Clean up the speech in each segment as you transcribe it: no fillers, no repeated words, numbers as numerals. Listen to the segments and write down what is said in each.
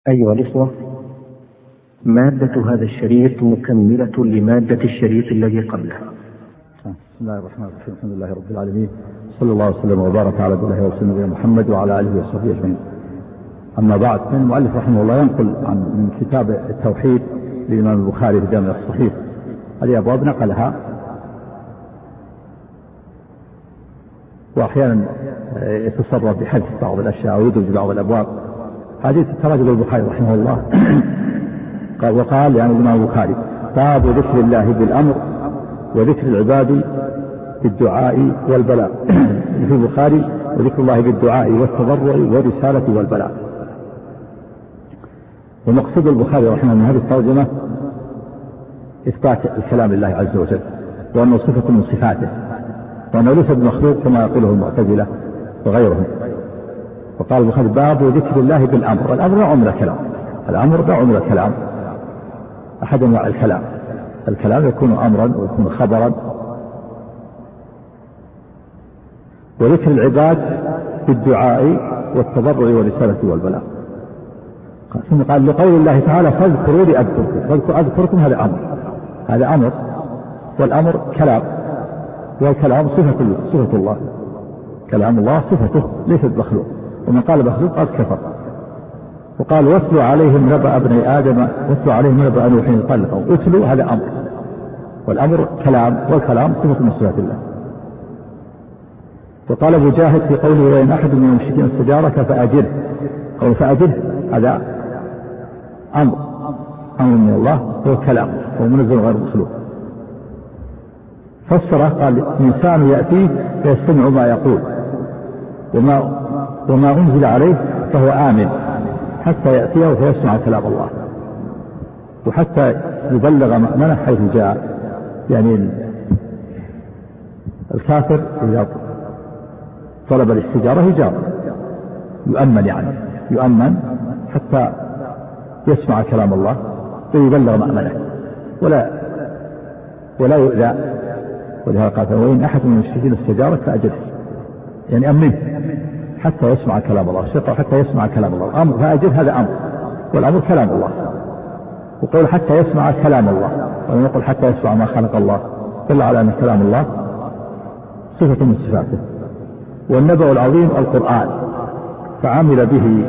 أيها الإخوة، مادة هذا الشريط مكملة لمادة الشريط الذي قبله. بسم الله الرحمن الرحيم. الحمد لله رب العالمين، صلى الله وسلم وبارك على الله ورسوله محمد وعلى آله وصحبه أجمعين. أما بعد، المؤلف رحمه الله ينقل من كتاب التوحيد للإمام البخاري في جامع الصحيح. هذه أبواب نقلها، وأحيانا يتصرف بحذف بعض الأشياء ويدرج بعض الأبواب. حديث تراجم البخاري رحمه الله وقال يعني الإمام البخاري: باب ذكر الله بالأمر وذكر العباد بالدعاء والبلاء. في البخاري: وذكر الله بالدعاء والتضرع والرسالة والبلاء. ومقصود البخاري رحمه الله من هذه الترجمة إثبات الكلام لله عز وجل، وأنه صفة من صفاته، وأنه ليس بمخلوق كما يقوله المعتزلة وغيرهم. وقال البخاري: باب ذكر الله بالأمر. والأمر نوع من الكلام، الأمر نوع من الكلام، أحد أنواع الكلام. الكلام يكون أمرا ويكون خبرا. وذكر العباد بالدعاء والتضرع والرسالة والبلاء. ثم قال: لقول الله تعالى: فاذكروني أذكركم. أذكركم هذا أمر، هذا أمر، والأمر كلام، والكلام صفة الله. كلام الله صفته ليست مخلوق، ومن قال مخلوق قد كفر. وقال: واتلوا عليهم نبأ ابني آدم واتلوا عليهم نبأ نوح إذ قال لقومه. اتلوا هذا أمر، والأمر كلام، والكلام صفة من صفات الله. وقال مجاهد في قوله: وإن أحد من المشركين استجارك فأجره. قول فأجره هذا أمر من الله، هو كلام، هو منزل غير مخلوق. فسره قال: الإنسان يأتيه فيستمع ما يقول، وما أنزل عليه فهو آمن حتى يأتيه فيسمع كلام الله، وحتى يبلغ مأمنه حيث جاء. يعني الكافر إذا طلب الاستجارة يجار، يؤمن، يعني يؤمن حتى يسمع كلام الله ويبلغ مأمنه ولا يؤذى. ولهذا قال: وإن أحد من المشركين استجارك فأجره، يعني أمنه حتى يسمع كلام الله، حتى يسمع كلام الله. أمر فأجر هذا أمر، والأمر كلام الله. وقول حتى يسمع كلام الله، ولم يقل حتى يسمع ما خلق الله، دل على أن كلام الله صفة من صفاته. والنبأ العظيم القرآن، فعمل به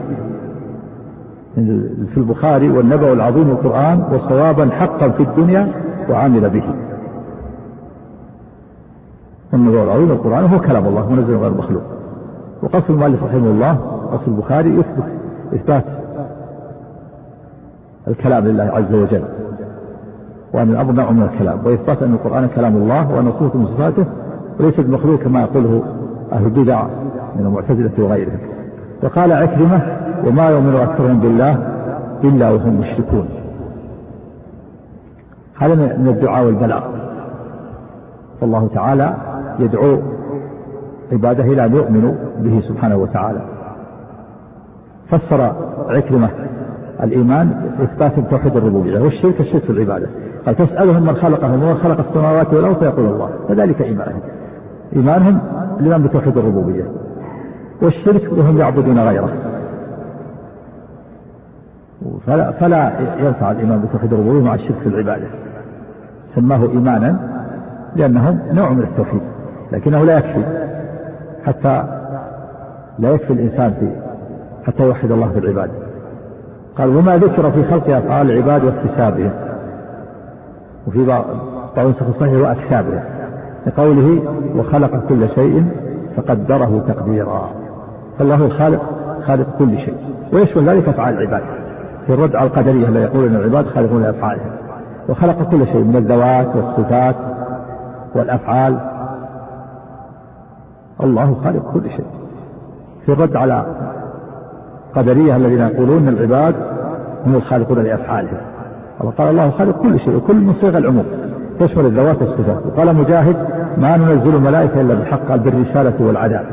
في البخاري: والنبأ العظيم القرآن وصوابا حقا في الدنيا وعمل به. النبأ العظيم القرآن هو كلام الله منزل غير مخلوق. وقصد المؤلف رحمه الله، قصد البخاري، يثبت إثبات الكلام لله عز وجل، وأن الأمر نوع من الكلام، وإثبات أن القرآن كلام الله وأن صفة من صفاته وليس بمخلوق كما يقوله أهل البدع من المعتزلة وغيرهم. وقال عكرمة: وما يؤمن أكثرهم بالله إلا وهم مشركون. هذا من الدعاء والبلاء. فالله تعالى يدعو عباده إلى أن يؤمنوا به سبحانه وتعالى. فسر عكرمة الإيمان إثبات توحيد الربوبية، والشرك الشرك في العبادة. قال: تسألهم من خلقهم ومن خلق السماوات والأرض فيقول الله. فذلك إيمانهم الإيمان بتوحيد الربوبية، والشرك وهم يعبدون غيره. فلا ينفع الإيمان بتوحيد الربوبية مع الشرك في العبادة. سماه إيمانا لأنهم نوع من التوحيد، لكنه لا يكفي، حتى لا يكفي الإنسان حتى يوحد الله في العبادة. قال: وما ذكر في خلق أفعال العباد واكتسابهم. وفي بعض نسخ الصحيح وأكسابهم، لقوله: وخلق كل شيء فقدره تقديرا. فالله خالق كل شيء، ويشمل ذلك أفعال العباد، في الرد على القدرية الذين يقولون العباد خالقون لأفعالهم. وخلق كل شيء من الذوات والصفات والأفعال، الله خالق كل شيء، في الرد على قدرية الذين يقولون العباد هم الخالقون لأفعالهم. قال: الله خالق كل شيء، وكل من صيغ العموم تشمل الذوات والصفات. وقال مجاهد: ما ننزل الملائكة إلا بالحق، بالرسالة والعذاب.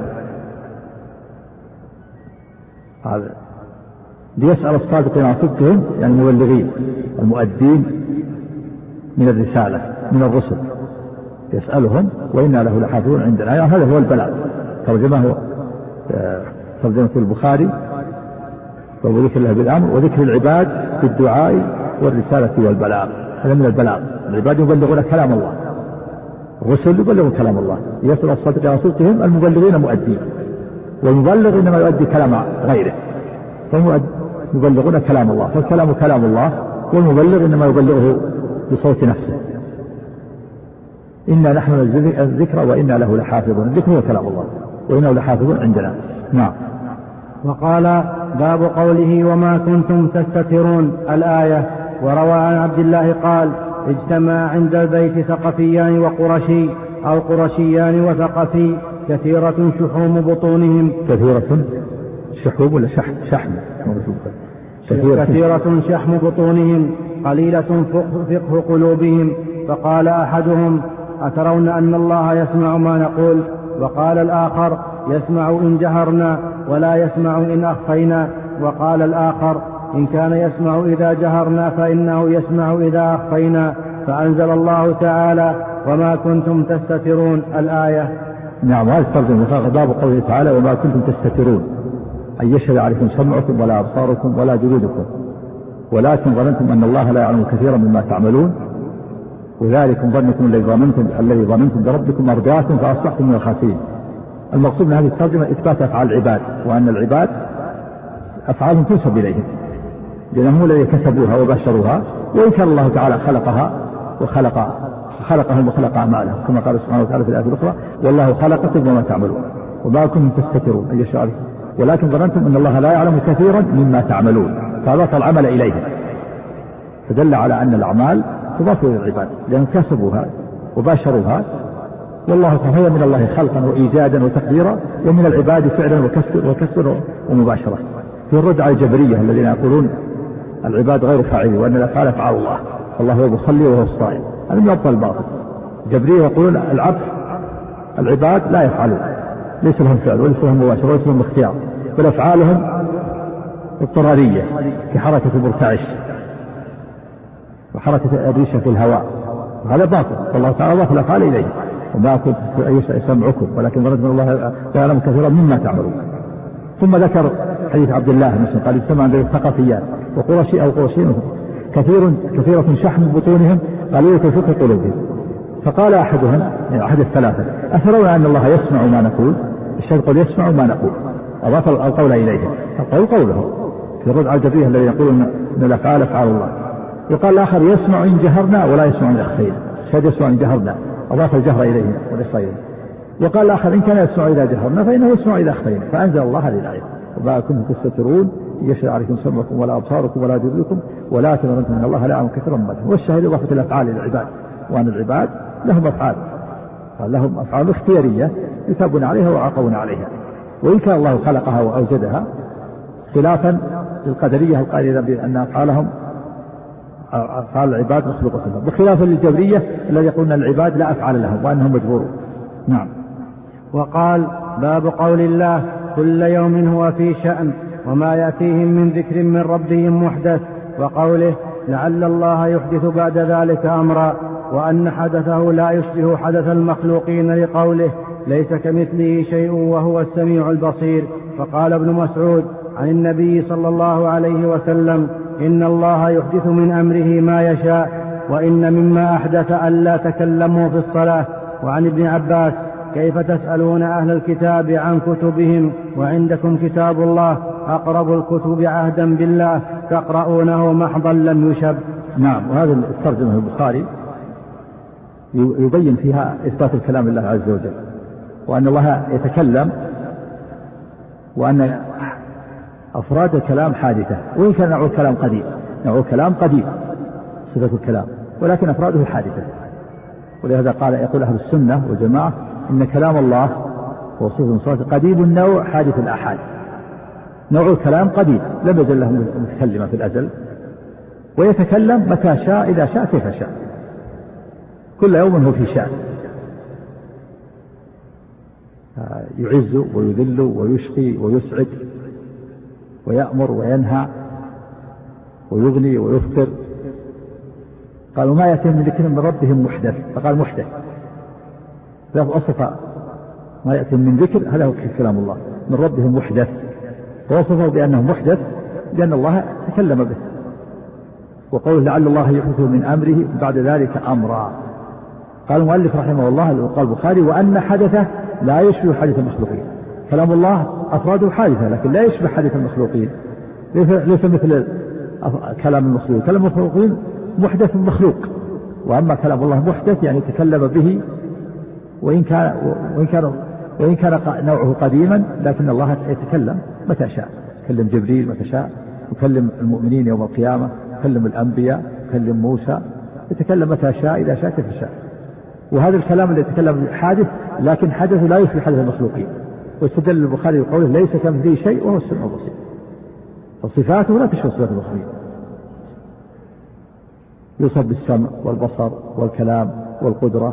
هذا ليسأل الصادقين عن صدقهم، يعني المبلغين المؤدين من الرسالة من الرسل، يسألهم وإنا له لحافظون عندنا. يعني هذا هو البلاغ. ترجمة البخاري وذكر الله بالأمر وذكر العباد بالدعاء والرسالة والبلاغ. هذا من البلاغ. العباد يبلغون كلام الله، الرسل يبلغون كلام الله. يصل الصدق إلى رسولهم، المبلغين مؤدين، والمبلغ إنما يؤدي كلام غيره، فهم يبلغون كلام الله، فالكلام كلام الله، والمبلغ إنما يبلغه بصوت نفسه. إنا نحن نزلنا الذكر وإنا له لحافظون. الذكر هو كلام الله وإنه لحافظون عندنا. نعم. وقال باب قوله وما كنتم تستترون الآية. وروى عن عبد الله قال اجتمع عند البيت ثقفيان وقرشي أو قرشيان وثقفي كثيرة شحوم بطونهم. كثيرة شحوم ولا شحم؟ كثيرة شحم بطونهم قليلة فقه قلوبهم. فقال أحدهم أترون أن الله يسمع ما نقول؟ وقال الآخر يسمع إن جهرنا ولا يسمع إن أخفينا. وقال الآخر إن كان يسمع إذا جهرنا فإنه يسمع إذا أخفينا. فأنزل الله تعالى وما كنتم تستترون الآية. نعم. هذا الترجمة باب قوله تعالى وما كنتم تستترون، أن يشهد عليكم سمعكم ولا أبصاركم ولا جلودكم ولكن ظننتم أن الله لا يعلم كثيرا مما تعملون وذلكم ظنكم الذي ظننتم بربكم أرداكم فأصبحتم من الخاسرين. المقصود من هذه الترجمة إثبات أفعال العباد، وأن العباد أفعالهم تنسب إليهم لأنهم الذين كسبوها وبشروها، وإن كان الله تعالى خلقها وخلقهم وخلق أعمالهم كما قال سبحانه وتعالى في الآية الأخرى والله خلقكم وما تعملون وما كنتم تستترون أي شيء ولكن ظننتم أن الله لا يعلم كثيرا مما تعملون، فأضاف العمل إليهم، فدل على أن الأعمال تضاف إلى العباد لأن كسبوها وباشروها، والله فهي من الله خلقا وإيجادا وتقديرا، ومن العباد فعلا وكسر ومباشرة. في الرد على الجبرية الذين يقولون العباد غير فاعلين وأن الأفعال أفعال الله، الله هو المصلي وهو الصائم، هذا من أبطل الباطل. الجبرية يقولون العباد لا يفعلون، ليس لهم فعل وليس لهم مباشرة وليس لهم اختيار، بل أفعالهم اضطرارية كحركة المرتعش وحركة الريشة في الهواء، هذا باطل. والله تعالى ضاف الأفعال إليه وما كنت سمعكم ولكن ظننتم أن الله لا يعلم كثيرا مما تعملون. ثم ذكر حديث عبد الله مثلا قال اجتمع عند الثقفيان وقرشي أو قرشين كثيرة شحم بطونهم قليلة فقه قلوبهم. فقال أحدهم أحد الثلاثة أترون أن الله يسمع ما نقول؟ الشيخ قال يسمع ما نقول، أضاف القول إليه، القول قوله في الرد على الجبرية الذي يقولون أن الأفعال أفعال الله. وقال الآخر يسمع إن جهرنا ولا يسمع إن أخفينا، الشيخ يسمع إن جهرنا أضاف الجهر إليه والإخفاء. وقال الآخر إن كان يسمع إذا جهرنا فإنه يسمع إذا أخفينا. فأنزل الله هذه الآية وما كنتم تستترون يشهد عليكم سمعكم ولا أبصاركم ولا جلودكم ولكن ظننتم أن الله لا يعلم كثيرا مما تعملون. والشاهد إضافة الأفعال للعباد، وأن العباد لهم أفعال، لهم أفعال اختيارية يثابون عليها ويعاقبون عليها، وإن كان الله خلقها وأوجدها، خلافا للقدرية القائلة بأن أفعالهم أفعال العباد مخلوقة لهم، بخلاف للجبرية الذي يقولون العباد لا أفعال لهم وأنهم مجبورون. نعم. وقال باب قول الله كل يوم هو في شأن وما يأتيهم من ذكر من ربهم محدث، وقوله لعل الله يحدث بعد ذلك أمرا، وأن حدثه لا يشبه حدث المخلوقين لقوله ليس كمثله شيء وهو السميع البصير. فقال ابن مسعود عن النبي صلى الله عليه وسلم إن الله يحدث من أمره ما يشاء، وإن مما أحدث ألا تكلموا في الصلاة. وعن ابن عباس كيف تسألون أهل الكتاب عن كتبهم وعندكم كتاب الله أقرب الكتب عهدا بالله تقرؤونه محضا لم يشب. نعم. وهذا الترجمة البخاري يبين فيها إثبات الكلام لله عز وجل، وأن الله يتكلم، وأن أفراد الكلام حادثة، وإن كان نوع الكلام قديم، نوع الكلام قديم صفة الكلام، ولكن أفراده حادثة. ولهذا يقول أهل السنة والجماعة إن كلام الله هو صفة قديم النوع حادث الآحاد. نوع الكلام قديم لم يزل له متكلمة في الأزل، ويتكلم متى شاء إذا شاء كيف شاء، كل يوم هو في شأن، يعز ويذل ويشقي ويسعد ويأمر وينهى ويغني ويفطر. قالوا ما يأتيهم من ذكر من ربهم محدث، فقال محدث، وصف ما يأتيهم من ذكر هذا هو كلام الله من ربهم محدث، ووصفه بأنه محدث لأن الله تكلم به. وقوله لعل الله يحدث من أمره بعد ذلك أمرا. قال المؤلف رحمه الله قال البخاري وأن حدثه لا يشبه حدث المخلوقين. كلام الله أفراده حادثة لكن لا يشبه حدث المخلوقين، ليس مثل كلام المخلوقين. كلام المخلوقين محدث مخلوق، وأما كلام الله محدث يعني تكلم به وإن كان نوعه قديما، لكن الله يتكلم متى شاء. يكلم جبريل متى شاء، يكلم المؤمنين يوم القيامة، يكلم الأنبياء، يكلم موسى، يتكلم متى شاء إذا شاء كيف شاء. وهذا الكلام اللي يتكلم حادث، لكن حدث لا يشبه حدث المخلوقين. واستدل البخاري بقوله ليس كمثله شيء وهو السميع البصير. فصفاته لا تشبه صفات المخلوقين. يوصف بالسمع والبصر والكلام والقدرة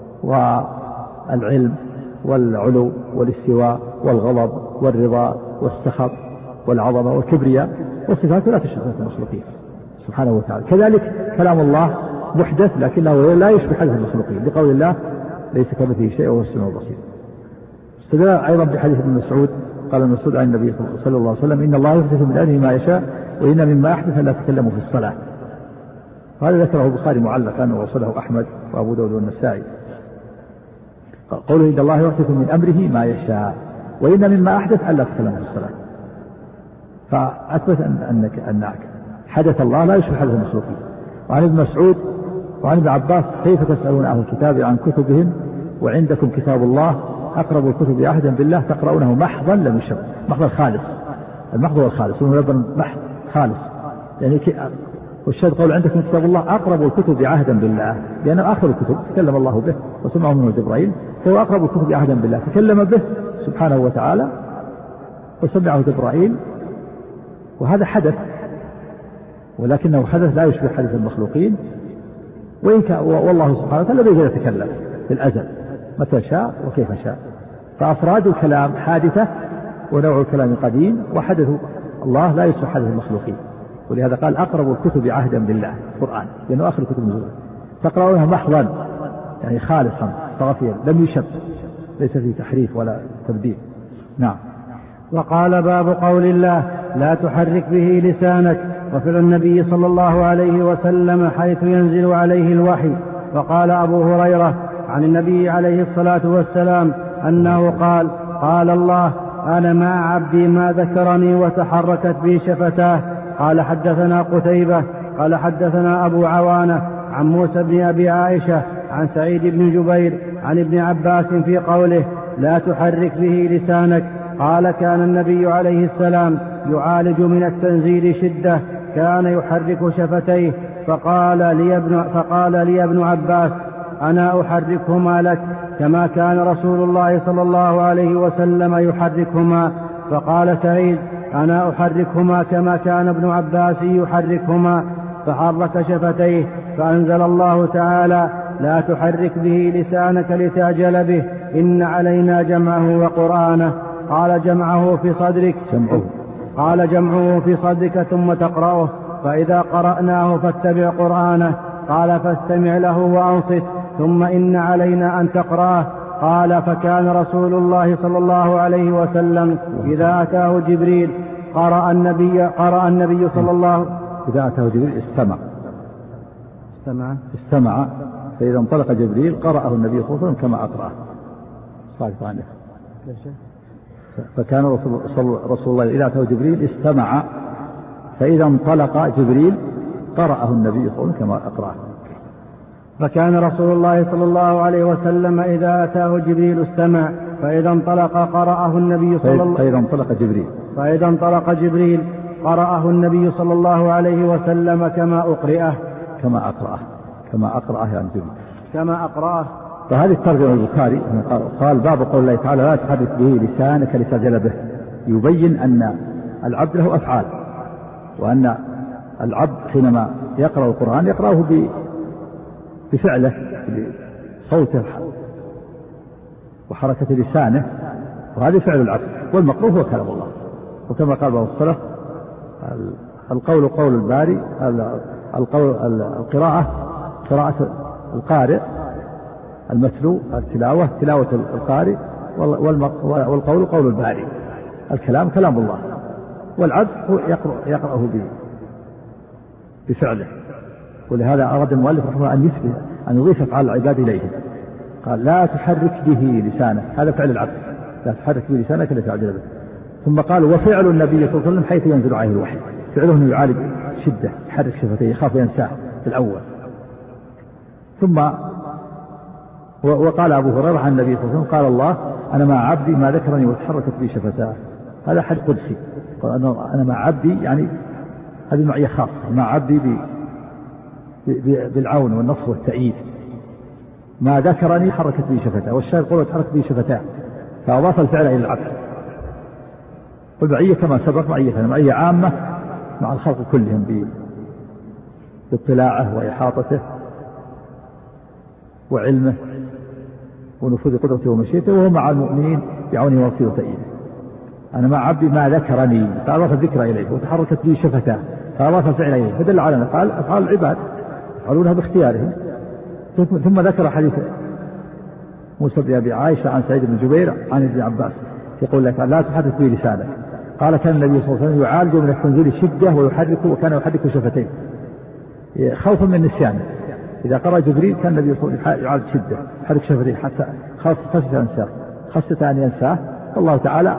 والعلم والعلو والاستواء والغضب والرضا والسخط والعظمة والكبرياء، وصفاته لا تشبه صفات المخلوقين سبحانه وتعالى. كذلك كلام الله محدث لكنه لا يشبه حدث المخلوقين، لقول الله ليس كمثله شيء وهو السميع البصير. استدل أيضا بحديث ابن مسعود، قال ابن مسعود عن النبي صلى الله عليه وسلم إن الله يحدث من أمره ما يشاء وإن مما أحدث لا تكلموا في الصلاة. هذا ذكره البخاري معلقا ووصله أحمد وأبو داود والنسائي. قوله إن الله يحدث من أمره ما يشاء وإن مما أحدث ألا تكلموا في الصلاة، فأثبت أن حدث الله لا يشبه حدث المخلوقين. وعن ابن مسعود وعن ابن عباس كيف تسألون أهل الكتاب عن كتبهم وعندكم كتاب الله أقرب الكتب عهدا بالله تقرؤونه محضا لم يشب. محض الخالص، المحض والخالص ونبا محض خالص يعني والشهد قول عندكم كتاب الله أقرب الكتب عهدا بالله، لأنه آخر الكتب تكلم الله به وسمعه منه جبرائيل، فهو أقرب الكتب عهدا بالله تكلم به سبحانه وتعالى وسمعه جبرائيل. وهذا حدث، ولكنه حدث لا يشبه حدث المخلوقين. والله سبحانه وتعالى بيجي يتكلم في الأزل متى شاء وكيف شاء. فأفراد الكلام حادثة ونوع الكلام قديم، وحدث الله لا يشبه حدث المخلوقين. ولهذا قال أقرب الكتب عهدا بالله القرآن، لأنه آخر الكتب نزولا تقرؤونها محضا يعني خالصا صافيا لم يشب، ليس فيه تحريف ولا تبديل. نعم. وقال باب قول الله لا تحرك به لسانك، وفعل النبي صلى الله عليه وسلم حيث ينزل عليه الوحي. وقال أبو هريرة عن النبي عليه الصلاة والسلام أنه قال قال الله أنا مع عبدي ما ذكرني وتحركت بي شفتاه. قال حدثنا قتيبة قال حدثنا أبو عوانة عن موسى بن أبي عائشة عن سعيد بن جبير عن ابن عباس في قوله لا تحرك به لسانك. قال كان النبي عليه السلام يعالج من التنزيل شدة، كان يحرك شفتيه. فقال لي ابن عباس أنا أحركهما لك كما كان رسول الله صلى الله عليه وسلم يحركهما. فقال سعيد أنا أحركهما كما كان ابن عباس يحركهما، فحرك شفتيه. فأنزل الله تعالى لا تحرك به لسانك لتعجل به إن علينا جمعه وقرآنه. قال جمعه في صدرك ثم تقرأه، فإذا قرأناه فاتبع قرآنه. قال فاستمع له وأنصت ثم إن علينا أن تقرأه. قال فكان رسول الله صلى الله عليه وسلم إذا أتاه جبريل قرأ النبي صلى الله إذا أتاه جبريل استمع فإذا انطلق جبريل قرأه النبي صلى الله عليه وسلم كما أقرأه. صادق عنه. فكان رسول الله إذا أتاه جبريل استمع فإذا انطلق جبريل قرأه النبي صلى الله عليه وسلم كما أقرأه. فكان رسول الله صلى الله عليه وسلم إذا أتاه جبريل استمع فإذا انطلق قرأه النبي فإذا انطلق جبريل قرأه النبي صلى الله عليه وسلم كما أقرأه يعني جبريل كما أقرأه. فهذه الترجمة البخاري قال باب قول الله تعالى لا تحرك به لسانك لتعجل به، يبين أن العبد له أفعال، وأن العبد حينما يقرأ القرآن يقرأه بفعله بصوته وحركة لسانه، وهذا فعل العبد، والمقروء هو كلام الله. وكما قال بعض السلف القول قول الباري، قراءة القارئ، المتلو التلاوة تلاوة القارئ، والقول قول الباري، الكلام كلام الله. والعبد هو يقرأه بفعله. ولهذا أراد المؤلف رحمه الله أن يثبت أن يضيف أفعال العباد إليه. قال لا تحرك به لسانك، هذا فعل العبد، لا تحرك به لسانك لتعجل به. ثم قال وفعل النبي صلى الله عليه وسلم حيث ينزل عليه الوحي، فعله أنه يعالج شدة، يحرك شفتيه، يخاف ينساه في الأول. ثم وقال أبو هريرة عن النبي صلى الله عليه وسلم قال الله أنا مع عبدي ما ذكرني وتحركت بي شفتاه، هذا حديث قدسي. قال أنا مع عبدي، يعني هذه معية خاصة مع عبدي بالعون والنصر والتأييد. ما ذكرني حركت بي شفتاه، والشاهد قوله حركت بي شفتاه، فأضاف الفعل إلى العبد. والمعية كما سبق معية عامة مع الخلق كلهم باطلاعه وإحاطته وعلمه ونفوذ قدرته ومشيئته، وهو مع المؤمنين بعونه ونصره وتأييده. أنا مع عبدي ما ذكرني، فأضاف الذكر إليه، وتحركت بي شفتاه فأضاف الفعل إليه، فدل على أن أفعال العباد يفعلونها باختيارهم. ثم ذكر حديث موسى بن أبي عائشة عن سعيد بن جبير عن ابن عباس يقول لك لا تحدث به لسانك. قال كان النبي صلى الله عليه وسلم يعالج من التنزيل شدة وكان يحرك شفتيه خوفا من نسيانه. إذا قرأ جبريل كان النبي صلى الله عليه وسلم يعالج شدة يحرك شفتيه حتى خشية أن ينساه، فالله تعالى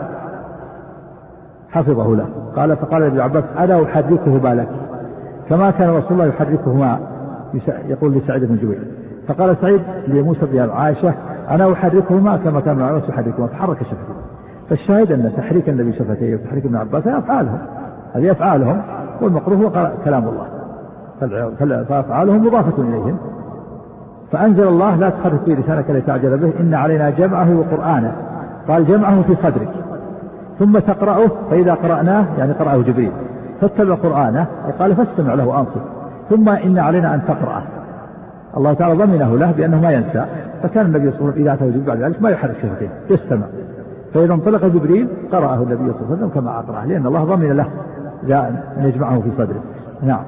حفظه له. فقال ابن عباس ألا أحركه بالك كما كان رسول الله يحركهما، يقول لسعيد بن جبير. فقال سعيد لموسى بن عائشة أنا أحركهما كما كان ابن عباس يحركهما، فحرك شفتيه. فالشاهد أن تحريك النبي شفتيه وتحريك ابن عباس هذه أفعالهم، والمقروء هو كلام الله، فأفعالهم مضافة إليهم. فأنزل الله لا تحرك به لسانك لتعجل به إن علينا جمعه وقرآنه، قال جمعه في صدرك ثم تقرأه، فإذا قرأناه يعني قرأه جبريل فاتبع قرآنه، قال فاستمع له وأنصت، ثم إن علينا أن تقرأه. الله تعالى ضمنه له بأنه ما ينسى، فكان النبي صلى الله عليه وسلم إذا أتى جبريل بعد ذلك ما يحرك شفتيه يستمع، فإذا انطلق جبريل قرأه النبي صلى الله عليه وسلم كما أقرأه، لأن الله ضمن له أن يجمعه في صدره. نعم.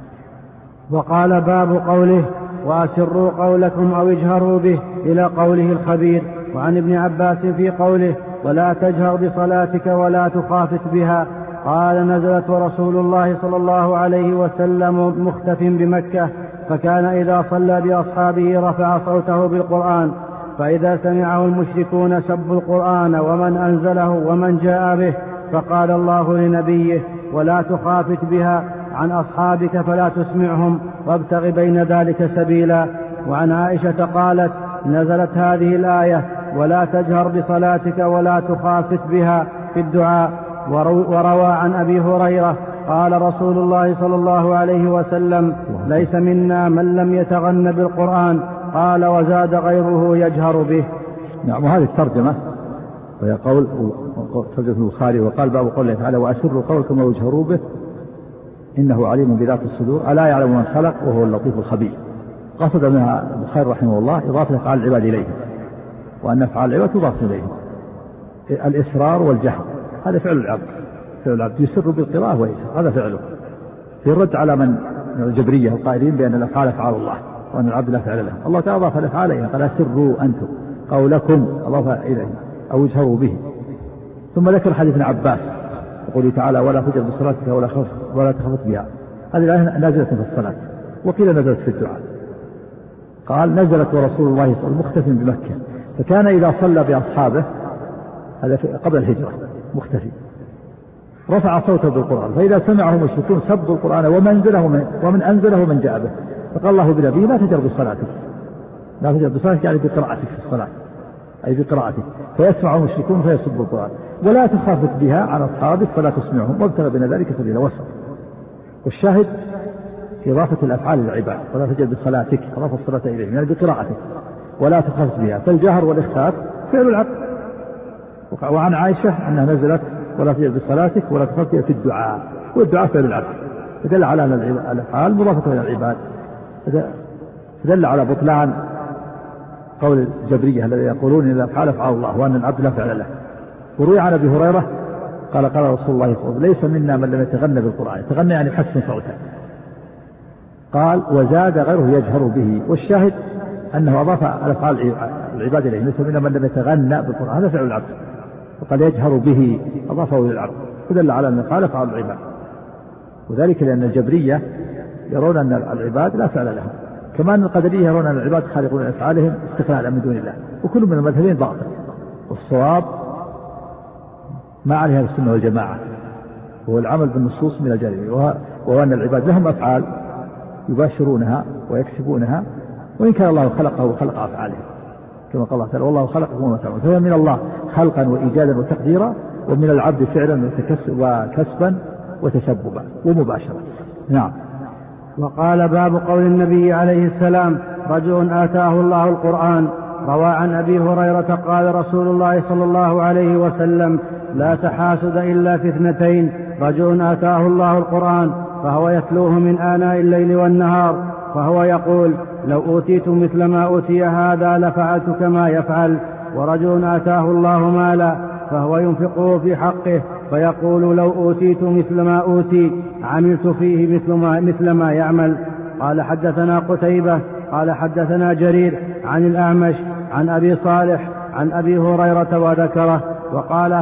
وقال باب قوله وأسروا قولكم أو اجهروا به إلى قوله الخبير. وعن ابن عباس في قوله ولا تجهر بصلاتك ولا تخافت بها قال نزلت ورسول الله صلى الله عليه وسلم مختف بمكة، فكان إذا صلى بأصحابه رفع صوته بالقرآن، فإذا سمعه المشركون سبوا القرآن ومن أنزله ومن جاء به، فقال الله لنبيه ولا تخافت بها عن أصحابك فلا تسمعهم وابتغ بين ذلك سبيلا. وعن عائشة قالت نزلت هذه الآية ولا تجهر بصلاتك ولا تخافت بها في الدعاء. وروى عن أبي هريرة قال رسول الله صلى الله عليه وسلم ليس منا من لم يتغن بالقرآن، قال وزاد غيره يجهر به. نعم. وهذه الترجمة وهي قول ترجمة البخاري. وقال باب قوله تعالى وأسروا قولكم واجهروا به إنه عليم بذات الصدور ألا يعلم من خلق وهو اللطيف الخبير. قصد منها البخاري رحمه الله إضافة أفعال العباد إليه، وأن أفعال العباد تضاف إليه. الإسرار والجهر هذا فعل العبد، فعل العبد يسر بالقراءة ويجهر، هذا فعله. في الرد على من الجبرية القائلين بأن الأفعال أفعال الله وأن العبد لا فعل له، الله تعالى أضاف الأفعال إليه، قال أسروا أنتم قولكم أضاف إليه أو اجهروا به. ثم ذكر حديث ابن عباس يقول تعالى ولا تجهر بصلاتك ولا تخافت بها، هذه الآية نازلة في الصلاة، وقيل نزلت في الدعاء. قال نزلت ورسول الله صلى الله عليه وسلم مختف بمكة، فكان إذا صلى بأصحابه، هذا قبل الهجرة مختفي، رفع صوته بالقرآن، فإذا سمعه المشركون سبوا القرآن ومن أنزله ومن جاء به، فقال الله بنبيه لا تجهر بصلاتك، لا تجهر بصلاتك يعني بقراءتك في الصلاة، أي بقراءتك، فيسمع المشركون فيسبوا القرآن، ولا تخافت بها عن أصحابك فلا تسمعهم وابتغ بين ذلك سبيلا وسط. والشاهد إضافة الأفعال للعباد، ولا تجهر بصلاتك أضاف الصلاة إليه يعني بقراءتك، ولا تخافت بها، فالجهر والإخفاء فعل العبد. وعن عائشة أنها نزلت ولا تجهر بصلاتك ولا تخافت بها في الدعاء، والدعاء فعل العبد، فدل على أن الأفعال مضافة إلى العباد، فدل على بطلان قول الجبرية الذين يقولون إن الأفعال أفعال الله وأن العبد لا فعل له. وروي عن أبي هريرة قال رسول الله صلى الله عليه وسلم ليس منا من لم يتغنى بالقرآن، يتغنى يعني حسن صوته، قال وزاد غيره يجهر به. والشاهد أنه أضاف الأفعال العباد إليه، ليس منا من لم يتغنى بالقرآن، هذا فعل العبد، وقال يجهر به أضافه للعبد، فدل على أن قال أفعال العباد، وذلك لأن الجبرية يرون أن العباد لا فعل لهم، كما أن القدرية يرون أن العباد خالقون أفعالهم استقلالا من دون الله، وكل من المذهبين باطل، والصواب ما عليه أهل السنة والجماعة هو العمل بالنصوص من الجانب، وهو أن العباد لهم أفعال يباشرونها ويكسبونها، وإن كان الله خلقه وخلق أفعالهم كما قال الله تعالى والله خلقكم وما تعملون، فهي من الله خلقا وإيجادا وتقديرا، ومن العبد فعلا وكسبا وتسببا ومباشرة. نعم. وقال باب قول النبي عليه السلام رجل آتاه الله القرآن. روى عن أبي هريرة قال رسول الله صلى الله عليه وسلم لا تحاسد إلا في اثنتين، رجل آتاه الله القرآن فهو يتلوه من آناء الليل والنهار فهو يقول لو أوتيت مثل ما أوتي هذا لفعلت كما يفعل، ورجل آتاه الله مالا فهو ينفقه في حقه فيقول لو أوتيت مثل ما أوتي عملت فيه مثل ما يعمل. قال حدثنا قتيبة قال حدثنا جرير عن الأعمش عن أبي صالح عن أبي هريرة وذكره. وقال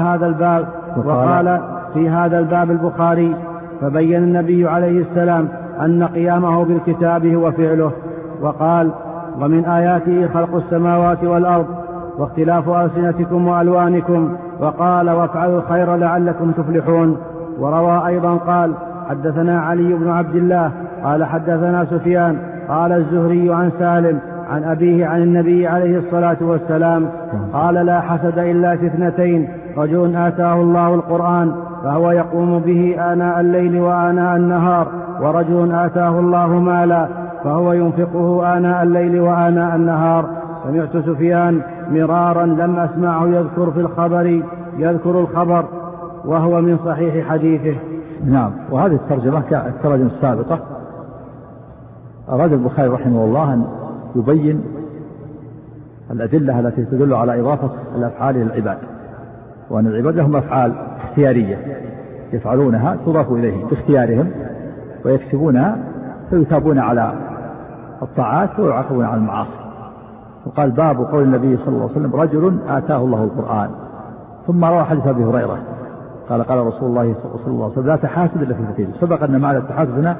في هذا الباب البخاري فبين النبي عليه السلام أن قيامه بالكتاب هو فعله، وقال ومن آياته خلق السماوات والأرض واختلاف ألسنتكم وألوانكم، وقال وافعلوا الخير لعلكم تفلحون. وروى أيضا قال حدثنا علي بن عبد الله قال حدثنا سفيان قال الزهري عن سالم عن أبيه عن النبي عليه الصلاة والسلام قال لا حسد إلا في اثنتين، رجل آتاه الله القرآن فهو يقوم به آناء الليل وآناء النهار، ورجل آتاه الله مالا فهو ينفقه آناء الليل وآناء النهار. سمعت سفيان مرارا لم أسمعه يذكر الخبر وهو من صحيح حديثه. نعم. وهذه الترجمة كالترجمة السابقة أراد البخاري رحمه الله أن يبين الأدلة التي تدل على إضافة الأفعال إلى العباد، وأن العباد لهم أفعال اختيارية يفعلونها تضاف إليهم باختيارهم ويكسبونها فيثابون على الطاعات ويعاقبون على المعاصي. وقال باب قول النبي صلى الله عليه وسلم رجل آتاه الله القرآن. ثم روى حديث أبي هريرة قال قال رسول الله صلى الله عليه وسلم لا تحاسد إلا في اثنتين. سبق أن معنى التحاسد هنا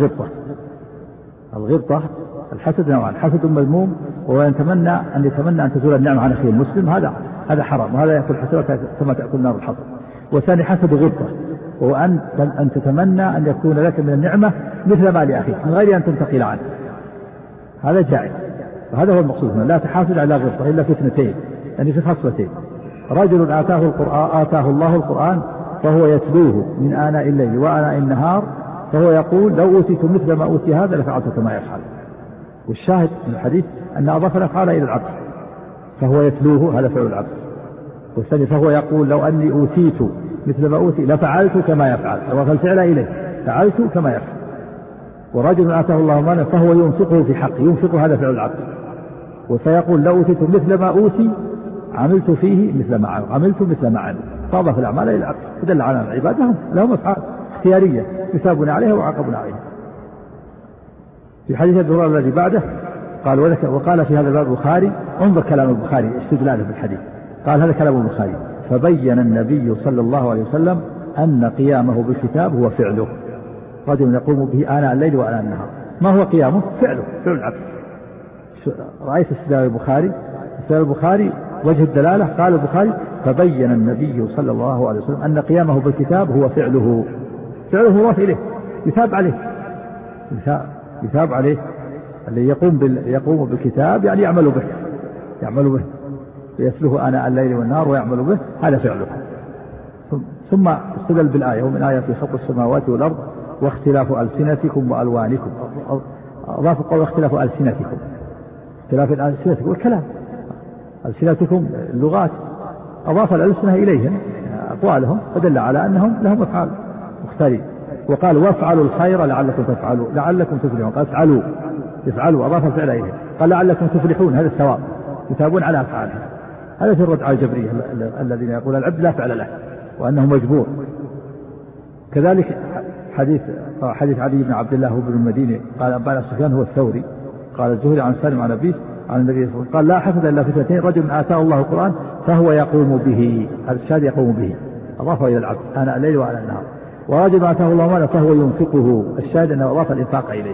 الغبطة. الحسد نوعان، حسد مذموم وهو يتمنى أن تزول النعمة عن أخيه المسلم، هذا حرام، وهذا يأكل حسد كما تأكل نار الحطب. والثاني حسد غبطة وهو أن تتمنى أن يكون لك من النعمة مثل ما لأخيك من غير أن تنتقل عنه، هذا جائز. وهذا هو المقصود هنا لا تحاسد على غبطة إلا في اثنتين، يعني في خصلتين. رجل آتاه الله القرآن فهو يتلوه من آناء الليل وآناء النهار فهو يقول لو أوتيت مثل ما أوتي هذا لفعلت كما يفعل. والشاهد من الحديث أن أضاف الأفعال إلى العبد، فهو يتلوه هذا فعل العبد. والثاني فهو يقول لو أني أوتيت مثل ما أوتي لفعلت كما يفعل، أضاف الفعل إليه فعلت كما يفعل. ورجل آتاه الله مالا فهو ينفقه في حقه، ينفق هذا فعل العبد. وسيقول لو أوتيت مثل ما أوتي عملت فيه مثل ما عمل، فأضاف الأعمال إلى العبد. فدل على العباد لهم أفعال اختيارية يثابون عليها ويعاقبون عليها. في حديث ابي هريرة الذي بعده قال وقال في هذا الباب البخاري، انظر كلام البخاري استدلاله بالحديث، قال هذا كلام البخاري فبين النبي صلى الله عليه وسلم أن قيامه بالكتاب هو فعله، رجل يقوم به آناء الليل وآناء النهار. ما هو قيامه؟ فعل العبد. رأيت استدلال البخاري وجه الدلالة. قال البخاري فبين النبي صلى الله عليه وسلم أن قيامه بالكتاب هو فعله مضاف إليه يثاب عليه الذي يقوم بالكتاب، يعني يعمل به يتلوه آناء الليل والنهار ويعمل به، هذا فعله. ثم استدل بالآية ومن آيات خلق السماوات والأرض واختلاف ألسنتكم وألوانكم. أضاف قول اختلاف ألسنتكم، اختلاف ألسنتكم والكلام، ألسنتكم اللغات، أضاف الألسنة إليهم أقوالهم فدل على أنهم لهم أفعال مختلفة. وقال وافعلوا الخير لعلكم تفلحون، قال افعلوا أضاف الفعل إليه، قال لعلكم تفلحون، هذا الثواب يثابون على أفعالهم. هذا في الرد على الجبرية الذين يقول العبد لا فعل له وأنه مجبور. كذلك حديث علي بن عبد الله بن المديني قال أنبأنا سفيان هو الثوري قال الزهري عن سالم عن أبيه عن النبي صلى الله عليه وسلم قال لا حسد إلا في اثنتين، رجل آتاه الله القرآن فهو يقوم به، هذا الشاهد يقوم به، أضافه إلى العبد آناء الليل وآناء النهار. ورجل ما آتاه الله مالا فهو ينفقه، الشاهد أنه أضاف الإنفاق إليه.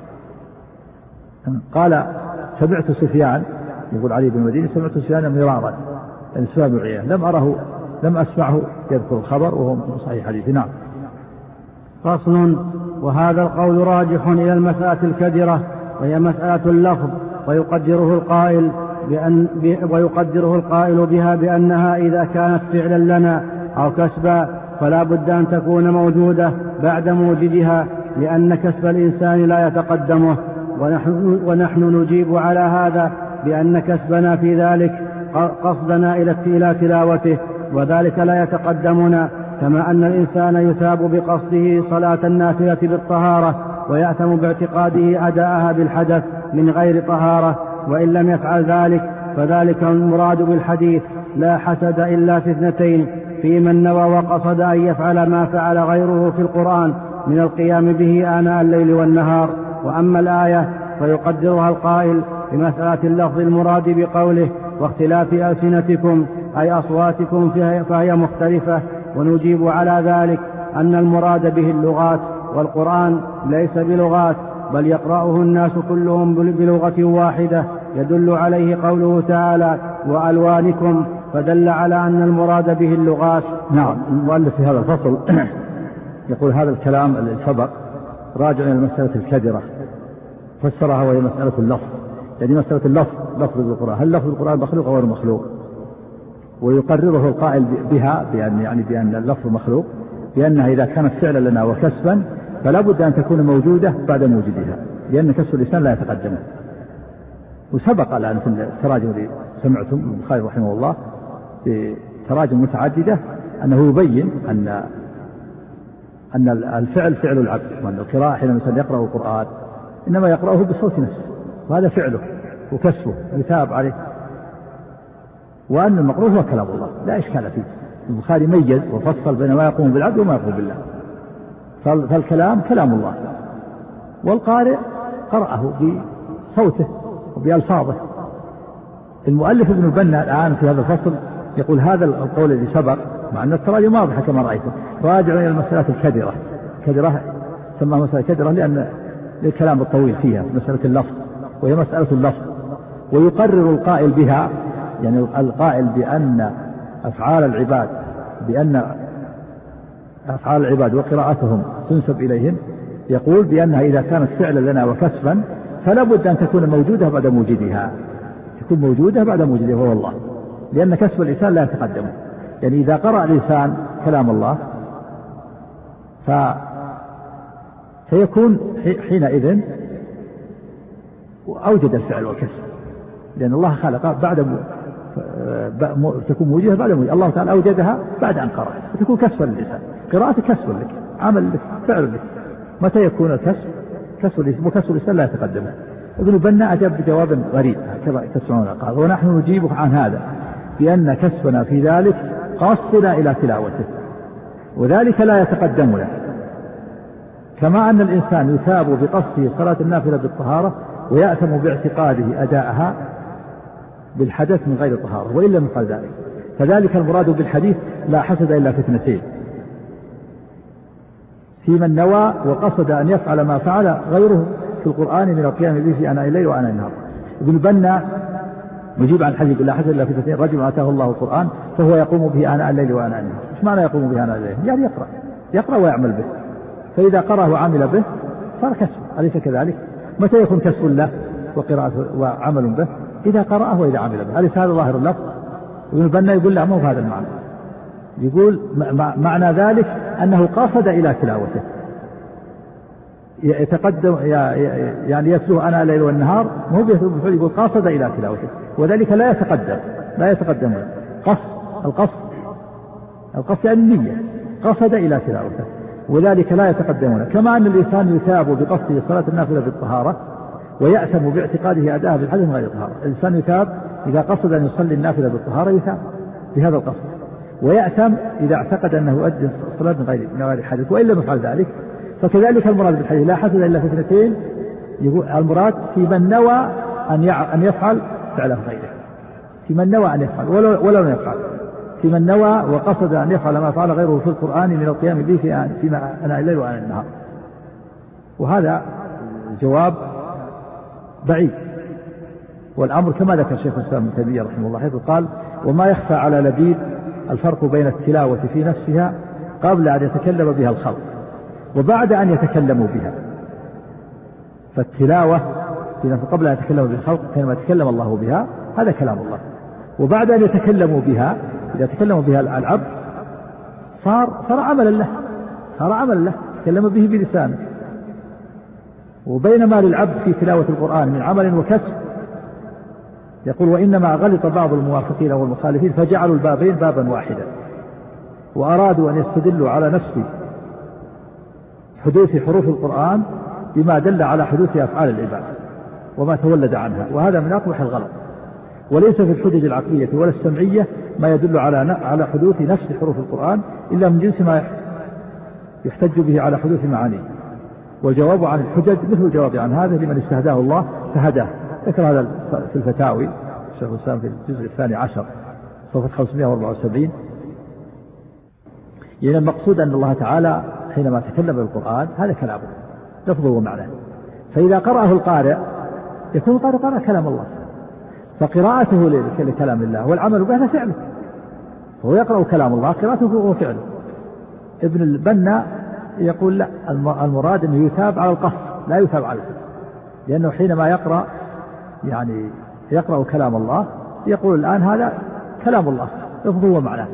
قال سمعت سفيان، يقول علي بن المديني سمعت سفيان مرارا، سفيان بن عيينة لم أسمعه يذكر الخبر وهو من صحيح حديث. نعم. فصل. وهذا القول راجح إلى المسألة الكدرة، وهي مسألة اللفظ، ويقدره القائل بها بأنها إذا كانت فعلا لنا أو كسبا فلا بد أن تكون موجودة بعد موجدها، لأن كسب الإنسان لا يتقدمه. ونحن نجيب على هذا بأن كسبنا في ذلك قصدنا إلى تلاوته، وذلك لا يتقدمنا، كما أن الإنسان يثاب بقصده صلاة النافلة بالطهارة ويأثم باعتقاده أداءها بالحدث من غير طهارة، وإن لم يفعل ذلك فذلك المراد بالحديث: لا حسد إلا في اثنتين، في من نوى وقصد أن يفعل ما فعل غيره في القرآن من القيام به آناء الليل والنهار. وأما الآية فيقدرها القائل بمسألة اللفظ المراد بقوله: واختلاف ألسنتكم أي أصواتكم فهي مختلفة. ونجيب على ذلك أن المراد به اللغات، والقرآن ليس بلغات، بل يقرأه الناس كلهم بلغة واحدة، يدل عليه قوله تعالى: وألوانكم، فدل على أن المراد به اللغات. نعم. المؤلف في هذا الفصل يقول هذا الكلام الذي سبق راجع إلى المسألة الكدرة، فسرها وهي مسألة اللفظ، يعني مسألة اللفظ، لفظ القرآن، هل لفظ القرآن مخلوق أو غير مخلوق؟ ويقرره القائل بها بأن اللفظ مخلوق، بأنها إذا كانت فعلا لنا وكسبا فلا بد أن تكون موجودة بعد موجودها، لأن كسب الإنسان لا يتقدمه. وسبق الآن في التراجم التي سمعتم من البخاري رحمه الله في تراجم متعددة أنه يبين أن الفعل فعل العبد، وأن القراءة حين الإنسان يقرأ القرآن إنما يقرأه بصوت نفسه، وهذا فعله وكسبه يثاب عليه، وأن المقروء هو كلام الله لا إشكال فيه. البخاري ميز وفصل بين ما يقوم بالعبد وما يقوم بالله، فالكلام كلام الله، والقارئ قرأه بصوته وبألفاظه. المؤلف ابن البنا الآن في هذا الفصل يقول هذا القول الذي سبق، مع أن التراجم واضحة كما رأيتم، راجع إلى المسألة الكدرة. كدرة سماها مسألة كدرة لأن للكلام الطويل فيها مسألة اللفظ، وهي مسألة اللفظ. ويقرر القائل بها، يعني القائل بأن أفعال العباد وقراءتهم تنسب إليهم، يقول بأنها إذا كانت فعلا لنا وكسبا فلا بد أن تكون موجودة بعد موجودها، تكون موجودة بعد موجودها وهو الله، لأن كسب الإنسان لا يتقدمه. يعني إذا قرأ الإنسان كلام الله فيكون حينئذ أوجد الفعل والكسب، لأن الله خلق تكون موجودة بعد موجودة. الله تعالى أوجدها بعد أن قرأ، فتكون كسبا للإنسان. قراءة كسب لك، عمل لك، فعل لك. متى يكون الكسب؟ وكسب الإنسان لا يتقدمه. ابن بنا أجاب بجواب غريب كما تسمعون، قال: ونحن نجيب عن هذا بأن كسبنا في ذلك قاصدنا إلى تلاوته، وذلك لا يتقدمنا، كما أن الإنسان يثاب بقصده صلاة النافلة بالطهارة ويأثم باعتقاده أداءها بالحدث من غير طهارة، وإن لم يفعل ذلك فذلك المراد بالحديث: لا حسد إلا في اثنتين، في من نوى وقصد أن يفعل ما فعل غيره في القرآن من القيام به في آناء الليل وآناء النهار. ابن بنا يجيب عن حديث: لا حسد إلا في اثنتين، رجل آتاه الله القرآن فهو يقوم به آناء الليل وآناء النهار. ايش معنى يقوم به آناء الليل؟ يعني يقرأ ويعمل به، فإذا قرأ وعمل به صار كسب، أليس كذلك؟ متى يكون كسب له وقراءة وعمل به؟ إذا قرأه وإذا عمل به. أليس هذا ظاهر اللفظ؟ ابن بنا يقول: لا، مو هذا المعنى. يقول معنى ذلك أنه قاصد إلى تلاوته، يتقدم يعني يتلو آناء الليل والنهار، مو بالفعل، يقول قاصد إلى تلاوته، وذلك لا يتقدم القصد يعني النية، قصد إلى تلاوته، وذلك لا يتقدمون. كما أن الإنسان يثاب بقصده صلاة النافلة بالطهارة ويأثم باعتقاده أداءها بالحدث من غير طهارة. الإنسان يثاب إذا قصد أن يصلي النافلة بالطهارة، يثاب بهذا القصد، ويأثم إذا اعتقد أنه يؤدي الصلاة من غير حدث، وإن لم يفعل ذلك. فكذلك المراد بالحديث: لا حسد إلا في اثنتين، يقول المراد في من نوى أن يفعل فعله غيره، في من نوى أن يفعل ولو لم يفعل، في من نوى وقصد أن يفعل ما فعل غيره في القرآن من القيام به فيما أنا الليل وأنا النهار. وهذا جواب بعيد، والأمر كما ذكر شيخ الإسلام ابن تيمية رحمه الله حيث قال: وما يخفى على لبيب الفرق بين التلاوة في نفسها قبل أن يتكلم بها الخلق وبعد أن يتكلموا بها. فالتلاوة قبل أن يتكلموا بها الخلق كما يتكلم الله بها هذا كلام الله، وبعد أن يتكلموا بها إذا تكلموا بها العبد صار عملا له، تكلم به بلسانه. وبينما للعبد في تلاوة القرآن من عمل وكسب، يقول: وإنما غلط بعض الموافقين والمخالفين فجعلوا البابين بابا واحدا، وأرادوا أن يستدلوا على نفس حدوث حروف القرآن بما دل على حدوث أفعال العباد وما تولد عنها، وهذا من أقبح الغلط. وليس في الحجج العقلية ولا السمعية ما يدل على حدوث نفس حروف القرآن إلا من جنس ما يحتج به على حدوث معانيه. والجواب عن الحجج مثل الجواب عن هذا لمن استهداه الله فهداه. ذكر هذا في الفتاوي شيخ الإسلام في الجزء 12 صفحة 574. يعني المقصود أن الله تعالى حينما تكلم بالقرآن هذا كلامه لفظه ومعناه، فإذا قرأه القارئ يكون القارئ قرأ كلام الله، فقراءته لكلام الله والعمل به فعله، هو يقرأ كلام الله قراءته وفعله. ابن البنا يقول: لا، المراد أنه يثاب على القصد لا يثاب على الفعل، لأنه حينما يقرأ كلام الله يقول الآن هذا كلام الله لفظه ومعناه،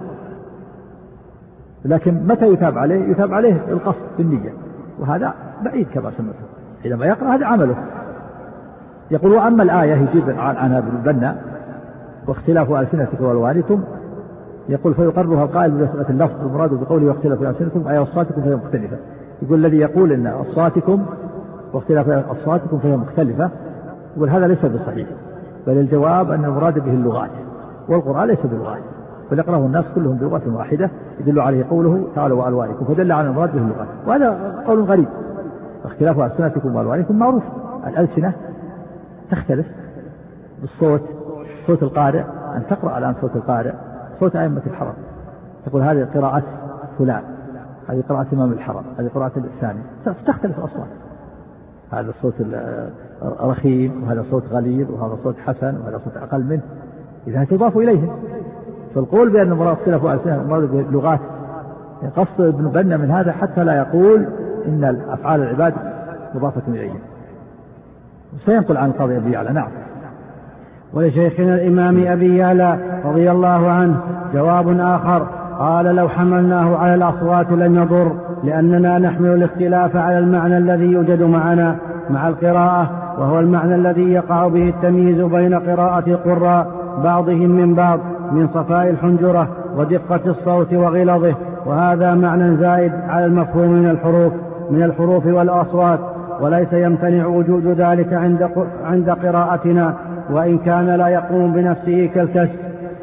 لكن متى يثاب عليه؟ يثاب عليه القصد بالنية، وهذا بعيد كما سمعته. حينما يقرأ هذا عمله. يقول: وأما الآية يجيب عنها ابن البنا: واختلاف ألسنتكم وألوانكم، يقول: فيقررها القائل بمسألة اللفظ المراد بقوله واختلاف ألسنتكم أي أصواتكم فهي مختلفة. يقول: الذي يقول إن أصواتكم واختلاف أصواتكم فهي مختلفة، يقول هذا ليس بصحيح، بل الجواب أن المراد به اللغات، والقرآن ليس باللغات، بل يقرأه الناس كلهم بلغة واحدة يدل عليه قوله تعالى وألوانكم، فدل على المراد به اللغات، وهذا قول غريب. اختلاف ألسنتكم وألوانكم معروف، الألسنة تختلف بالصوت، صوت القارئ أن تقرأ الآن صوت القارئ صوت أئمة الحرم، تقول هذه قراءة فلان، هذه قراءة إمام الحرم، هذه قراءة الثاني، تختلف الأصوات، هذا الصوت رخيم وهذا صوت غليظ وهذا صوت حسن وهذا صوت أقل منه، إذا تضاف إليهم. فالقول بأن المراد اختلاف ألسنة المراد باللغات قصد ابن بنا من هذا حتى لا يقول إن أفعال العباد مضافة إليهم. سينقل عن القاضي أبي يعلى. نعم. ولشيخنا الإمام أبي يعلى رضي الله عنه جواب آخر، قال: لو حملناه على الأصوات لم يضر، لأننا نحمل الاختلاف على المعنى الذي يوجد معنا مع القراءة، وهو المعنى الذي يقع به التمييز بين قراءة القراء بعضهم من بعض من صفاء الحنجرة ودقة الصوت وغلظه، وهذا معنى زائد على المفهوم من الحروف والأصوات، وليس يمتنع وجود ذلك عند قراءتنا، وإن كان لا يقوم بنفسه كالكسب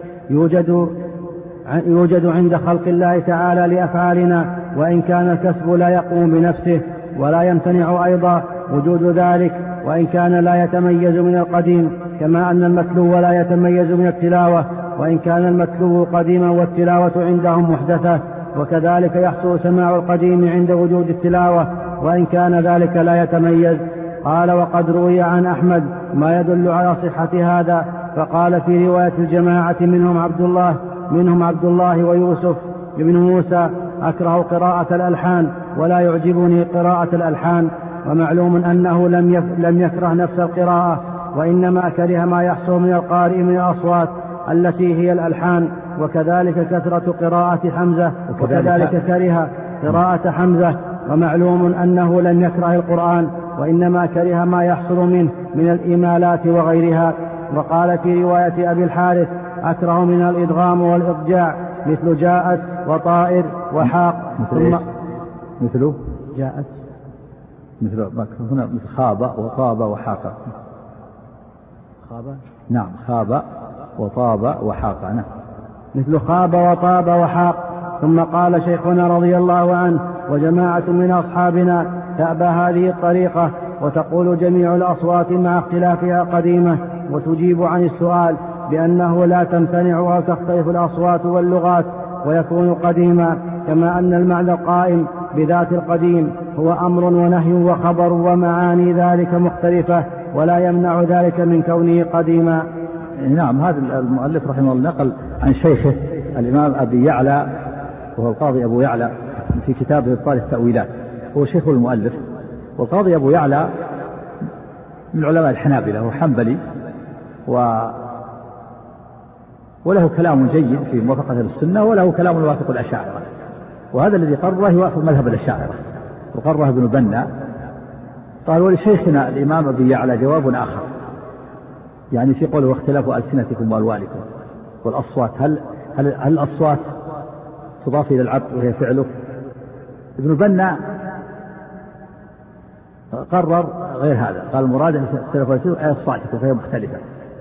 يوجد عند خلق الله تعالى لأفعالنا، وإن كان الكسب لا يقوم بنفسه، ولا يمتنع أيضا وجود ذلك وإن كان لا يتميز من القديم، كما أن المتلو لا يتميز من التلاوة وإن كان المتلو قديما والتلاوة عندهم محدثة، وكذلك يحصل سماع القديم عند وجود التلاوة وإن كان ذلك لا يتميز. قال: وقد روي عن أحمد ما يدل على صحة هذا، فقال في رواية الجماعة منهم عبد الله ويوسف بن موسى: أكره قراءة الألحان ولا يعجبني قراءة الألحان. ومعلوم أنه لم يكره نفس القراءة، وإنما كره ما يحصل من القارئ من الأصوات التي هي الألحان، وكذلك كثرة قراءة حمزة، وكذلك كره قراءة حمزة. ومعلوم أنه لم يكره القرآن، وإنما كره ما يحصل منه من الإمالات وغيرها. وقال في رواية أبي الحارث: أكره من الإدغام والإضجاع مثل جاءت وطائر وحاق. مثل جاءت مثل هنا مثل خاب وطاب وحاق. خاب؟ نعم، خاب وطاب وحاق. نعم، مثل خاب وطاب وحاق. ثم قال شيخنا رضي الله عنه: وجماعة من أصحابنا تأبى هذه الطريقة، وتقول جميع الأصوات مع اختلافها قديمة، وتجيب عن السؤال بأنه لا تمتنع أو تختلف الأصوات واللغات ويكون قديما، كما أن المعنى القائم بذات القديم هو أمر ونهي وخبر ومعاني ذلك مختلفة، ولا يمنع ذلك من كونه قديما. نعم، هذا المؤلف رحمه الله نقل عن شيخه الإمام أبي يعلى وهو القاضي أبو يعلى في كتابه إبطال التأويلات، هو شيخ المؤلف. والقاضي أبو يعلى من علماء الحنابلة وحنبلي وله كلام جيد في موافقة السنة، وله كلام يوافق الأشاعرة، وهذا الذي قرره يوافق مذهب الأشاعرة وقرره ابن بنا. قال ولشيخنا الإمام أبي يعلى جواب آخر، يعني في قوله واختلاف ألسنتكم وألوانكم والأصوات، هل الأصوات تضاف إلى العبد وهي فعله؟ ابن بنا قرر غير هذا، قال المراد أن اختلاف ألسنتكم أي أصواتكم فهي مختلفة.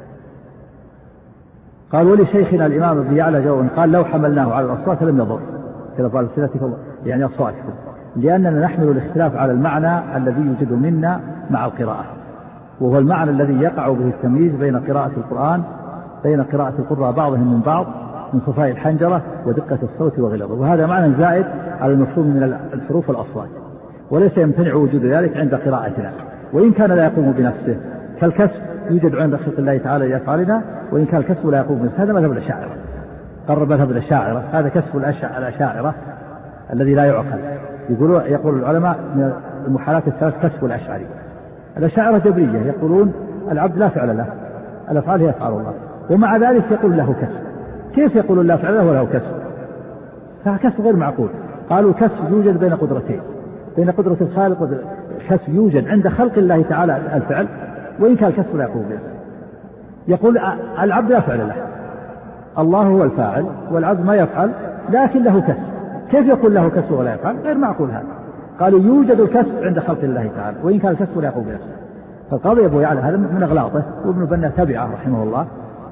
قال ولشيخنا الإمام أبي يعلى جواب، قال لو حملناه على الأصوات لم يضر اختلاف ألسنتكم يعني أصواتكم، لأننا نحمل الاختلاف على المعنى الذي يوجد منا مع القراءة، وهو المعنى الذي يقع به التمييز بين قراءة القرآن بين قراءة القراء بعضهم من بعض من صفاء الحنجرة ودقة الصوت وغلظه، وهذا معنى زائد على المفهوم من الحروف والأصوات، وليس يمتنع وجود ذلك عند قراءتنا، وإن كان لا يقوم بنفسه كالكسب يوجد عند خلق الله تعالى لأفعالنا، وإن كان الكسب لا يقوم بنفسه. هذا مذهب الأشاعرة، قرر مذهب الأشاعرة، هذا كسب الأشاعرة الذي لا يعقل. يقول العلماء من المحالات الثلاث كسب الأشعري. الأشاعرة جبرية يقولون العبد لا فعل له، الأفعال هي أفعال الله، ومع ذلك يقول له كسب. كيف يقول لا فعل له وله كسب؟ فكسب غير معقول. قالوا كسب يوجد بين قدرتين، بين قدرة الخالق كسب يوجد عند خلق الله تعالى الفعل، وإن كان الكسب لا يقوم به. يقول العبد لا فعل له، الله هو الفاعل والعبد ما يفعل لكن له كسب. كيف يقول له كسب ولا يفعل؟ غير معقول هذا. قالوا يوجد الكسب عند خلق الله تعالى وإن كان الكسب لا يقوم به. فالقاضي أبو يعلى هذا من أغلاطه، وابن بنا تبعه رحمه الله،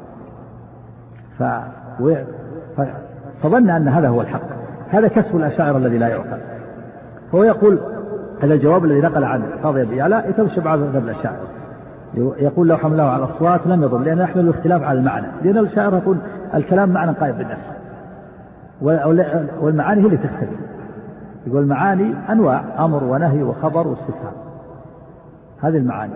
فظن أن هذا هو الحق. هذا كسب الأشاعرة الذي لا يعقل. هو يقول هذا الجواب الذي نقل عنه القاضي أبو يعلى يتبع مذهب الأشاعرة، يقول لو حمله على الأصوات لم يضر، لأن يحمل الاختلاف على المعنى، لأن الأشاعرة يقول الكلام معنى قائم بالنفس، والمعاني هي اللي تختلف. يقول المعاني أنواع، أمر ونهي وخبر واستفهام، هذه المعاني.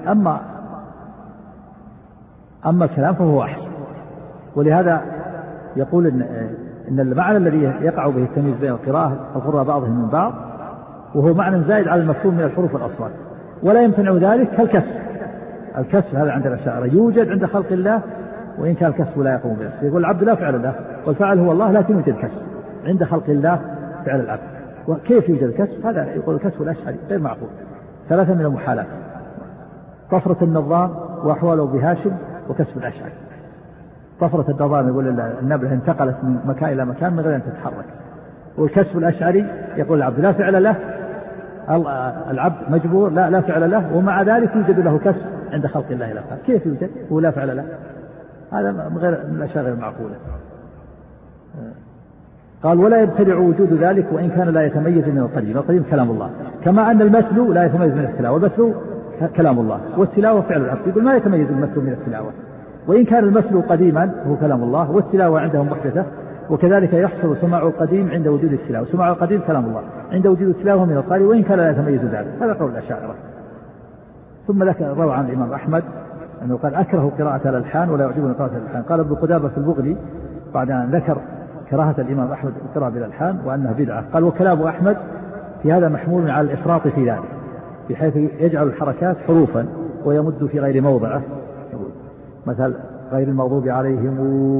أما الكلام فهو واحد، ولهذا يقول إن المعنى الذي يقع به التمييز بين القراء بعضهم من بعض وهو معنى زائد على المفهوم من الحروف والأصوات، ولا يمتنع ذلك كالكسب. الكسب هذا عند الأشاعرة يوجد عند خلق الله وإن كان الكسب لا يقوم به. يقول العبد لا فعل له والفاعل هو الله، لكن يوجد كسب عند خلق الله فعل العبد. وكيف يوجد الكسب؟ هذا يقول الكسب الأشعري غير معقول. ثلاثة من المحالات: طفرة النظام وأحواله بهاشم وكسب الأشعري. طفرة النظام يقول النبلة انتقلت من مكان إلى مكان من غير أن تتحرك، والكسب الأشعري يقول العبد لا فعل له، العبد مجبور لا فعل له، ومع ذلك يوجد له كسب عند خلق الله الأفعال. كيف يوجد هو لا فعل له؟ هذا من الأشياء غير معقولة. قال ولا يبتدع وجود ذلك وإن كان لا يتميز من القديم. القديم كلام الله، كما أن المثل لا يتميز من التلاوة، والمثل كلام الله، والتلاوة فعل العبد. يقول ما يتميز المثل من التلاوة، وإن كان المثل قديما هو كلام الله، والتلاوة عندهم محدثة، وكذلك يحصل سماع القديم عند وجود التلاوة. سماع القديم كلام الله عند وجود التلاوة من القارئ وإن كان لا يتميز ذلك. هذا قول الأشاعرة. ثم روى عن الإمام أحمد أنه قال أكره قراءة الألحان ولا يعجبني قراءة الألحان. قال ابن قدامة في البغلي بعد أن ذكر كراهة الإمام أحمد القراءة بالألحان وأنها بدعة، قال وكلام أحمد في هذا محمول على الإفراط في ذلك، بحيث يجعل الحركات حروفا ويمد في غير موضعه، مثل غير المغضوب عليهم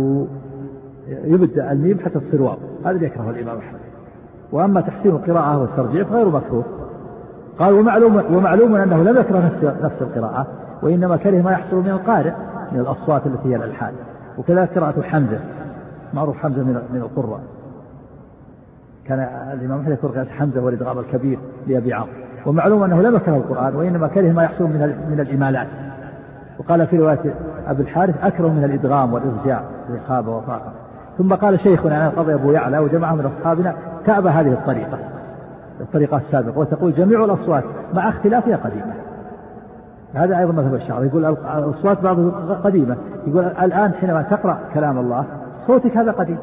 يبدأ الميم حتى تصير واو، هذا يكره الإمام أحمد. وأما تحسين القراءة والترجيع فغير مكروه. قال ومعلوم أنه لم يكره نفس القراءة، وإنما كره ما يحصل من القارئ من الأصوات التي هي الألحان. وكذلك قراءة حمزة، معروف حمزة من القراء، كان الإمام أحمد يقول قراءة حمزة والإدغام الكبير لأبي عمرو. ومعلوم أنه لم يكره القرآن، وإنما كره ما يحصل من الإمالات. وقال في رواية أبي الحارث أكره من الإدغام والإرجاع رقابة وطاقة. ثم قال شيخنا القاضي أبو يعلى وجماعة من أصحابنا تأبى هذه الطريقة السابقة، وتقول جميع الأصوات مع اختلافها قديمة. هذا أيضا مذهب الشعر، يقول الأصوات بعضها قديمة يقول الآن حينما تقرأ كلام الله صوتك هذا قديم،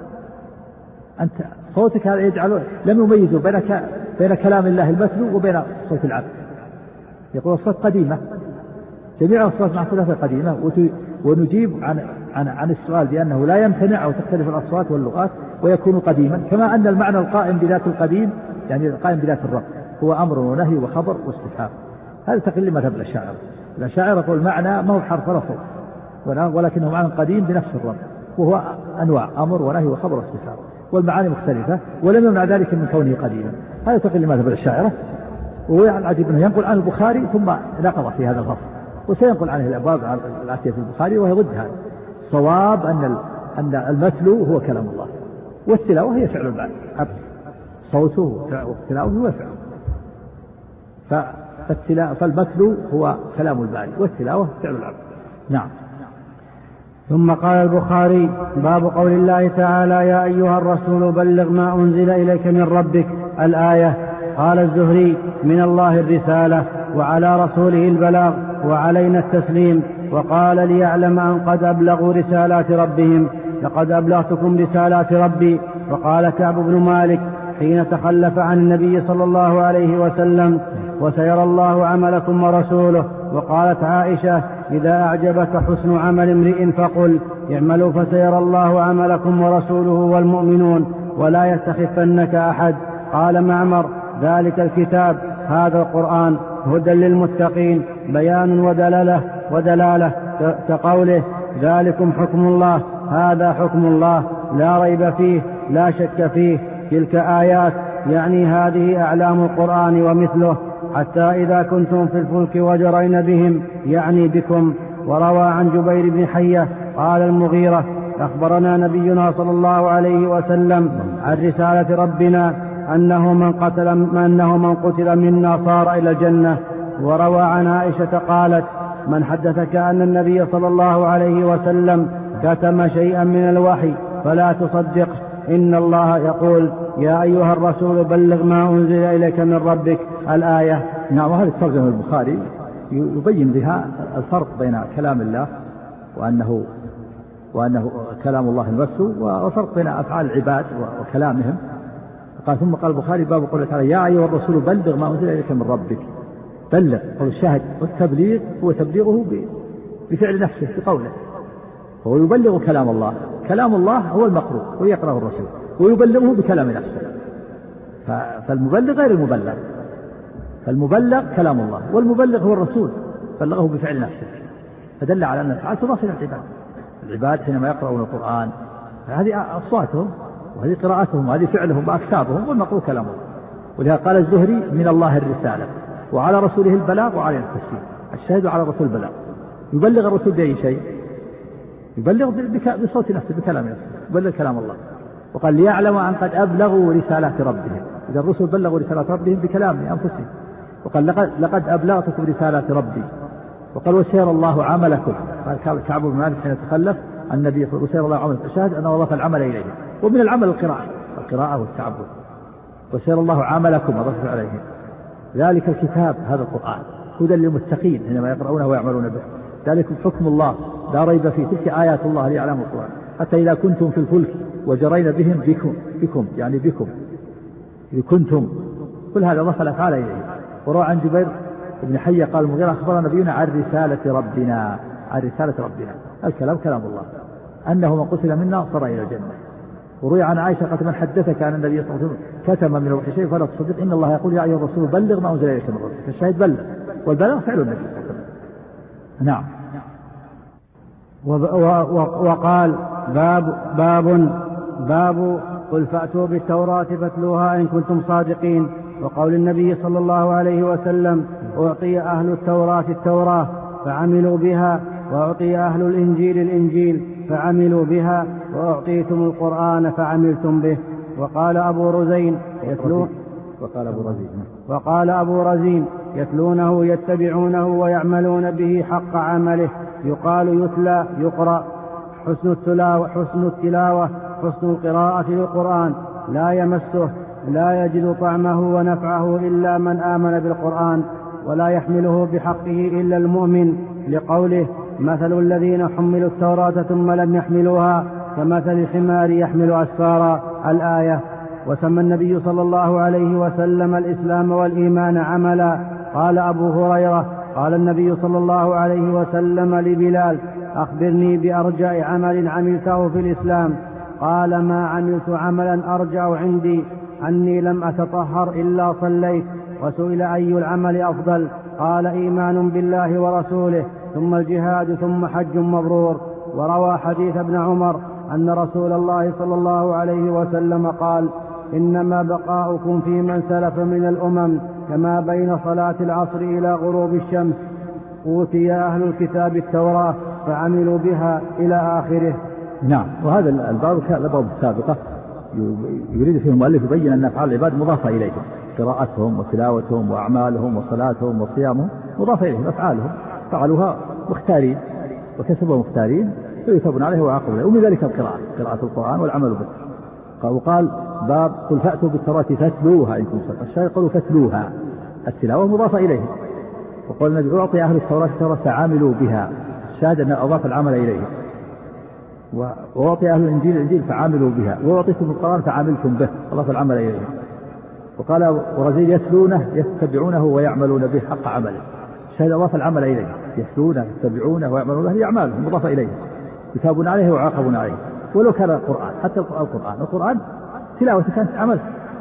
أنت صوتك هذا يجعله لم يميزوا بين كلام الله المتلو وبين صوت العبد. يقول الصوت قديمة، جميع الأصوات محفوظة قديمة، ونجيب عن السؤال بأنه لا يمتنع أو تختلف الأصوات واللغات ويكون قديما، كما أن المعنى القائم بذات القديم يعني القائم بذات الرب هو أمر ونهي وخبر واستفهام. هذا تقريبا مذهب الأشاعرة. الأشاعرة يقول المعنى ما هو حرف ولا صوت، ولكنه معنى قديم بنفس الرب، وهو أنواع أمر ونهي وخبر واستفهام، والمعاني مختلفة ولم يمنع ذلك من كونه قديما. هذا تقريبا مذهب الأشاعرة. والعجيب أنه ينقل عن البخاري ثم نقض في هذا الفصل، وسينقل عنه الأبواب الآتية في البخاري وهي ضد هذا. صواب أن المتلو هو كلام الله، والتلاوة هي فعل الباري، صوته والتلاوة هو فعل، فالمتلو هو كلام الباري والتلاوة فعل العبد. نعم. ثم قال البخاري: باب قول الله تعالى: يا أيها الرسول بلغ ما أنزل إليك من ربك، الآية. قال الزهري: من الله الرسالة، وعلى رسوله البلاغ، وعلينا التسليم. وقال: ليعلم أن قد أبلغوا رسالات ربهم، لقد أبلغتكم رسالات ربي. وقال كعب بن مالك حين تخلف عن النبي صلى الله عليه وسلم: وسيرى الله عملكم ورسوله. وقالت عائشة: إذا أعجبك حسن عمل امرئ فقل اعملوا فسيرى الله عملكم ورسوله والمؤمنون ولا يستخفنك أحد. قال معمر: ذلك الكتاب هذا القرآن هدى للمتقين، بيان ودلالة كقوله: ذلكم حكم الله، هذا حكم الله، لا ريب فيه، لا شك فيه. تلك آيات، يعني هذه أعلام القرآن ومثله. حتى إذا كنتم في الفلك وجرين بهم، يعني بكم. وروى عن جبير بن حية قال المغيرة: أخبرنا نبينا صلى الله عليه وسلم عن رسالة ربنا أنه من قتل منا صار إلى الجنة. وروى عن عائشة قالت: من حدثك أن النبي صلى الله عليه وسلم كتم شيئا من الوحي فلا تصدق، إن الله يقول: يا أيها الرسول بلغ ما أنزل إليك من ربك، الآية. نعم. وهذا الترجمة البخاري يبين بها الفرق بين كلام الله وأنه كلام الله المتلو، وفرق بين أفعال العباد وكلامهم. قال: ثم قال البخاري: باب قوله تعالى: يا أيها الرسول بلغ ما أنزل إليك من ربك. بلغ، قول الشاهد، والتبليغ هو تبليغه بفعل نفسه بقوله، هو يبلغ كلام الله. كلام الله هو المقروء ويقرأه الرسول، ويبلغه بكلام نفسه. فالمبلغ غير المبلغ، فالمبلغ كلام الله، والمبلغ هو الرسول بلغه بفعل نفسه. فدل على أن الأفعال تضاف إلى العباد حينما يقرؤون القرآن، هذه أصواتهم وهذه قراءتهم وهذه فعلهم وأكتابهم، والمقروء كلام الله. ولهذا قال الزهري: من الله الرسالة، وعلى رسوله البلاغ، وعلينا التسليم. الشاهد على الرسول البلاغ، يبلغ الرسول بأي شيء؟ يبلغ بصوت نفسه، بكلام نفسه، يبلغ كلام الله. وقال: ليعلم أن قد أبلغوا رسالات ربهم، إذا الرسل بلغوا رسالات ربهم بكلام أنفسهم. وقال: لقد أبلغتكم رسالات ربي. وقال: وسير الله عملكم. قال كعب بن مالك حين تخلف عن النبي: وسير الله عملكم. الشاهد أن أضاف العمل إليه، ومن العمل القراءة والتعبد. وسير الله عملكم أضاف عليه. ذلك الكتاب هذا القرآن هدى للمتقين حينما يقرؤونه ويعملون به، ذلكم حكم الله لا ريب فيه، تلك آيات الله ليعلم القرآن. حتى إذا كنتم في الفلك وجرين بهم بكم يعني بكم إذ كنتم، كل هذا ضاف الأفعال إليه. وروى عن جبير بن حية قال المغيرة: أخبرنا نبينا عن رسالة ربنا، الكلام كلام الله، أنه من قتل منا صار إلى الجنة. وروي عن عائشة قالت: من حدثك أن النبي صلى الله عليه وسلم كتم من الوحي شيء فلا تصدق، إن الله يقول: يا أيها الرسول بلغ ما أنزل إليك من ربك. فالشاهد بلغ، والبلاغ فعل النبي صلى الله عليه وسلم. نعم. وقال: باب قل فأتوا بالتوراة فاتلوها إن كنتم صادقين. وقول النبي صلى الله عليه وسلم: أعطي أهل التوراة فعملوا بها، وأعطي أهل الإنجيل فعملوا بها، وأعطيتم القرآن فعملتم به. وقال أبو رزين: يتلونه يتبعونه ويعملون به حق عمله، يقال يتلى يقرأ، حسن التلاوة حسن القراءة للقرآن، لا يمسه لا يجد طعمه ونفعه إلا من آمن بالقرآن، ولا يحمله بحقه إلا المؤمن، لقوله: مثل الذين حملوا التوراة ثم لم يحملوها كمثل الحمار يحمل أسفارا الآية. وسمى النبي صلى الله عليه وسلم الإسلام والإيمان عملا. قال أبو هريرة قال النبي صلى الله عليه وسلم لبلال أخبرني بأرجع عمل عملته في الإسلام. قال ما عملت عملا أرجع عندي أني لم أتطهر إلا صليت. وسئل أي العمل أفضل؟ قال إيمان بالله ورسوله ثم الجهاد ثم حج مبرور. وروى حديث ابن عمر أن رسول الله صلى الله عليه وسلم قال إنما بقاؤكم في من سلف من الأمم كما بين صلاة العصر إلى غروب الشمس. أوتي أهل الكتاب التوراة فعملوا بها إلى آخره. نعم. وهذا الباب كالباب السابقة يريد فيه المؤلف يبين أن أفعال العباد مضافة إليهم، قراءتهم وتلاوتهم وأعمالهم وصلاتهم وصيامهم مضافة إليهم، أفعالهم فعلوها مختارين وكسبوا مختارين فيثابون عليه ويعاقبون عليه. ومن ذلك القراءة، قراءة القرآن والعمل به. وقال باب قل فأتوا بالتوراة فاتلوها إن كنتم صادقين. الشاهد قالوا فاتلوها، التلاوة مضافة إليهم. وقال النبي أعطي أهل التوراة فعملوا بها، الشاهد أن أضاف العمل إليهم. وأعطي أهل الإنجيل فعملوا بها، وأعطيتم القرآن فعملتم به، أضاف العمل إليهم. وقال ورزيل يتلونه يتبعونه ويعملون به حق عمله، الشاهد أضاف العمل إليه، يتلونه يتبعونه ويعملون به أعمالهم مضافة إليه، يثابون عليه ويعاقبون عليه. ولو كان القرآن، حتى القرآن تلاوة كانت عمل.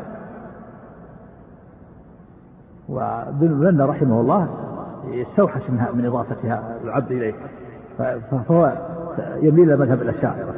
وابن رحمه الله يستوحش من إضافتها العبد إليه، فهو يميل إلى مذهب الأشاعرة.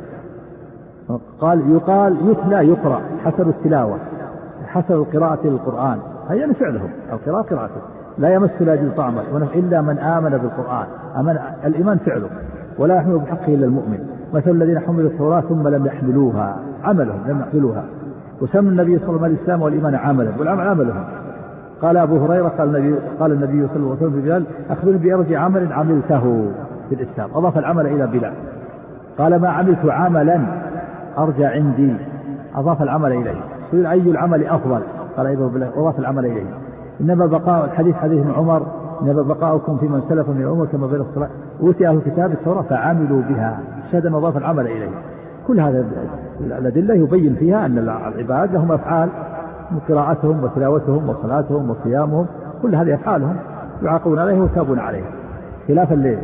يقال يتلى يقرأ حسب التلاوة حسب القراءة للقرآن، هي فعلهم القراءة قراءته، لا يمس لا يجد طعمه إلا من آمن بالقرآن. الإيمان فعله ولا يحمل بحقه إلا المؤمن. مثل الذين حملوا التوراة ثم لم يحملوها، عملهم لم يحملوها. وسمى النبي صلى الله عليه وسلم الإسلام والإيمان عملا، والعمل عملهم. قال أبو هريرة قال النبي صلى الله عليه وسلم بلال أخبرني بأرجع عمل عملته في الإسلام، أضاف العمل إلى بلال. قال ما عملت عملا أرجع عندي، أضاف العمل إليه. قيل أي العمل أفضل؟ قال أيضا بالله، أضاف العمل إليه. إنما بقاء الحديث حديث ابن عمر إنما بقاؤكم في من سلف من الأمم كما بين الصلاة. أوتي أهل الكتاب التوراة فعملوا بها، شهد أن أضاف العمل إليه. كل هذا الأدلة يبين فيها أن العباد لهم أفعال، قراءتهم وتلاوتهم وصلاتهم وصيامهم، كل هذه أفعالهم يعاقبون عليها ويثابون عليها، خلافا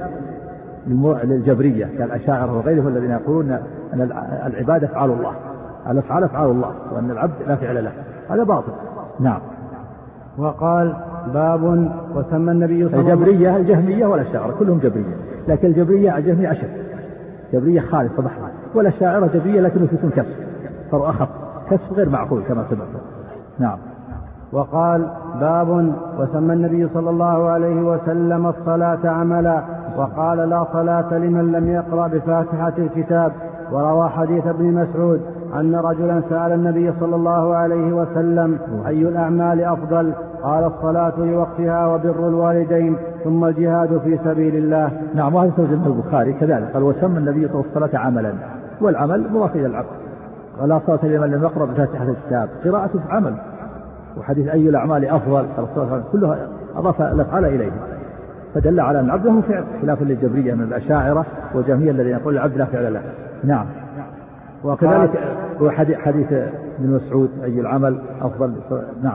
للجبرية كالأشاعرة وغيرهم الذين يقولون أن العباد أفعال الله، الأفعال أفعال الله، وأن العبد لا فعل له، هذا باطل. نعم. وقال باب وسمى النبي صلى الله عليه وسلم الجبرية الجهمية والأشاعرة كلهم جبرية، لكن الجبرية أشد، جبرية خالصة بحرة، والأشاعرة جبرية لكن يثبتون كسب، صاروا أخف، كسب غير معقول كما سبق. نعم. وقال باب وسمى النبي صلى الله عليه وسلم الصلاة عملا، وقال لا صلاة لمن لم يقرأ بفاتحة الكتاب. وروى حديث ابن مسعود أن رجلا سأل النبي صلى الله عليه وسلم أي الأعمال أفضل؟ قال الصلاة لوقتها وبر الوالدين ثم الجهاد في سبيل الله. نعم. وهذا توجد البخاري كذلك قال وسمى النبي صلى الله عليه وسلم الصلاة عملا، والعمل مضاف إلى العبد. ولا صلاة لمن لم يقرأ بفاتحة الكتاب، قراءته عمل. وحديث أي الأعمال أفضل كلها أضاف الأفعال إليه، فدل على أن العبد له فعل، خلافا للجبرية من الأشاعرة والجهمية الذين يقول العبد لا فعل له. نعم. وكذلك حديث ابن مسعود أي العمل أفضل. نعم.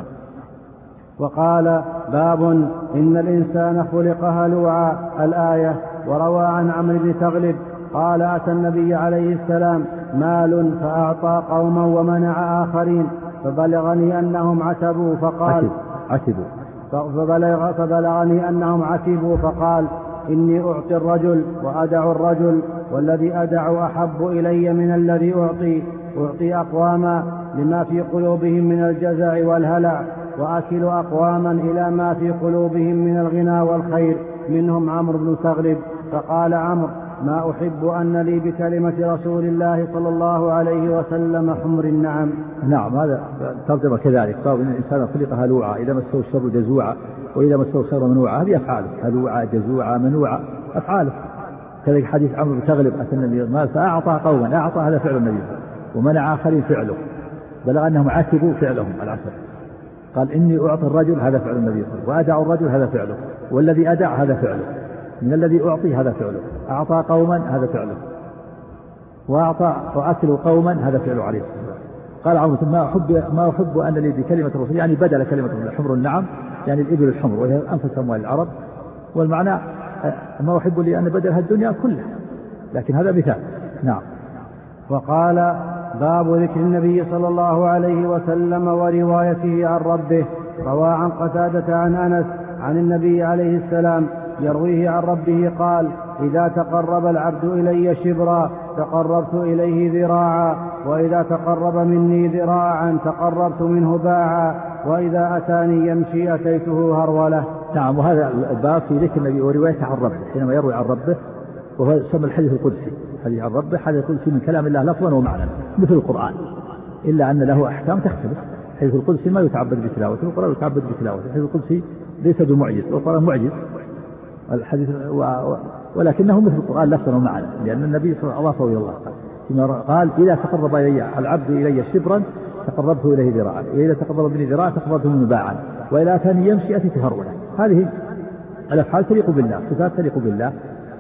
وقال باب إن الإنسان خلق هلوعا الآية. وروى عن عمرو بن تغلب قال أتى النبي عليه السلام مال فأعطى قوما ومنع آخرين، فبلغني أنهم عتبوا فقال فبلغني أنهم عتبوا فقال إني أعطي الرجل وأدع الرجل، والذي أدع أحب إلي من الذي أعطي أقواما لما في قلوبهم من الجزع والهلع، وأكل أقواما إلى ما في قلوبهم من الغنى والخير، منهم عمرو بن تغلب. فقال عمرو ما أحب أن لي بكلمة رسول الله صلى الله عليه وسلم حمر النعم. نعم. هذا ترجمة كذلك، قال إن الإنسان خلق هلوعا إذا مسه الشر جزوعا وإذا مسه الخير منوعا، هذه أفعاله، هلوعا جزوعا منوعا أفعاله. كذلك حديث عمرو بن تغلب أتى النبي مال فأعطى قوما، أعطى هذا فعل النبي، ومنع آخرين فعله، بلغ أنهم عاتبوا فعلهم العسل. قال إني أعطي الرجل هذا فعل النبي صلى الله عليه وسلم، وأدع الرجل هذا فعله، والذي أدع هذا فعله. من الذي أعطي هذا فعله، أعطى قوما هذا فعله، وأعطى وأكل قوما هذا فعله عليه الصلاة والسلام. قال عمرو ما أحب أن لي بكلمة الرسول، يعني بدل كلمة الرسول حمر النعم، يعني الإبل الحمر وهي أنفس أموال العرب، والمعنى ما أحب لي أن بدلها الدنيا كلها، لكن هذا مثال. نعم. وقال باب ذكر النبي صلى الله عليه وسلم وروايته عن ربه. روى عن قتادة عن أنس عن النبي عليه السلام يرويه عن ربه قال: إذا تقرب العبد إلي شبرا تقربت إليه ذراعا، وإذا تقرب مني ذراعا تقربت منه باعا، وإذا أتاني يمشي أتيته هرولة. نعم. وهذا الباب في ذكر النبي وروايته عن ربه، حينما يروي عن ربه، وهو يسمى الحديث القدسي. حديث عن ربه حديث القدسي من كلام الله لفظا ومعنى مثل القرآن، إلا أن له أحكام تختلف. الحديث القدسي ما يتعبد بتلاوته، القرآن يتعبد بتلاوته. الحديث القدسي ليس بمعجز، والقرآن معجز الحديث ولكنه مثل القرآن لفظا ومعنى، لأن النبي صلى الله عليه وسلم قال: إذا تقرب إلي العبد إلي شبرا تقربت إليه ذراعا، وإذا تقرب مني ذراعا تقربت منه باعا، وإذا أتاني يمشي أتيت هرولا. هذه الأفعال تليق بالله، صفات تليق بالله.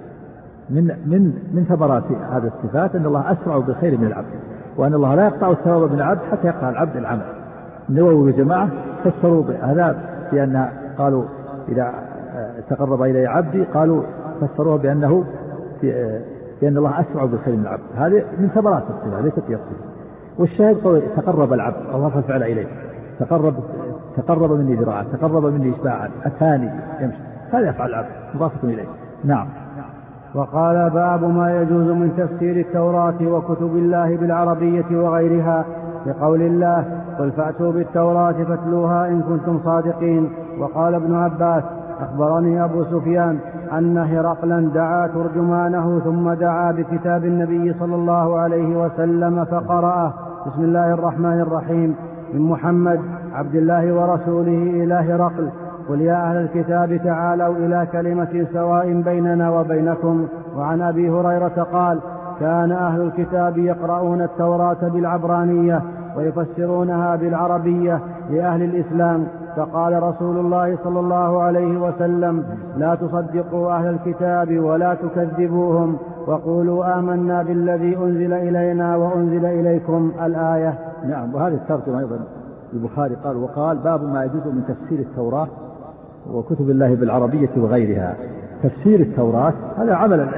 من ثمرات هذه الصفات أن الله أسرع بالخير من العبد، وأن الله لا يقطع الثواب من العبد حتى يقطع العبد العمل. النووي وجماعة فسروا هذا بأن قالوا إذا تقرب إلي عبدي، قالوا فسروها بأن الله أسرع بالخير من العبد. هذه من ثمرات الصفة ليست هي الصفة. والشاهد قول تقرب العبد، أضاف الفعل إليه، تقرب مني ذراعا، تقرب مني إشباعا، أتاني يمشي، هذا يفعل العبد مضافة إليه. نعم. وقال باب ما يجوز من تفسير التوراة وكتب الله بالعربية وغيرها، لقول الله: قل فأتوا بالتوراة فاتلوها إن كنتم صادقين. وقال ابن عباس: أخبرني أبو سفيان أن هرقلا دعا ترجمانه ثم دعا بكتاب النبي صلى الله عليه وسلم فقرأه: بسم الله الرحمن الرحيم، من محمد عبد الله ورسوله إلى هرقل، قل يا أهل الكتاب تعالوا إلى كلمة سواء بيننا وبينكم. وعن أبي هريرة قال: كان أهل الكتاب يقرؤون التوراة بالعبرانية ويفسرونها بالعربية لأهل الإسلام، فقال رسول الله صلى الله عليه وسلم: لا تصدقوا أهل الكتاب ولا تكذبوهم، وقولوا آمنا بالذي أنزل إلينا وأنزل إليكم، الآية. نعم. وهذه الترجمة أيضا البخاري وقال باب ما يجوز من تفسير التوراة وكتب الله بالعربية وغيرها. تفسير التوراة هذا عمل،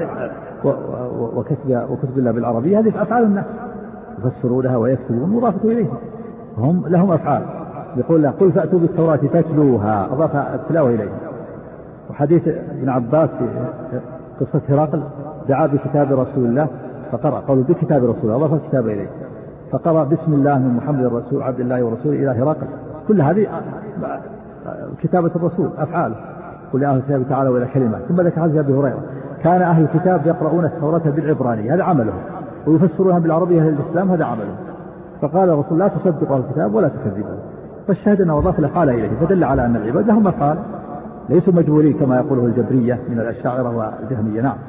وكتب الله بالعربية هذه أفعال الناس يفسرونها ويكتبون مضافة إليهم، هم لهم أفعال. يقول له: قل فأتوا بالتوراة فاتلوها، أضاف التلاوة إليه. وحديث ابن عباس في قصة هرقل دعا بكتاب رسول الله فقرأ، قالوا بكتاب رسول الله، أضاف الكتاب إليه فقرأ: بسم الله من محمد الرسول عبد الله ورسوله إلى هرقل. كل هذه كتابة الرسول أفعال. قل يا أهل الكتاب تعالوا إلى كلمة. ثم ذكر حديث أبي هريرة: كان أهل الكتاب يقرؤون التوراة بالعبرانية، هذا عمله، ويفسرونها بالعربية للإسلام، هذا عمله. فقال الرسول: لا تصدقوا أهل الكتاب ولا تكذبوا. فالشاهد أنه أضاف الأفعال إليه، فدل على أن العباد لهم أفعال ليسوا مجبورين كما يقوله الجبرية من الأشاعرة والجهمية. نعم.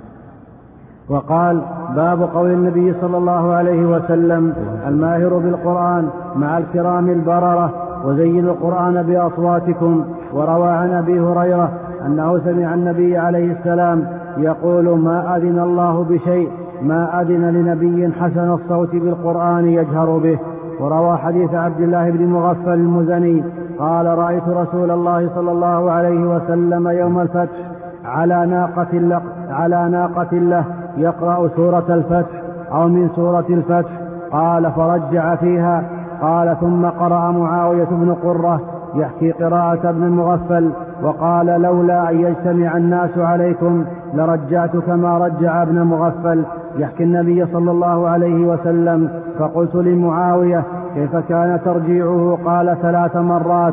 وقال باب قول النبي صلى الله عليه وسلم: الماهر بالقرآن مع الكرام البررة، وزينوا القرآن بأصواتكم. وروى عن أبي هريرة أنه سمع النبي عليه السلام يقول: ما أذن الله بشيء ما أذن لنبي حسن الصوت بالقرآن يجهر به. وروى حديث عبد الله بن مغفل المزني قال: رأيت رسول الله صلى الله عليه وسلم يوم الفتح على ناقة له يقرأ سورة الفتح أو من سورة الفتح. قال: فرجع فيها. قال: ثم قرأ معاوية بن قرة يحكي قراءة ابن المغفل، وقال: لولا أن يجتمع الناس عليكم لرجعت كما رجع ابن مغفل يحكي النبي صلى الله عليه وسلم. فقلت لمعاوية: كيف كان ترجيعه؟ قال: 3 مرات.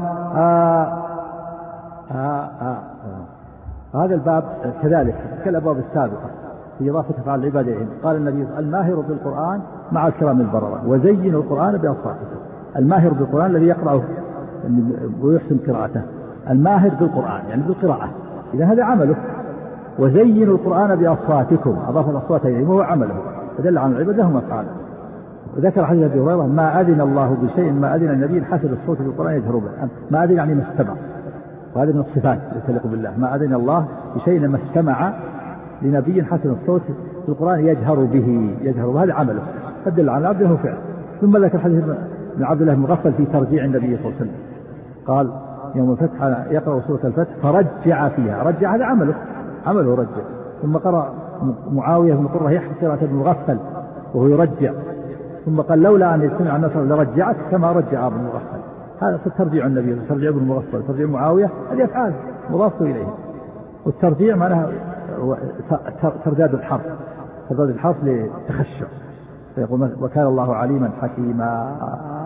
هذا الباب كذلك كالأبواب السابقة في إضافة أفعال العباد إليهم. قال النبي: الماهر بالقرآن مع الكرام البررة، وزينوا القرآن بأصواتكم. الماهر بالقرآن الذي يقرأه ويحسن قراءته، الماهر بالقرآن يعني بالقراءة، إذا هذا عمله. وزينوا القرآن بأصواتكم، أضاف الأصوات إليه وهو عمله، فدل عن العباد لهم أفعال. وذكر حديث أبي هريرة: ما أذن الله بشيء ما أذن النبي حسن الصوت بالقرآن يجهر به. ما أذن يعني ما استمع، وهذه من الصفات التي تليق بالله. ما أذن الله بشيء لما استمع لنبي حسن الصوت في القرآن يجهر به، وهذا عمله فدل على عبده هو فعل. ثم ذكر الحديث من عبد الله المغفل في ترجيع النبي صلى الله عليه وسلم، قال يوم الفتح يقرأ سورة الفتح فرجع فيها، رجع هذا عمله رجع. ثم قرأ معاوية بن قرة يحفظ قراءة ابن المغفل وهو يرجع، ثم قال لولا أن يجتمع الناس لرجعت كما رجع ابن المغفل. هذا ترجيع النبي، ترجيع ابن المغفل، ترجيع معاوية، هذه أفعال مضاف إليه. والترجيع معناها ترداد الحرف للتخشع، فيقول وكان الله عليما حكيما،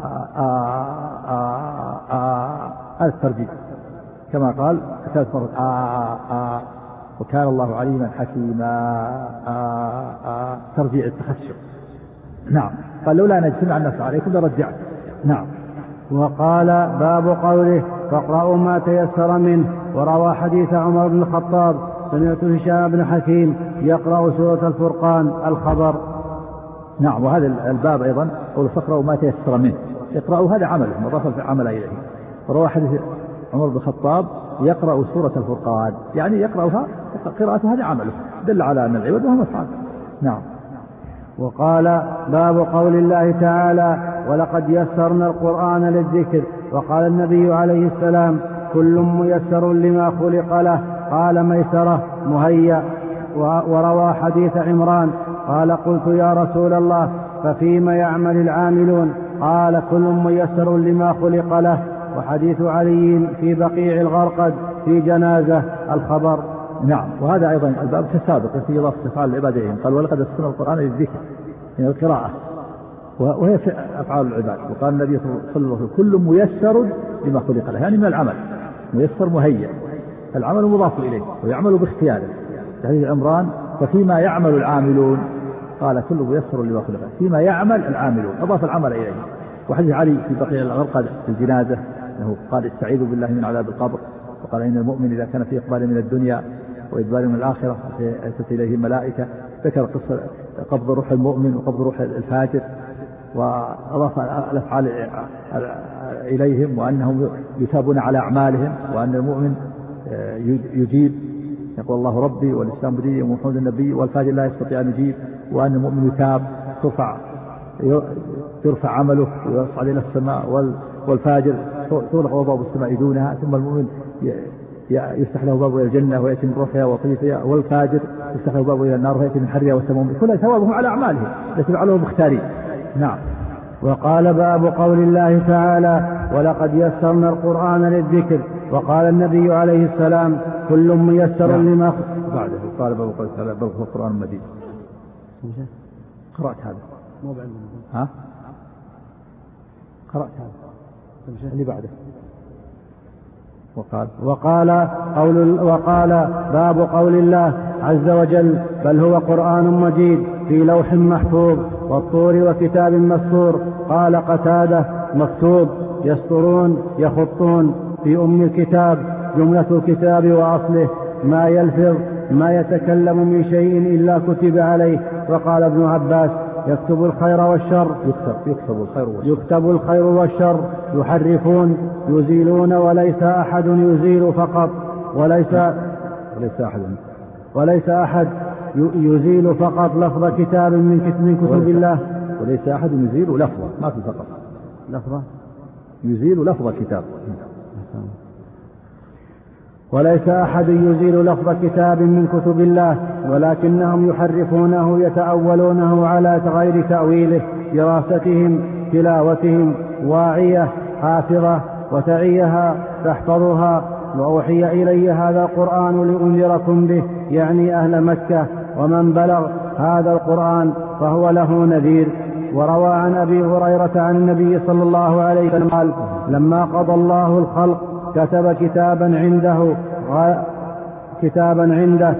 هذا الترجيع كما قال وكان الله عليما حكيما، ترجيع التخشع. نعم. قال لولا أن اجتمع الناس عليكم لرجعت. نعم. وقال باب قوله فاقرأوا ما تيسر منه. وروى حديث عمر بن الخطاب سمعت هشام بن حكيم يقرأ سورة الفرقان الخبر. نعم. وهذا الباب أيضا قول فاقرأوا ما تيسر منه، اقرأوا هذا عمله مضاف عمل إليه. وروى حديث عمر بن الخطاب يقرأ سورة الفرقان، يعني يقرأها قراءته هذا عمله، دل على أن العباد وهم أفعال. نعم. وقال باب قول الله تعالى ولقد يسرنا القرآن للذكر. وقال النبي عليه السلام كل ميسر لما خلق له، قال ميسرة مهيأ. وروى حديث عمران قال قلت يا رسول الله ففيما يعمل العاملون؟ قال كل ميسر لما خلق له. وحديث علي في بقيع الغرقد في جنازة الخبر. نعم. وهذا أيضا الباب تسابق في إضافة أفعال العباد. قال ولقد يسرنا القرآن للذكر، يعني القراءة، وهي أفعال العباد. وقال النبي صلى الله عليه وسلم كل ميسر لما خلق له، يعني من العمل ميسر مهيأ، العمل مضاف إليه ويعمل باختياره. حديث عمران ففيما يعمل العاملون، قال كل ميسر لما خلق له، فيما يعمل العاملون أضاف العمل إليه. وحديث علي في بقيع الغرقد في الجنازة أنه قال استعيذوا بالله من عذاب القبر. وقال إن المؤمن إذا كان في إقبال من الدنيا وإدبار من الآخرة أتت إليه الملائكة. ذكر قصة قبض روح المؤمن وقبض روح الفاجر، وأضاف الأفعال إليهم، وأنهم يثابون على أعمالهم، وأن المؤمن يجيب يقول الله ربي والإسلام ديني ومحمد النبي، والفاجر لا يستطيع أن يجيب، وأن المؤمن يثاب يرفع عمله ويصعد إلى السماء، والفاجر تغلق أبواب السماء دونها، ثم المؤمن يفتح له باب إلى الجنة ويأتي من روحها وطيفها، والفاجر يفتح له باب إلى النار ويأتي من حرها وسموم، كل ثوابهم على أعمالهم التي فعلوها مختارين. نعم. وقال باب قول الله تعالى ولقد يسرنا القرآن للذكر. وقال النبي عليه السلام كل ميسر لما بعده. قال باب قول تعالى بل هو القرآن المجيد. قرأت هذا مو بعد ها؟ قرأت هذا اللي بعده. وقال باب قول الله عز وجل بل هو قرآن مجيد في لوح محفوظ والطور وكتاب مسطور. قال قتادة مكتوب يسطرون يخطون في أم الكتاب جملة الكتاب وأصله ما يلفظ ما يتكلم من شيء إلا كتب عليه. وقال ابن عباس يكتب الخير والشر يكتب الخير والشر يحرفون يزيلون وليس أحد يزيل فقط وليس أحد يزيل فقط لفظ كتاب من كتب الله. وليس أحد يزيل لفظة، ما في فقط لفظة يزيل لفظ كتاب. وليس أحد يزيل لفظ كتاب من كتب الله ولكنهم يحرفونه يتأولونه على غير تأويله دراستهم تلاوتهم واعية حافظة وتعيها تحفظها. وأوحي إلي هذا القرآن لأنذركم به يعني أهل مكة ومن بلغ هذا القرآن فهو له نذير. وروى عن أبي هريرة عن النبي صلى الله عليه وسلم قال لما قضى الله الخلق كتب كتابا عنده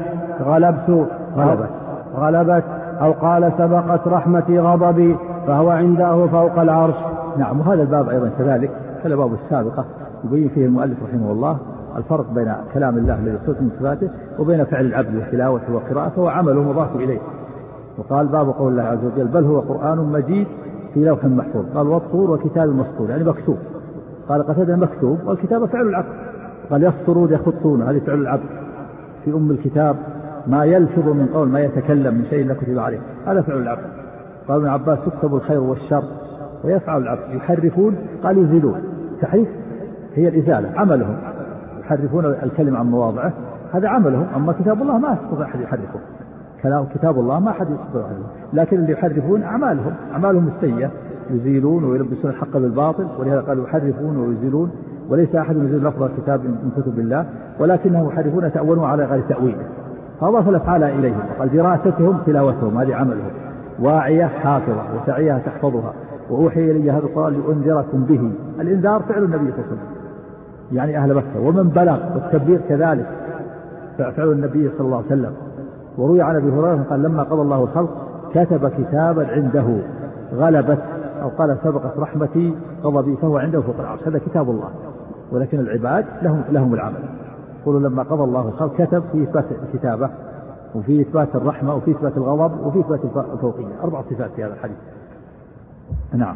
غلبت أو قال سبقت رحمتي غضبي فهو عنده فوق العرش. نعم. وهذا الباب أيضا كذلك كالباب السابقة يبين فيه المؤلف رحمه الله الفرق بين كلام الله الذي صفته من صفاته وبين فعل العبد وتلاوته وقراءته وعمله مضاف إليه. وقال باب قول الله عز وجل بل هو قرآن مجيد في لوح محفوظ. قال والطور وكتاب مسطور يعني مكتوب. قال قتادة مكتوب والكتابة فعل العقل قال يسطرون يخطون، هذه فعل العبد في الكتاب، ما يلفظ من قول ما يتكلم من شيء لا كتب عليه، هذا فعل العبد. قال ابن عباس يكتب الخير والشر ويفعل العبد. يحرفون قال يزيلون، تحريف هي الإزالة، عملهم يحرفون الكلمة عن مواضعه، هذا عملهم. أما كتاب الله ما يستطيع أحد يحرفه، كتاب الله ما أحد يستطيع يحرفه، لكن اللي يحرفون أعمالهم السيئة، يزيلون ويلبسون الحق بالباطل، ولهذا قالوا يحرفون ويزيلون، وليس أحد يزيل لفظ الكتاب من كتب الله، ولكنهم يحرفون تأولون على غير تأويله، فأضاف الأفعال إليهم. قال دراستهم تلاوتهم، هذه عملهم، واعية حافظة وسعيها تحفظها، وأوحي إلي هذا القرآن لأنذركم به. الإنذار فعل النبي صلى الله عليه وسلم، يعني أهل مكة، ومن بلغ، والتبليغ كذلك فعل النبي صلى الله عليه وسلم. وروي عن أبي هريرة قال لما قضى الله الخلق كتب كتابا عنده غلبت، أو قال سبقت رحمتي غضبي، فهو عنده فوق العرش، هذا كتاب الله. ولكن العباد لهم العمل. يقولوا لما قضى الله الخلق كتب في إثبات الكتابة، وفي إثبات الرحمة، وفي إثبات الغضب، وفي إثبات الفوقية، 4 صفات في هذا الحديث. نعم.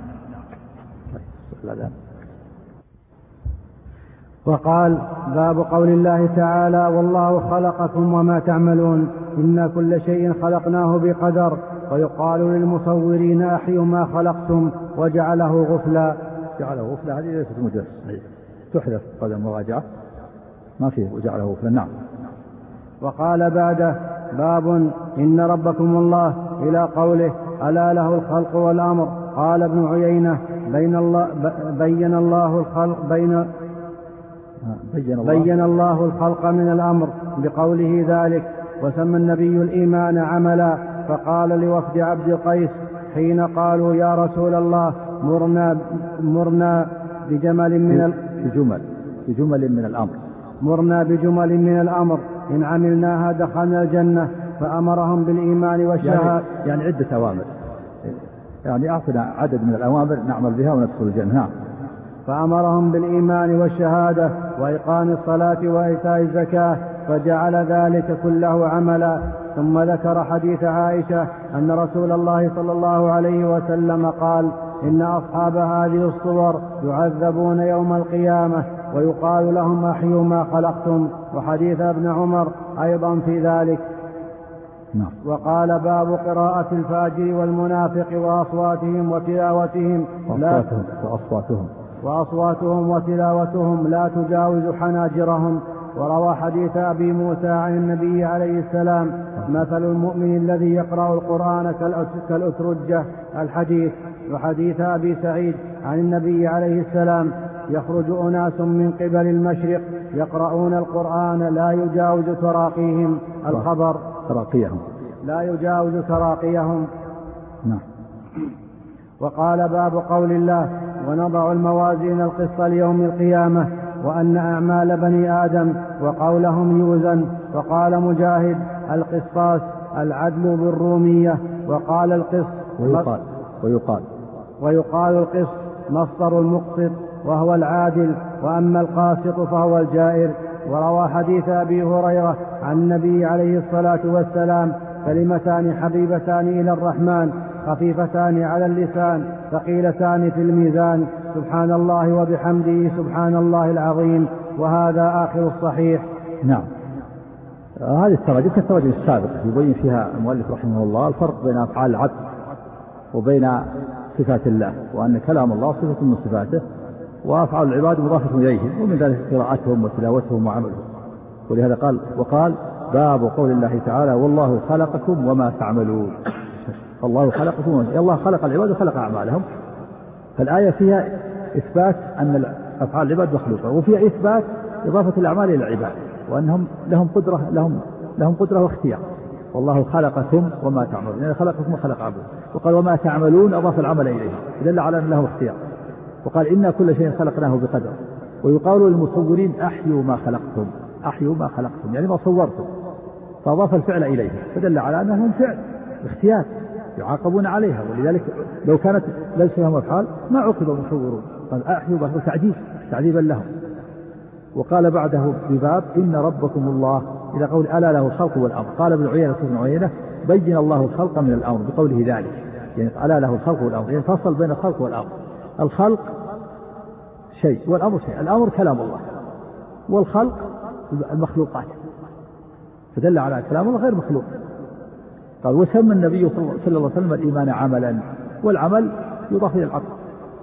وقال باب قول الله تعالى والله خلقكم وما تعملون إن كل شيء خلقناه بقدر. ويقال للمصورين أحيوا ما خلقتم وجعله غفلا. هذه ليست مجاز، تحذف قدم مراجعة ما فيه وجعله غفلا. نعم. وقال بعده باب إن ربكم الله إلى قوله ألا له الخلق والأمر. قال ابن عيينة بين الله الخلق من الأمر بقوله ذلك. وسمى النبي الإيمان عملا، فقال لوفد عبد القيس حين قالوا يا رسول الله مرنا بجمل من الأمر إن عملناها دخلنا الجنة، فأمرهم بالإيمان والشهادة، يعني عدة أوامر، يعني أعطنا عدد من الأوامر نعمل بها وندخل الجنة. فأمرهم بالإيمان والشهادة وإقام الصلاة وإيتاء الزكاة، فجعل ذلك كله عملا. ثم ذكر حديث عائشة أن رسول الله صلى الله عليه وسلم قال إن أصحاب هذه الصور يعذبون يوم القيامة ويقال لهم أحيوا ما خلقتم. وحديث ابن عمر أيضا في ذلك. وقال باب قراءة الفاجر والمنافق وأصواتهم وتلاوتهم لا تجاوز حناجرهم. وروى حديث أبي موسى عن النبي عليه السلام مثل المؤمن الذي يقرأ القرآن كالأترجة الحديث. وحديث أبي سعيد عن النبي عليه السلام يخرج أناس من قبل المشرق يقرؤون القرآن لا يجاوز تراقيهم الخبر لا يجاوز تراقيهم. وقال باب قول الله ونضع الموازين القسط ليوم القيامة وأن أعمال بني آدم وقولهم يوزن. وقال مجاهد القسطاس العدل بالرومية. وقال القسط ويقال القسط مصدر المقسط وهو العادل، وأما القاسط فهو الجائر. وروى حديث أبي هريرة عن النبي عليه الصلاة والسلام كلمتان حبيبتان إلى الرحمن خفيفتان على اللسان ثقيلتان في الميزان سبحان الله وبحمده سبحان الله العظيم. وهذا آخر الصحيح. نعم. هذه التراجم كالتراجم السابق يبين فيها المؤلف رحمه الله الفرق بين أفعال العبد وبين صفات الله، وأن كلام الله صفة من صفاته، وأفعال العباد مضافة إليهم، ومن ذلك قراءتهم وتلاوتهم وعملهم. ولهذا قال باب قول الله تعالى والله خلقكم وما تعملون. الله خلقكم، الله خلق العباد وخلق أعمالهم. فالآية فيها إثبات أن أفعال العباد مخلوقة، وفيها إثبات إضافة الأعمال إلى العباد، وأنهم لهم قدرة واختيار. والله خلقكم وما تعملون، يعني خلقكم وخلق عباد. وقال وما تعملون أضاف العمل إليه، دل على أن له اختيار. وقال إن كل شيء خلقناه بقدر. ويقال للمصورين أحيوا ما خلقتم يعني ما صورتم، فأضاف الفعل إليه، فدل على أنهم فعل اختيار يعاقبون عليها. ولذلك لو كانت ليس لهم أفعال ما عوقب المصورون، قال أحيوا تعذيبا لهم. وقال بعده بباب إن ربكم الله إلى قول ألا له الخلق والأمر. قال ابن عيينة بين الله الخلق من الأمر بقوله ذلك، يعني ألا له الخلق والأمر، يعني فصل بين الخلق والأمر. الخلق شيء والأمر شيء. الأمر كلام الله والخلق المخلوقات، فدل على كلام الله غير مخلوق. قال وسمى النبي صلى الله عليه وسلم الإيمان عملا، والعمل يضاف إلى العقل،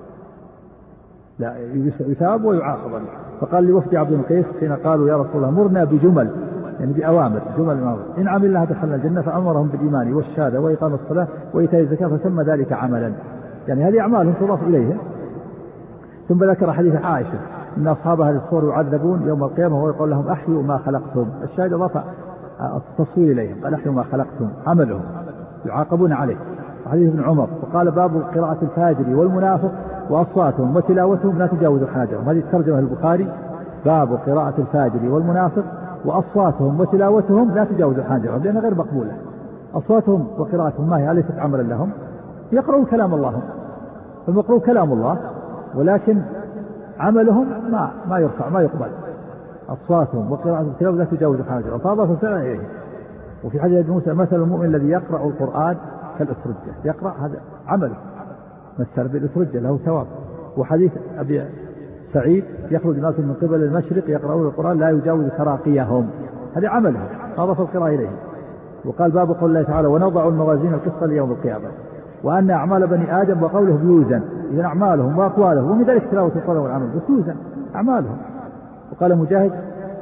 لا يثاب ويعاقب. فقال لوفد عبد القيس حين قالوا يا رسول الله مرنا بجمل، يعني بأوامر، جمل الأمر، إن عملناها دخلنا الجنة، فأمرهم بالإيمان والشهادة وإقام الصلاة وإيتاء الزكاة، فسمى ذلك عملا، يعني هذه أعمالهم تضاف إليها. ثم ذكر حديث عائشة إن أصحاب هذه الصور يعذبون يوم القيامة ويقول لهم أحيوا ما خلقتم، الشاهد أضاف التصوير إليهم، قال أحيوا ما خلقتم، عملهم يعاقبون عليه. حديث ابن عمر وقال باب قراءة الفاجر والمنافق وأصواتهم وتلاوتهم لا تجاوز حناجرهم، هذه ترجمة البخاري، باب قراءة الفاجر والمنافق وأصواتهم وتلاوتهم لا تجاوز حناجرهم، لأنها غير مقبولة. أصواتهم وقراءتهم ما هي أليست عملا لهم؟ يقرؤون كلام الله، المقروء كلام الله، ولكن عملهم ما يرفع ما يقبل. أصواتهم وقراءة التلاوة لا تجاوز حناجرهم، فأضاف فعلا إليه. وفي حديث موسى مثل المؤمن الذي يقرأ القرآن كالأسرجة، يقرأ هذا عمله، مثل بالأسرجة له ثواب. وحديث أبي سعيد يخرج الناس من قبل المشرق يقرؤون القرآن لا يجاوز تراقيهم، هذا عمله، أضاف القراءة إليه. وقال باب قول الله تعالى ونضع الموازين القسط ليوم القيامة وأن أعمال بني آدم وقوله بيوزن، إذن أعمالهم وأقوالهم ومن ذلك تلاوة القرآن والعمل بتوزن أعمالهم. وقال مجاهد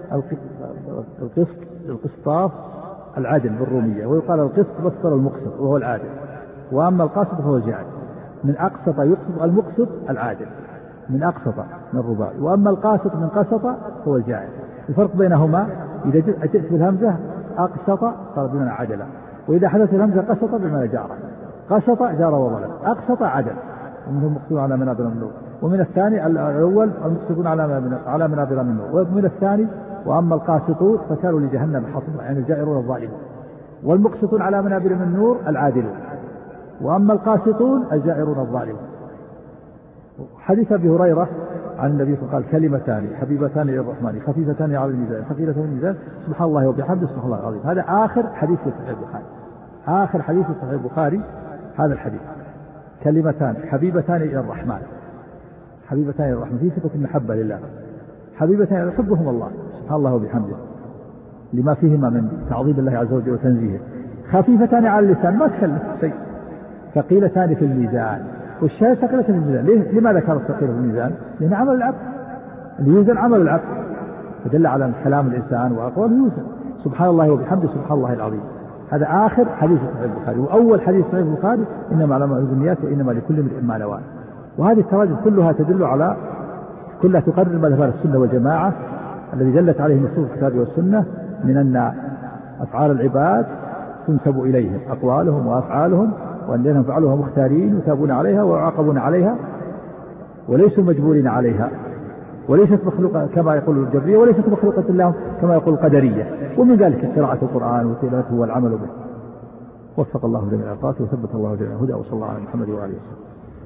القسطاس العدل بالرومية، ويقال القسط بصر المقسط وهو العادل، وأما القاسط فهو الجاعل. من أقسط يقسط المقسط العادل، من أقسط من الرباعي، وأما القاسط من قسط هو الجاعل. الفرق بينهما إذا جئت بالهمزة أقسط صار بمعنى عدلا، وإذا حدث الهمزة قسط بمعنى جار، قسط جار وظلم، أقسط عدل، ومنهم مقسطون على منابر من نور. ومن الثاني الأول المقسطون على منابر من نور. ومن الثاني وأما القاسطون فكانوا لجهنم حصبا، يعني الجائرون الظالمون. والمقسطون على منابر من نور العادلون، وأما القاسطون الجائرون الظالمون. حديث أبي هريرة عن النبي صلى الله عليه وسلم قال كلمتان حبيبتان إلى الرحمن خفيفتان على الميزان ثقيلتان في الميزان سبحان الله وبحمده سبحان الله العظيم. هذا آخر حديث في صحيح البخاري، آخر حديث في صحيح البخاري هذا الحديث، كلمتان حبيبتان إلى الرحمن، حبيبتان إلى الرحمن في صفة المحبة لله، حبيبتان يحبهم الله سبحان الله وبحمده لما فيهما من تعظيم الله عز وجل وتنزيهه، خفيفتان على اللسان ما تكلف شيء، ثقيلتان في الميزان. والشاي ثقيلة في الميزان، لماذا كانت ثقيلة في الميزان؟ لأن عمل العبد اللي يوزن عمل العبد، فدل على كلام الإنسان وأقواله يوزن سبحان الله وبحمده سبحان الله العظيم. هذا آخر حديث صحيح البخاري، وأول حديث صحيح البخاري إنما على النيات وإنما لكل امرئ ما نوى. وهذه التراجم كلها تدل على كلها تقرر مذهب السنة والجماعة الذي دلت عليه نصوص الكتاب والسنة من أن أفعال العباد تنسب إليهم أقوالهم وأفعالهم، وأنهم فعلوها مختارين يثابون عليها ويعاقبون عليها وليسوا مجبورين عليها، وليست مخلوقة كما يقول الجبرية، وليست مخلوقة لهم كما يقول القدرية. ومن ذلك قراءة القرآن وتلاوته والعمل به. وفق الله جميع الأوقات وثبت الله جميع الهدى، وصلى الله على محمد وآله وسلم.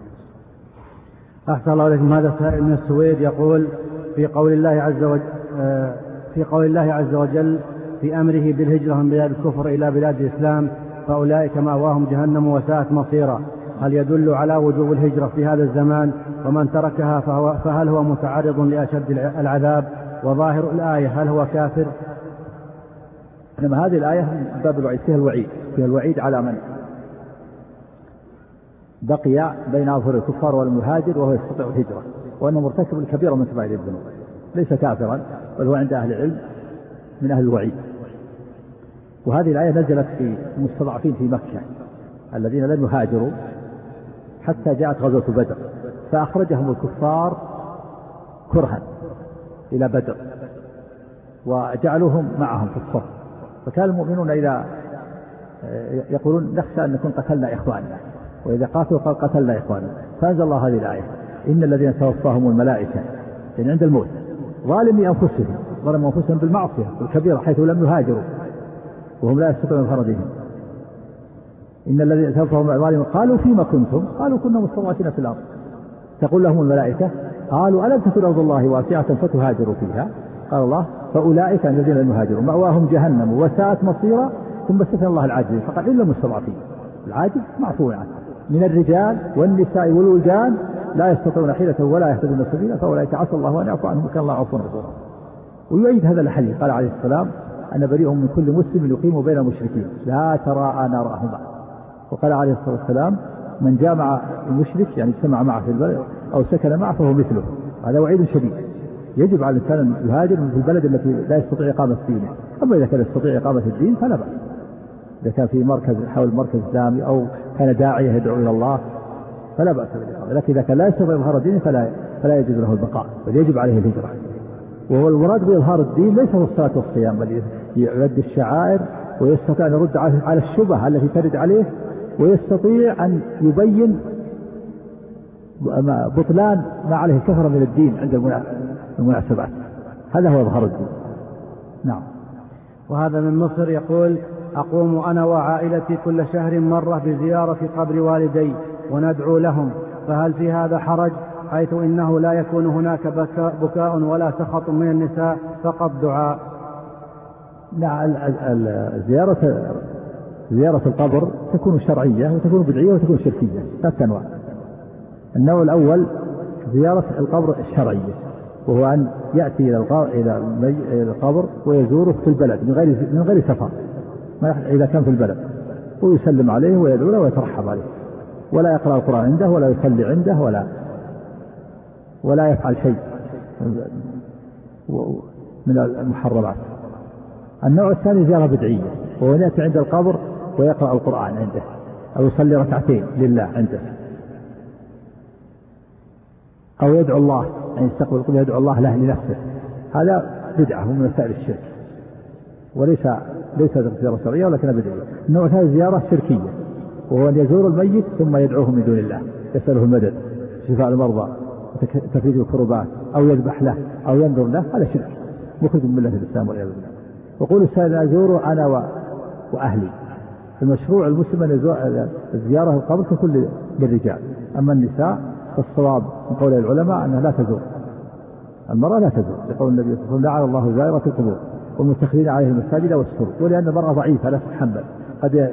أحسن الله إليكم. هذا سائل من السويد يقول في قول الله عز وجل في أمره بالهجرة من بلاد الكفر إلى بلاد الإسلام فأولئك مأواهم جهنم وساءت مصيرا، هل يدل على وجوب الهجرة في هذا الزمان؟ ومن تركها فهل هو متعرض لأشد العذاب؟ وظاهر الآية هل هو كافر؟ إنما هذه الآية من باب الوعيد، فيها الوعيد على من بقي بين أظهر الكفار والمهاجر وهو يستطيع الهجرة، وأنه مرتكب الكبيرة من كبائر الذنوب، ليس كافرا بل هو عند أهل العلم من أهل الوعيد. وهذه الآية نزلت في المستضعفين في مكة الذين لم يهاجروا حتى جاءت غزوة بدر، فأخرجهم الكفار كرها إلى بدر وجعلوهم معهم في الصف، فكان المؤمنون إذا يقولون نخشى أن نكون قتلنا إخواننا، وإذا قاتلوا قال قتلنا إخواننا، فأنزل الله هذه الآية إن الذين توفاهم الملائكة يعني عند الموت ظالمي أنفسهم، ظلموا أنفسهم بالمعصية والكبيرة حيث لم يهاجروا وهم لا يستطيعون فرضهم، إن الذين توفاهم الظالمون قالوا فيما كنتم؟ قالوا كنا مستضعفين في الأرض، تقول لهم الملائكة قالوا ألم تكن أرض الله واسعة فتهاجروا فيها؟ قال الله فأولئك الذين لم يهاجروا مأواهم جهنم وساءت مصيرا. ثم استثنى الله العاجزين فقال إلا المستضعفين، العاجز معفو عنه من الرجال والنساء والولدان لا يستطيعون حيلة ولا يهتدون سبيلا فأولئك عسى الله أن يعفو عنهم وكان الله عفوا غفورا. ويؤيد هذا الحديث قال عليه السلام أنا بريء من كل مسلم يقيم بين المشركين لا تراءى نارهما. وقال عليه الصلاة والسلام من جامع المشرك يعني اجتمع معه في البلد أو سكن معه فهو مثله. هذا وعيد شديد. يجب على الإنسان أن يهاجر في البلد التي لا يستطيع إقامة دينه. أما إذا كان يستطيع إقامة الدين فلا بأس. إذا كان في مركز حول مركز إسلامي أو كان داعية يدعو إلى الله فلا بأس بالإقامة. لكن إذا كان لا يستطيع إظهار دينه فلا يجوز له البقاء بل يجب عليه الهجرة. وهو المراد بإظهار الدين ليس هو الصلاة والصيام بل يؤدي الشعائر ويستطيع أن يرد على الشبهة التي ترد عليه ويستطيع أن يبين بطلان ما عليه كثرة من الدين عند المناسبات. هذا هو إظهار الدين. نعم. وهذا من مصر يقول أقوم أنا وعائلتي كل شهر مرة بزيارة قبر والدي وندعو لهم، فهل في هذا حرج حيث إنه لا يكون هناك بكاء ولا سخط من النساء فقط دعاء؟ لا، زيارة القبر تكون شرعية وتكون بدعية وتكون شركية. ثلاث أنواع. النوع الأول زيارة القبر الشرعية وهو أن يأتي إلى القبر ويزوره في البلد من غير سفر إذا كان في البلد ويسلم عليه ويدعو له ويترحب عليه ولا يقرأ القرآن عنده ولا يصلي عنده ولا يفعل شيء من المحرمات. النوع الثاني زيارة بدعية وهو يأتي عند القبر ويقرأ القرآن عنده أو يصلي ركعتين لله عنده أو يدعو الله أن يستقبل القبر يدعو الله له لنفسه. هذا بدعة من وسائل الشرك وليس زيارة شرعية ولكنها بدعية. النوع الثالث زيارة شركية وهو أن يزور الميت ثم يدعوه من دون الله يسأله المدد شفاء المرضى وتفريج الكربات أو يذبح له أو ينظر له. هذا شرك مخرج من ملة الإسلام والعياذ بالله. وقول السائل أزور أنا وأهلي. المشروع المسلم أن يزور الزيارة القبر ككل للرجال. أما النساء فالصواب من قول العلماء أنها لا تزور. المرأة لا تزور يقول النبي صلى الله عليه وسلم لعن الله زائرة القبور والمتخذين عليه المساجد والسرور. ولأن المرأة ضعيفة لا تتحمل قد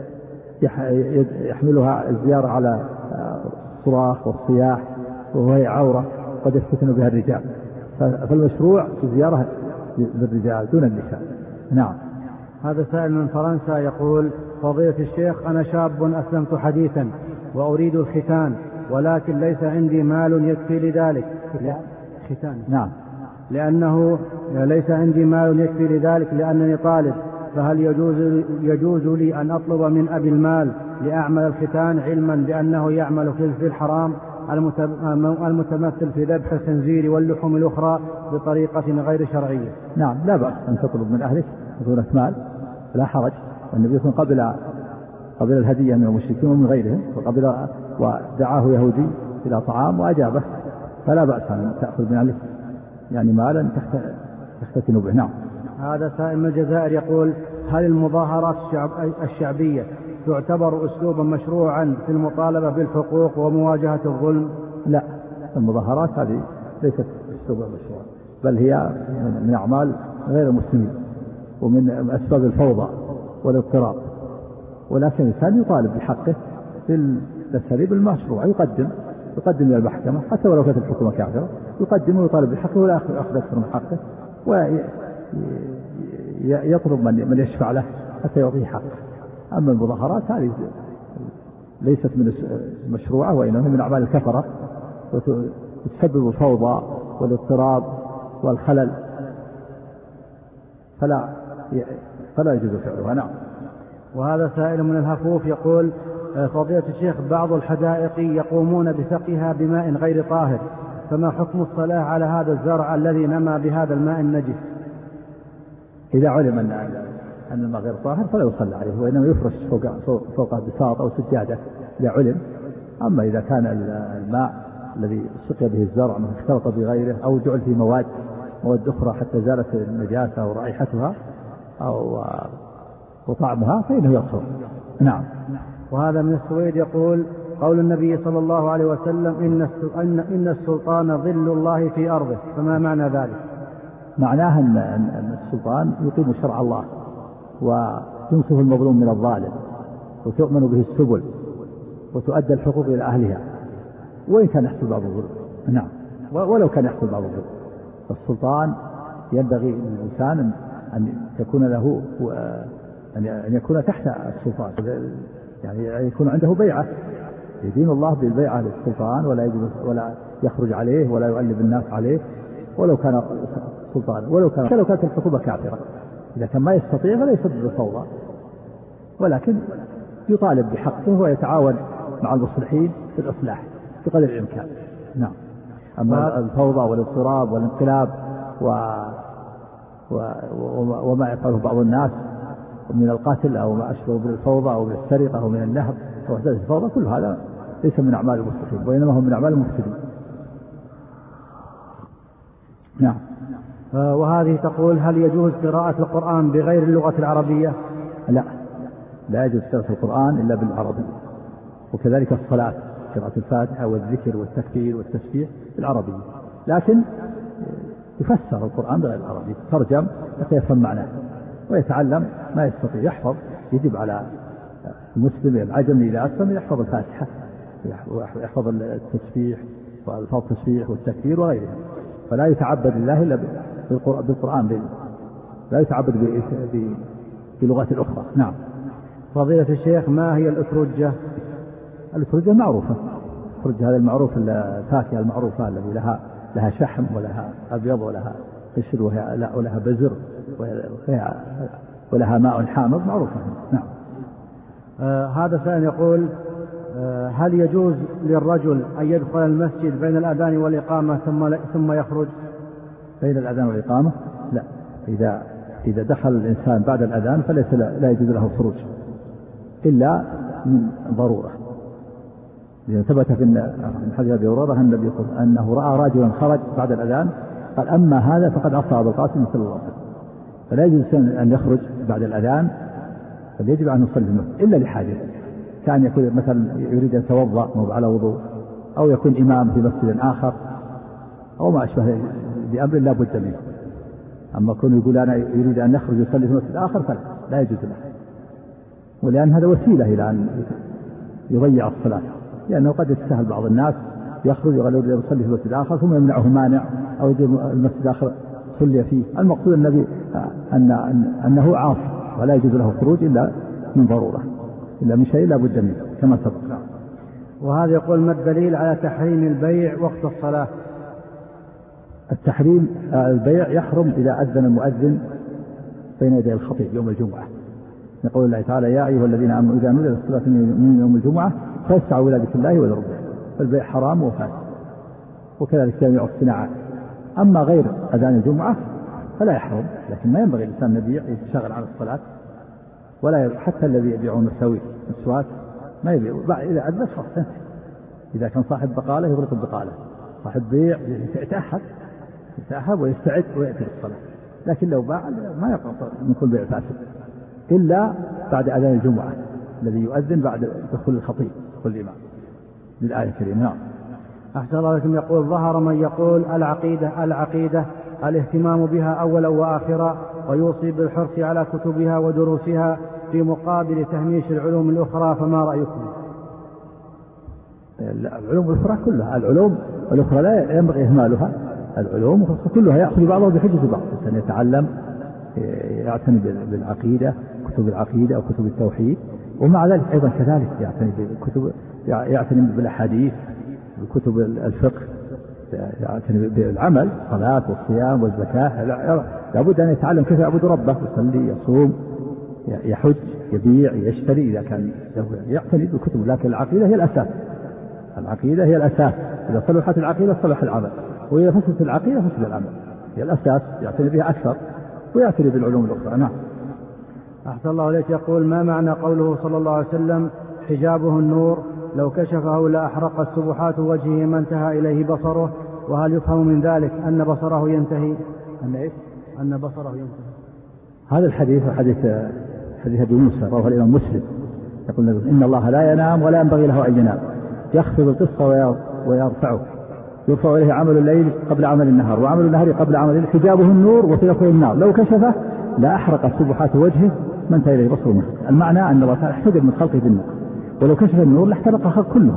يحملها الزيارة على الصراخ والصياح وهي عورة قد يفتتن بها الرجال. فالمشروع في الزيارة للرجال دون النساء. نعم. هذا سائل من فرنسا يقول فضيلة الشيخ أنا شاب أسلمت حديثا وأريد الختان ولكن ليس عندي مال يكفي لذلك. ختان. نعم. لأنه ليس عندي مال يكفي لذلك لأنني طالب، فهل يجوز لي أن أطلب من أبي المال لأعمل الختان علما بأنه يعمل في الحرام المتمثل في ذبح الخنزير واللحوم الأخرى بطريقة غير شرعية؟ نعم لا بأس أن تطلب من أهلك دون مال لا حرج. والنبي صلى الله عليه وسلم قبل الهدية من المشركين ومن غيرهم ودعاه يهودي إلى طعام وأجابه فلا بأس أن تأخذ من أهلك يعني مالا تختتن به. نعم. هذا سائل من الجزائر يقول هل المظاهرات الشعبية تعتبر أسلوبا مشروعا في المطالبة بالحقوق ومواجهة الظلم؟ لا، المظاهرات هذه ليست أسلوبا مشروعا بل هي من أعمال غير المسلمين ومن أسباب الفوضى والاضطراب. ولكن الإنسان يطالب بحقه بالأساليب المشروعة يقدم إلى المحكمة حتى ولو كانت الحكومة كافرة يقدم ويطالب بحقه ولا يأخذ أكثر من حقه ويطلب من يشفع له حتى يعطيه حقه. أما المظاهرات هذه ليست من مشروعة وإنما من أعمال الكفرة وتسبب الفوضى والاضطراب والخلل فلا يجوز فعلها. نعم. وهذا سائل من الهفوف يقول فضيلة الشيخ بعض الحدائق يقومون بسقيها بماء غير طاهر، فما حكم الصلاة على هذا الزرع الذي نمى بهذا الماء النجس؟ إذا علم أن الماء غير طاهر فلا يصلى عليه وإنما يفرش فوق بساط أو سجادة إذا علم. أما إذا كان الماء الذي سقي به الزرع من اختلط بغيره أو جعل فيه مواد أخرى حتى زالت النجاسة ورائحتها أو وطعمها فإنه يطهر. نعم. وهذا من السويد يقول قول النبي صلى الله عليه وسلم إن السلطان ظل الله في أرضه، فما معنى ذلك؟ معناه أن السلطان يقيم شرع الله وينصف المظلوم من الظالم وتؤمن به السبل وتؤدى الحقوق إلى أهلها وإن كان يحصل بعض الظلم. نعم. ولو كان يحصل بعض الظلم فالسلطان ينبغي للإنسان أن يكون له أن يكون تحت السلطان، يعني يكون عنده بيعة، يدين الله بالبيعة للسلطان ولا يخرج عليه ولا يؤلب الناس عليه ولو كان سلطان، ولو كانت الحكومة كافرة. إذا كان ما يستطيع فلا يسبب الفوضى، ولكن يطالب بحقه ويتعاون مع المصلحين في الإصلاح بقدر الإمكان. نعم. أما الفوضى والاضطراب والانقلاب وما يفعله بعض الناس من القتل أو ما أشبه بالفوضى أو من السرقة أو من النهب أو أحداث الفوضى، كل هذا ليس من أعمال المصلحين وإنما هو من أعمال المفسدين. نعم. وهذه تقول: هل يجوز قراءة القرآن بغير اللغة العربية؟ لا يجوز قراءة القرآن إلا بالعربية، وكذلك الصلاة، قراءة الفاتحة والذكر والتكبير والتسبيح بالعربية، لكن يفسر القرآن بغير العربي، ترجم حتى يفهم معناه ويتعلم ما يستطيع يحفظ. يجب على المسلم العجمي إذا أسلم يحفظ الفاتحة ويحفظ التسبيح والفاظ التسبيح والتكبير وغيرها، فلا يتعبد الله إلا بالقرآن، لا يتعبد بلغات أخرى. نعم. فضيلة الشيخ، ما هي الأترجة؟ الأترجة معروفة، الأترجة هذا المعروف، الفاكهة المعروفة التي لها شحم ولها أبيض ولها قشر ولها بزر ولها ماء حامض، معروفة. نعم. هذا سائل يقول: هل يجوز للرجل أن يدخل المسجد بين الأذان والإقامة ثم يخرج؟ بين الأذان والإقامة لا، إذا دخل الإنسان بعد الأذان فليس لا يجوز له الخروج إلا من ضرورة، لأن ثبت في حديث أبي هريرة النبي أنه رأى رجلا خرج بعد الأذان قال: أما هذا فقد عصى أبا القاسم صلى الله عليه وسلم. فلا يجوز أن يخرج بعد الأذان، بل يجب أن يصلي في المسجد إلا لحاجة، كان يكون مثلا يريد أن يتوضأ مو على وضوء، أو يكون إمام في مسجد آخر، أو ما أشبه بأمر لا بد منه. أما كون يقول أنا يريد أن يخرج يصلي في مسجد آخر فلا يجوز له، ولأن هذا وسيلة إلى أن يضيع الصلاة، لأنه قد يتساهل بعض الناس يخرج يريد أن يصلي في مسجد آخر ثم يمنعه مانع أو يجي المسجد آخر صلي فيه. المقصود النبي أنه عاصي ولا يجوز له الخروج إلا من ضرورة، إلا من شيء لا بد منه كما سبق. وهذا يقول: ما الدليل على تحريم البيع وقت الصلاة؟ التحريم البيع يحرم إذا أذن المؤذن بين يدي الخطيب يوم الجمعة، يقول الله تعالى: يا أيها الذين آمنوا إذا نودي للصلاة من يوم الجمعة فاسعوا إلى ذكر الله وذروا البيع، فالبيع حرام وفاسد، وكذلك جميع الصناعات. أما غير أذان الجمعة فلا يحرم، لكن ما ينبغي الإنسان يبيع يتشغل عن الصلاة، ولا حتى الذي يبيعون السواك ما يبيع إذا أذن خلاص. إذا كان صاحب بقالة يغلق البقالة، صاحب بيع يتأهب ويستعد ويأتي للصلاة، لكن لو باع ما يقع من كل بيع فاسد إلا بعد أذان الجمعة الذي يؤذن بعد دخول الخطيب دخول الإمام للآية الكريمة. نعم. أحسن الله لكم. يقول: ظهر من يقول العقيدة الاهتمام بها أولا وآخرا، ويوصي بالحرص على كتبها ودروسها في مقابل تهميش العلوم الأخرى، فما رأيكم؟ العلوم الأخرى كلها، العلوم الأخرى لا ينبغي إهمالها، العلوم كلها يأخذ بعضها بحجة بعض، الإنسان يتعلم يعتني بالعقيدة، كتب العقيدة أو كتب التوحيد، ومع ذلك أيضا كذلك يعتني بالأحاديث، بكتب الفقه، يعتني بالعمل، الصلاة والصيام والزكاة، لابد أن يتعلم كيف يعبد ربه، يصلي يصوم يحج يبيع يشتري، إذا كان يعتني بالكتب. لكن العقيدة هي الأساس، العقيدة هي الأساس، إذا صلحت العقيدة صلح العمل، وإذا فسدت العقيدة فسد العمل، هي الأساس يعتني بها أكثر ويعتني بالعلوم الأخرى. نعم. أحسن الله إليك. يقول: ما معنى قوله صلى الله عليه وسلم: حجابه النور، لو كشفه لأحرقت سبحات وجهه ما انتهى إليه بصره؟ وهل يفهم من ذلك أن بصره ينتهي؟ أن بصره ينتهي. هذا الحديث حديث أبي موسى رواه الإمام مسلم، يقول: إن الله لا ينام ولا ينبغي له أن ينام، يخفض القسط ويرفعه، يرفع إليه عمل الليل قبل عمل النهار وعمل النهار قبل عمل الليل، حجابه النور وسلكه النار، لو كشفه لا أحرقت سبحات وجهه ما انتهى إليه بصره. المعنى أن الله تعالى احتجب من خلقه بالنور، ولو كشف النور لاحترق الخلق كله،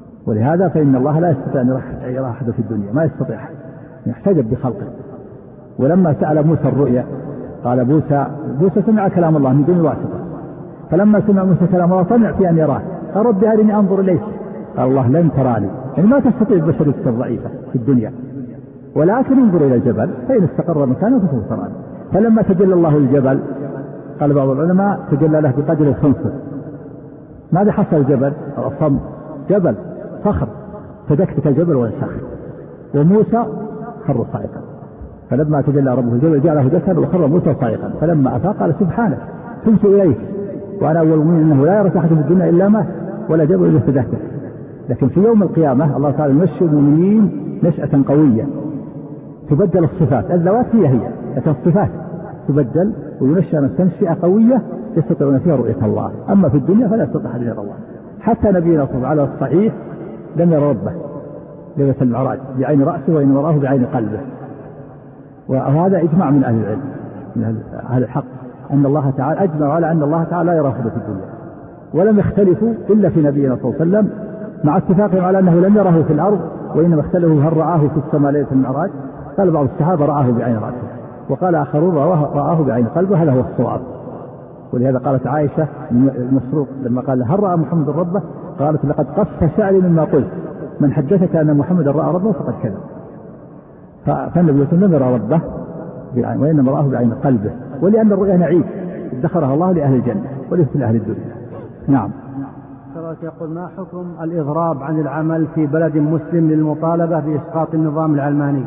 ولهذا فإن الله لا يستطيع أن يرى أحد في الدنيا، ما يستطيع، يحتجب بخلقه، ولما سأل موسى الرؤيا قال موسى سمع كلام الله من دون واسطة، فلما سمع موسى كلام الله طمع في أن يراه قال رب أرني أنظر إليك، قال الله لن تراني، يعني ما تستطيع البشر تصير ضعيفة في الدنيا، ولكن انظر إلى الجبل فإن استقر مكانه فسوف تراني. فلما تجلى الله الجبل قال بعض العلماء تجلى له بقدر الخنصر. ماذا حصل الجبل؟ الصم جبل صخر، فدكتك الجبل وانسخر، وموسى خر صاعقا. فلما تجلى ربه الجبل جعله دكا وخر موسى صاعقا، فلما أفاق قال سبحانك تبت إليك وأنا أول المؤمنين أنه لا يرى أحد في الدنيا إلا ما ولا جبل إلا استدكته. لكن في يوم القيامة الله تعالى ينشئ المؤمنين نشأة قوية تبدل الصفات، الذوات هي لكن الصفات تبدل وينشأ تنشئة قوية يستطيعون فيها رؤية الله. أما في الدنيا فلا يستطيع أحد يرى الله. حتى نبينا صلى الله عليه وسلم على الصحيح لم يرى ربه ليلة المعراج بعين رأسه وإن وراه بعين قلبه. وهذا إجماع من أهل العلم من أهل الحق أن الله تعالى أجمع على أن الله تعالى لا يراه في الدنيا، ولم يختلفوا إلا في نبينا صلى الله عليه وسلم مع اتفاقهم على أنه لم يره في الأرض، وإنما اختلفوا هل رآه في السماء ليلة المعراج. قال بعض الصحابة رآه بعين رأسه، وقال آخرون رآه بعين قلبه، هذا هو الصواب. ولهذا قالت عائشة المسروق لما قال هل رأى محمد ربه؟ قالت لقد قص شعري مما قلت، من حدثك أن محمد رأى ربه فقد كذب. فالنبي لم يرى ربه بعين، وإنما رآه بعين قلبه، ولأن الرؤيا نعيم ادخرها الله لأهل الجنة وليس لأهل الدنيا. نعم. يقول ما حكم الإضراب عن العمل في بلد مسلم للمطالبة بإسقاط النظام العلماني؟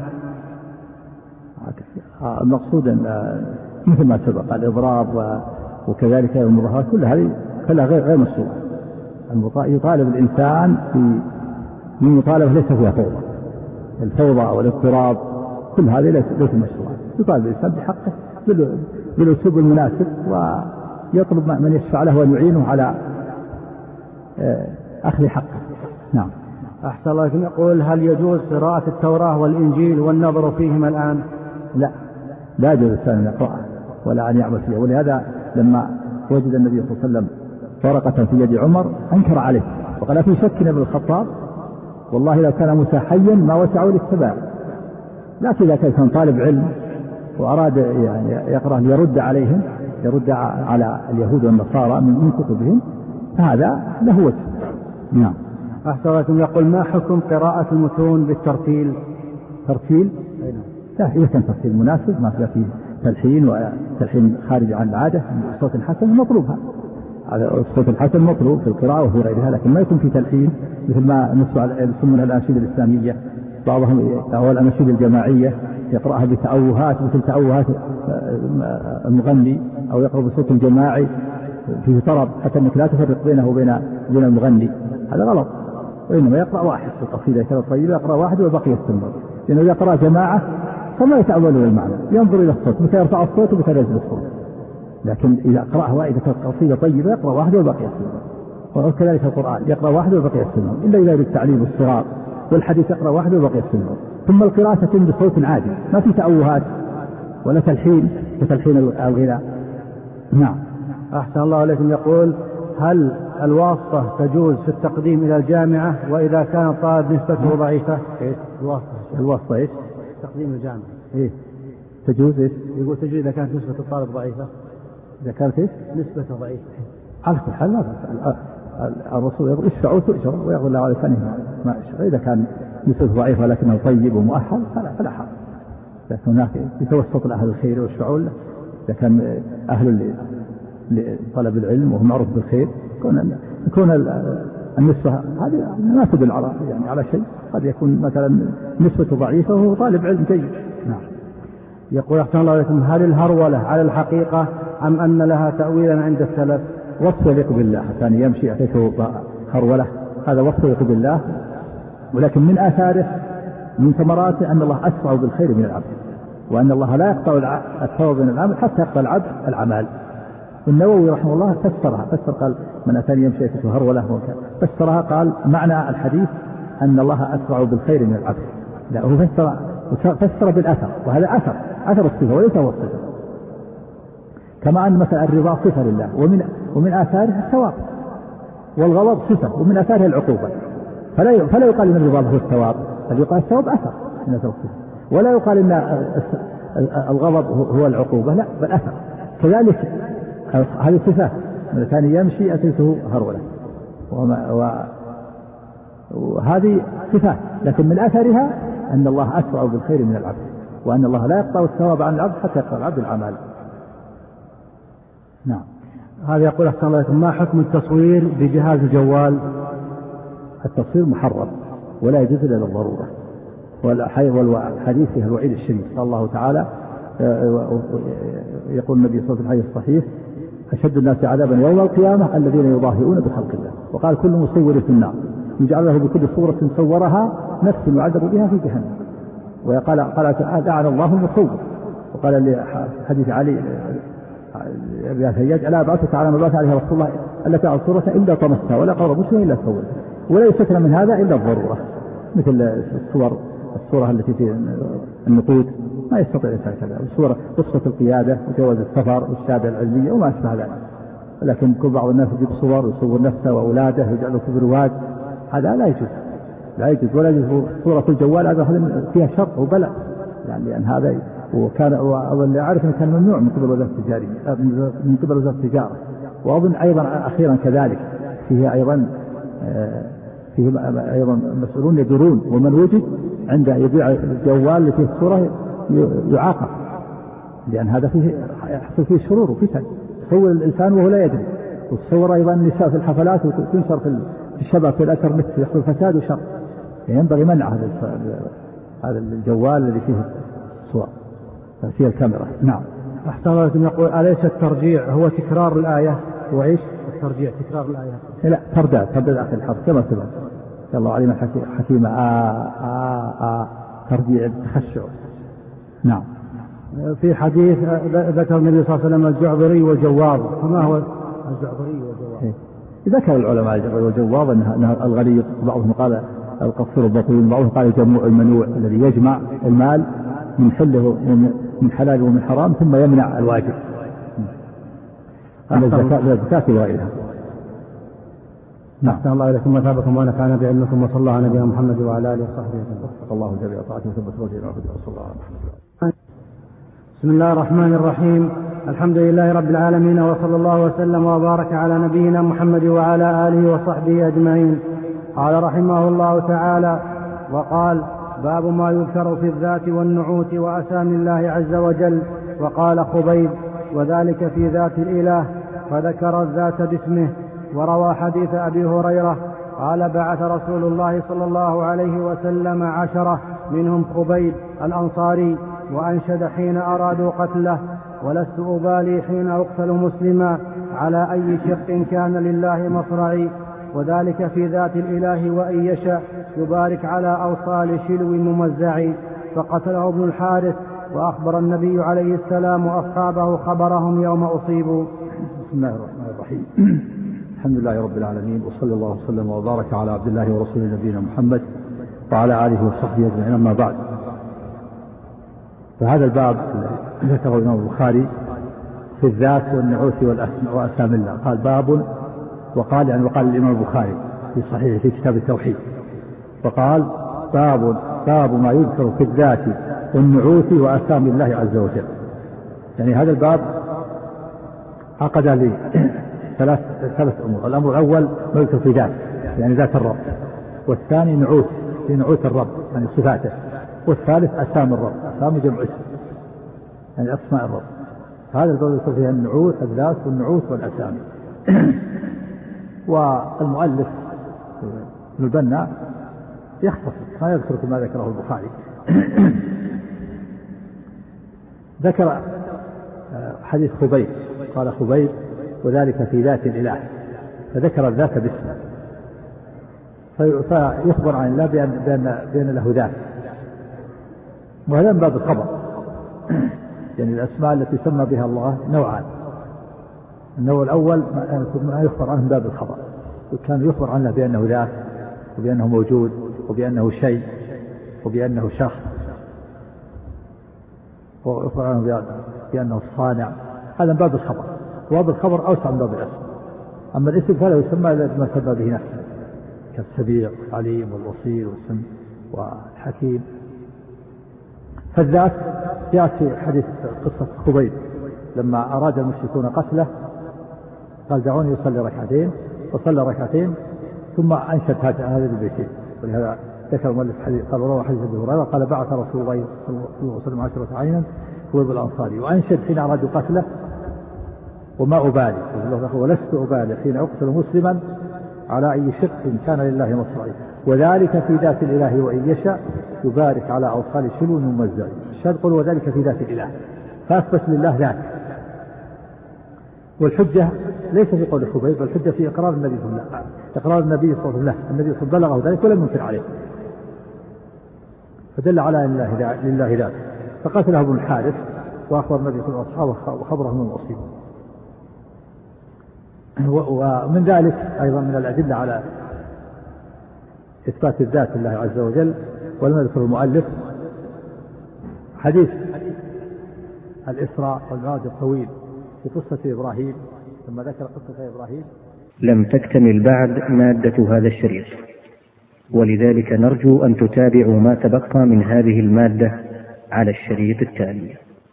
المقصود مثل ما سبق الإضراب وكذلك المظاهرات كلها غير مشروعة. يطالب الإنسان من مطالبة ليس فيها فوضى، الفوضى والاضطراب كل هذه ليس مشروعة. يطالب الإنسان بحقه بالأسلوب المناسب، ويطلب من يشفع له وأن يعينه على أخذ حقه. نعم. أحسن الله إليكم. يقول هل يجوز قراءة التوراة والإنجيل والنظر فيهما الآن؟ لا يجوز الإنسان أن يقرأه ولا أن يعمل فيه. ولهذا لما وجد النبي صلى الله عليه وسلم ورقة في يد عمر أنكر عليه وقال في شك ابن الخطاب والله لو كان موسى حيا ما وسعوا للاتباع. لكن إذا كان طالب علم وأراد يعني يقرأ ليرد عليهم، يرد على اليهود والنصارى من كتبهم، هذا له وجه. نعم. أحسن الله. يقول ما حكم قراءة المتون بالترتيل؟ ترتيل؟ لا، إذا كان ترتيل مناسب ما فيه تلحين وتلحين خارج عن العادة الصوت الحسن مطلوبها، هذا الصوت الحسن مطلوب في القراءة وفي غيرها، لكن ما يكون في تلحين مثل ما يسمونها الأناشيد الإسلامية، بعضهم أو الأناشيد الجماعية يقرأها بتأوهات مثل تأوهات المغني، أو يقرأ بصوت جماعي فيه طرب حتى أنك لا تفرق بينه وبين المغني، هذا غلط. وإنما يقرأ واحد في القصيدة كذا طويلة يقرأ واحد وبقي يستمر، لأنه إذا قرأ جماعة فما يتأولون المعنى، ينظر إلى الصوت متى يرفع الصوت ومتى ينزل الصوت. لكن إذا قرأها واحدة قصيدة طيبة يقرأ واحد وبقي يستمر. وكذلك القرآن يقرأ واحد وبقي يستمر، إلا إذا يريد تعليم الصغار، والحديث يقرأ واحد وبقي يستمر. ثم القراءة تتم بصوت عادي ما في تأوهات ولا تلحين كتلحين الغناء. نعم. أحسن الله عليكم. يقول هل الواسطة تجوز في التقديم إلى الجامعة وإذا كان الطالب نسبته ضعيفة؟ الواسطة إيش؟ تقديم الجامعة تجوز إيش؟ يقول تجوز إذا كانت نسبة الطالب ضعيفة. إذا كانت إيش؟ نسبته ضعيفة. على كل حال الرسول يقول اشفعوا تؤجر ويقول الله عليه فنه ما اشفع. إذا كان نسبته ضعيفة لكنه طيب ومؤهل فلا حرج، لكن هناك يتوسط لأهل الخير ويشفعوا له. إذا كان أهل لطلب العلم وهم معروف بالخير يكون النسبة هذه ما تدل على شيء، قد يكون مثلا نسبة ضعيفة وهو طالب علم جيد. نعم. يقول أحسن الله عليكم هل الهرولة على الحقيقة أم أن لها تأويلا عند السلف؟ وصف يليق بالله، ثاني يمشي يعطيته هرولة، هذا وصف يليق بالله، ولكن من آثاره من ثمراته أن الله أسرع بالخير من العبد، وأن الله لا يقطع الثواب من العمل حتى يقطع العبد العمل. النووي رحمه الله فسر قال من أتاني يمشي يعطيته هرولة، فسرها قال معنى الحديث أن الله أسرع بالخير من العبد. لا، هو فسر بالأثر، وهذا أثر الصفة وليس هو الصفة. كما أن مثلا الرضا صفة لله ومن آثاره الثواب، والغضب صفة ومن آثاره العقوبة، فلا يقال إن الرضا هو الثواب، بل يقال الثواب أثر من أثر الصفة. ولا يقال إن الغضب هو العقوبة، لا بل أثر. كذلك هذه صفات، كان يمشي أتيته هرولة، وهذه صفات، لكن من أثرها أن الله أسرع بالخير من العبد، وأن الله لا يقطع الثواب عن العبد حتى يقطع العبد العمل. نعم. هذا يقول أحسن الله ما حكم التصوير بجهاز الجوال؟ التصوير محرم ولا يجوز إلا للضرورة، والحديث فيها الوعيد الشديد. قال الله تعالى يقول النبي صلى الله عليه وسلم الصحيح: أشد الناس عذابا يوم القيامة الذين يضاهئون بخلق الله. وقال: كل مصور في النار يجعل له بكل صورة صورها نفس يعذب بها في جهنم. وقال تعالى: لعن الله المصور. وقال لحديث علي بن هياج: ألا أبعثك على ما بعث عليها رسول الله ألا تعرض صورة إلا طمستها ولا قرب مسلم إلا صورها، ولا يستثنى من هذا إلا الضرورة، مثل الصورة التي في النقود ما يستطيع الإنسان كذا، والصورة رخصة القيادة وجواز السفر والشهادة العلمية وما أشبه ذلك. لكن كل بعض الناس يجيب صور ويصور نفسه وأولاده ويجعله في برواج، هذا لا يجوز، لا يجوز. ولا يجوز صورة الجوال، هذا فيها شر وبلاء، يعني لأن هذا وكان أظن أعرف أنه كان ممنوع من قبل وزارة التجارية، من قبل وزارة التجارة. وأظن أيضا أخيرا كذلك فيه أيضا مسؤولون يدرون، ومن وجد عند يبيع الجوال اللي فيه الصورة يعاقب، لأن هذا فيه يحصل فيه شرور وفتن. تصور الإنسان وهو لا يدري، وتصور أيضا النساء في الحفلات وتنشر في الشبكة في الأثر مثل يحصل فساد وشر. ينبغي منع هذا الجوال الذي فيه الصور فيه الكاميرا. نعم. أحسن الله يقول: أليس الترجيع هو تكرار الآية؟ وإيش الترجيع؟ تكرار الآية؟ لا، تردد آخر الحرف كما سبق. الله عليم حكيم. ترجيع التخشع. نعم. في حديث ذكر النبي صلى الله عليه وسلم الجعبري والجواب، فما هو الجعبري والجواب؟ ذكر العلماء الجعبري والجواب أنها الغليظ، بعضهم قال القصير البطيء، بعضهم قال الجموع المنوع الذي يجمع المال من حله من حلال ومن حرام ثم يمنع الواجب. الزكاة وغيرها. أحسن الله إليكم وثابكم ونفعنا بعلمكم، وصلى الله على نبينا محمد وعلى آله وصحبه وسلم. وفق الله جميع طاعته وثبت وجهه وصلى الله عليه وسلم. بسم الله الرحمن الرحيم. الحمد لله رب العالمين، وصلى الله وسلم وبارك على نبينا محمد وعلى آله وصحبه أجمعين. قال رحمه الله تعالى: وقال: باب ما يذكر في الذات والنعوت وأسامي الله عز وجل. وقال خبيب: وذلك في ذات الإله، فذكر الذات باسمه. وروى حديث أبي هريرة قال: بعث رسول الله صلى الله عليه وسلم 10 منهم خبيب الأنصاري، وأنشد حين أرادوا قتله: ولست أبالي حين أقتل مسلما على أي شق كان لله مصرعي، وذلك في ذات الإله، وإن يشاء يبارك على أوصال شلو ممزعي. فقتله ابن الحارث، وأخبر النبي عليه السلام أصحابه خبرهم يوم أصيبوا. بسم الله الرحمن الرحيم. الحمد لله رب العالمين، وصلى الله وسلم وبارك على عبد الله ورسوله نبينا محمد وعلى آله وصحبه أجمعين. أما بعد، فهذا الباب ذكره الإمام البخاري في الذات والنعوت وأسامي الله. قال باب، وقال الإمام البخاري في صحيح في كتاب التوحيد، وقال باب ما يذكر في الذات والنعوت وأسامي الله عز وجل. يعني هذا الباب عقد لي ثلاث أمور. الأمر الأول ما يذكر في ذات، يعني ذات الرب، والثاني نعوت، في نعوت الرب يعني صفاته، والثالث أسامي الرب، أسامي جمع اسم يعني أسماء الرب. هذا الباب يذكر فيها النعوت، الذات والنعوت والأسامي. والمؤلف ابن البنا يختصر ما يذكر ما ذكره البخاري. ذكر حديث خبيب، قال خبيب: وذلك في ذات الإله، فذكر الذات باسمه، فيخبر عن الله بأن له ذات. وهذا من باب الخبر، يعني الأسماء التي سمى بها الله نوعان. النوع الأول ما يخبر عنه من باب الخبر، وكان يخبر عنه بأنه ذات، وبأنه موجود، وبأنه شيء، وبأنه شخص، ويخبر عنه بأنه الصانع. هذا من باب الخبر، وباب الخبر أوسع من باب الاسم. أما الاسم فلا يسمى ما سمى به نفسه، كالسميع والعليم والبصير والسميع والحكيم. فالذات جاء في حديث قصة خبيب لما أراد المشركون قتله قال دعوني يصلي ركعتين، فصلى ركعتين ثم أنشد هذا البيتين. ولهذا ذكر المؤلف حديث قال روى حديث أبي هريرة قال بعث رسول الله صلى الله عليه وسلم 10 عينا خبيب الأنصاري وأنشد حين أرادوا قتله وما أبالي ولست أبالي حين أقتل مسلما على أي شق كان لله مصرعي وذلك في ذات الإله وإن يشاء يبارك على أوصال شلون ممزع. الشاهد قل وذلك في ذات الإله، فأثبت لله ذات. والحجة ليس في قول خبيب، الحجة في إقرار النبي صلى الله عليه وسلم، إقرار النبي صلى الله عليه وسلم، النبي صلى الله عليه وسلم بلغه ذلك ولم ينكر عليه، فدل على لله ذات. فقتله ابن الحارث وأخبر النبي صلى الله عليه وسلم وخبره من المصيبة. ومن ذلك أيضا من الأدلة على إثبات الذات لله عز وجل ولم يذكر المؤلف حديث الإسراء والمعراج الطويل في قصة إبراهيم. لما ذكر قصة إبراهيم لم تكتمل بعد مادة هذا الشريط، ولذلك نرجو أن تتابعوا ما تبقى من هذه المادة على الشريط التالي.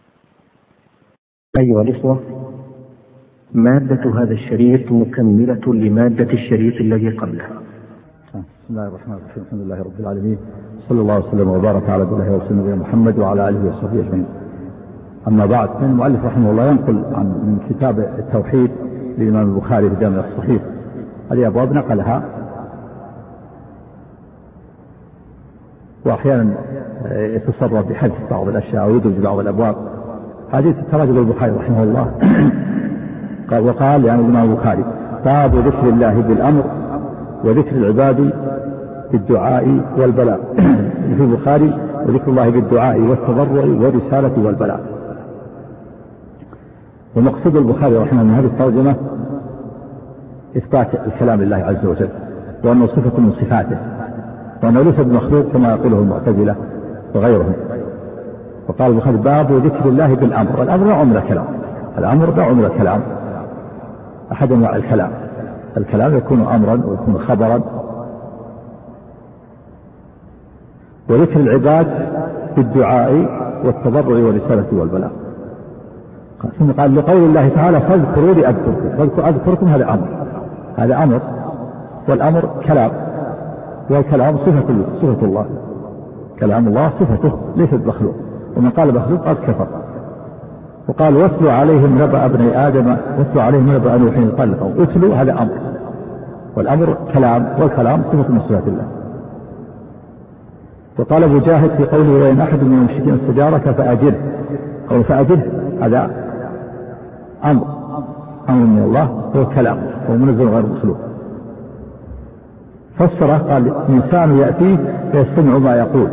أيها الإخوة، مادة هذا الشريط مكملة لمادة الشريط الذي قبله. بسم الله الرحمن الرحيم، الحمد لله رب العالمين، صلى الله وسلم وبارك على الله ورسوله محمد وعلى آله وصحبه أجمعين. أما بعد، فإن المؤلف رحمه الله ينقل من كتاب التوحيد للإمام البخاري في الجامع الصحيح هذه أبواب نقلها، وأحيانا يتصرف بحذف بعض الأشياء ويدرج بعض الأبواب. حديث تراجم البخاري رحمه الله وقال يعني الإمام البخاري باب ذكر الله بالأمر وذكر العباد بالدعاء والبلاء. في البخاري وذكر الله بالدعاء والتضرع والرسالة والبلاء. ومقصود البخاري رحمه الله من هذه الترجمة إثبات الكلام لله عز وجل، وأنه صفة من صفاته، وأنه ليس بمخلوق كما يقوله المعتزلة وغيرهم. وقال البخاري باب ذكر الله بالأمر، والأمر نوع من الكلام، الأمر نوع من الكلام، أحد أنواع الكلام. الكلام يكون أمرا ويكون خبرا. وذكر العباد بالدعاء والتضرع والرسالة والبلاء. ثم قال لقول الله تعالى فاذكروني أذكركم، أذكركم هذا أمر، هذا أمر، والأمر كلام، والكلام صفة الله، كلام الله صفته ليست مخلوق، ومن قال مخلوق قد كفر. وقال واتلوا عليهم نبأ ابني آدم واتلوا عليهم نبأ نوح إذ قال لقومه. اتلوا هذا أمر، والأمر كلام، والكلام صفة من صفات الله. وقال مجاهد في قوله وإن أحد من المشركين استجارك فأجره، قول فأجره هذا أمر من الله، هو كلام، هو منزل غير مخلوق. فسره قال الإنسان يأتيه فيستمع ما يقول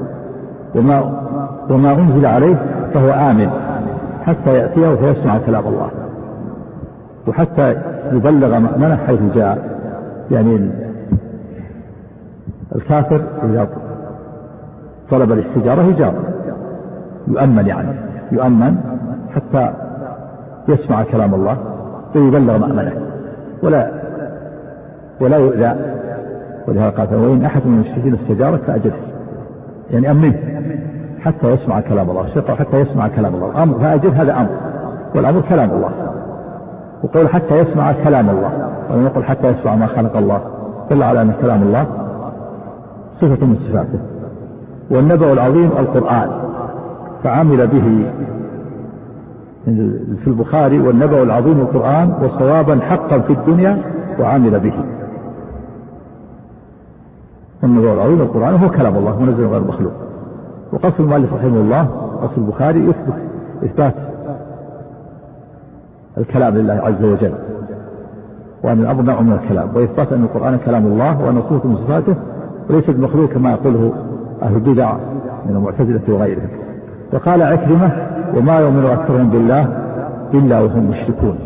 وما أنزل عليه فهو آمن حتى يأتيه فيسمع كلام الله، وحتى يبلغ مأمنه حيث جاء. يعني الكافر إذا طلب الاستجارة هجارة يؤمن، يعني يؤمن حتى يسمع كلام الله ويبلغ مأمنه ولا يؤذى. ولهذا قال وإن أحد من المشركين استجارك فأجره، يعني أمنه حتى يسمع كلام الله، حتى يسمع كلام الله. أمر فأجر هذا أمر، والأمر كلام الله. وقول حتى يسمع كلام الله، ولم يقل حتى يسمع ما خلق الله، دل على أن كلام الله صفة من صفاته. والنبأ العظيم القرآن، فعمل به في البخاري والنبأ العظيم القرآن وصوابا حقا في الدنيا وعمل به. النبأ العظيم القرآن هو كلام الله منزل غير مخلوق. وقصد المؤلف رحمه الله قصد البخاري إثبات الكلام لله عز وجل، وأن الأمر نوع من الكلام، وإثبات أن القرآن كلام الله وأن صفة من صفاته وليس بمخلوق كما يقوله أهل البدع من المعتزلة وغيرهم. وقال عكرمة وما يؤمن أكثرهم بالله إلا وهم مشركون.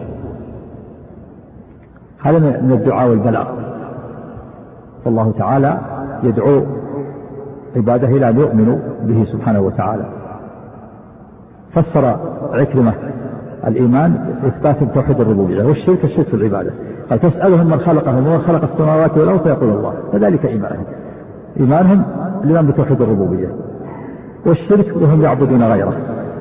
هذا من الدعاء والبلاء، فالله تعالى يدعو عباده إلى أن يؤمنوا به سبحانه وتعالى. فسر عكرمة الإيمان إثبات توحيد الربوبية، والشرك الشرك في العبادة. قال تسألهم من خلقهم ومن خلق السماوات والأرض فيقول الله، فذلك إيمانهم الإيمان بتوحيد الربوبية. والشرك وهم يعبدون غيره،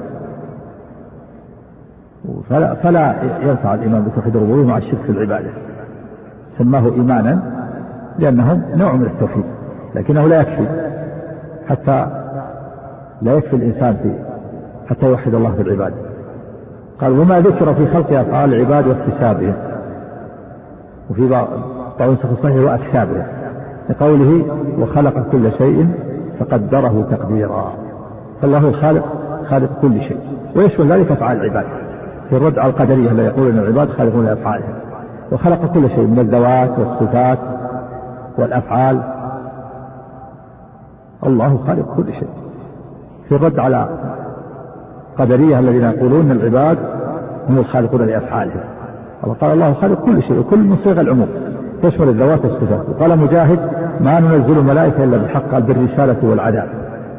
فلا ينفع الإيمان بتوحيد الربوبية مع الشرك في العبادة. سماه إيمانا لأنه نوع من التوحيد، لكنه لا يكفي، حتى لا يكفي الإنسان حتى يوحد الله في العبادة. قال وما ذكر في خلق أفعال العباد واكتسابهم، وفي بعض نسخ الصحيح وأكسابهم، لقوله وخلق كل شيء فقدره تقديرا. فالله الخالق خالق كل شيء، ويشمل ذلك أفعال العباد في الرد على القدرية الذين يقولون أن العباد خالقون لأفعالهم. وخلق كل شيء من الذوات والصفات والأفعال، الله خالق كل شيء في الرد على القدرية الذين يقولون أن العباد هم الخالقون لأفعالهم. قال الله خالق كل شيء، وكل من صيغ العموم تشمل الذوات والصفات. وقال مجاهد ما ننزل الملائكة إلا بالحق، قال بالرسالة والعدالة.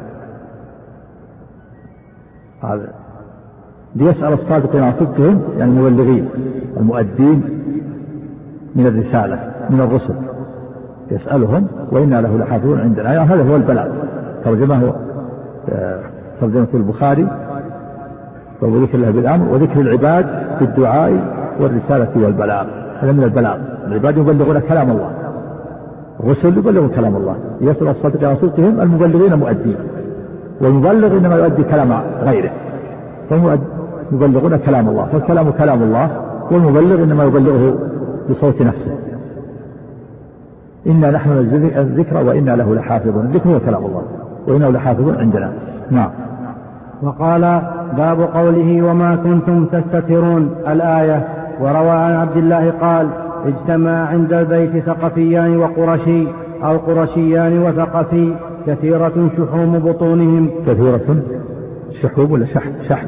هذا ليسأل الصادقين عن صدقهم، يعني المبلغين المؤدين من الرسالة من الرسل، يسألهم وإنا له لحافظون عندنا، يعني هذا هو البلاغ. ترجمه البخاري وذكر الله بالأمر وذكر العباد بالدعاء والرسالة والبلاغ. هذا من البلاغ، العباد يبلغون كلام الله، الرسل يبلغون كلام الله. يسأل الصادقين عن صدقهم، المبلغين مؤدين، والمبلغ إنما يؤدي كلام غيره، فهم يبلغون كلام الله، فالكلام كلام الله، والمبلغ إنما يبلغه بصوت نفسه. إنا نحن نزل الذكر وإنا له لحافظون، الذكر هو كلام الله وإنا له لحافظون عندنا. نعم. وقال باب قوله وما كنتم تستترون الآية. وروى عن عبد الله قال اجتمع عند البيت ثقفيان وقرشي أو قرشيان وثقفي كثيرة شحوم بطونهم، كثيرة شحوم ولا شحم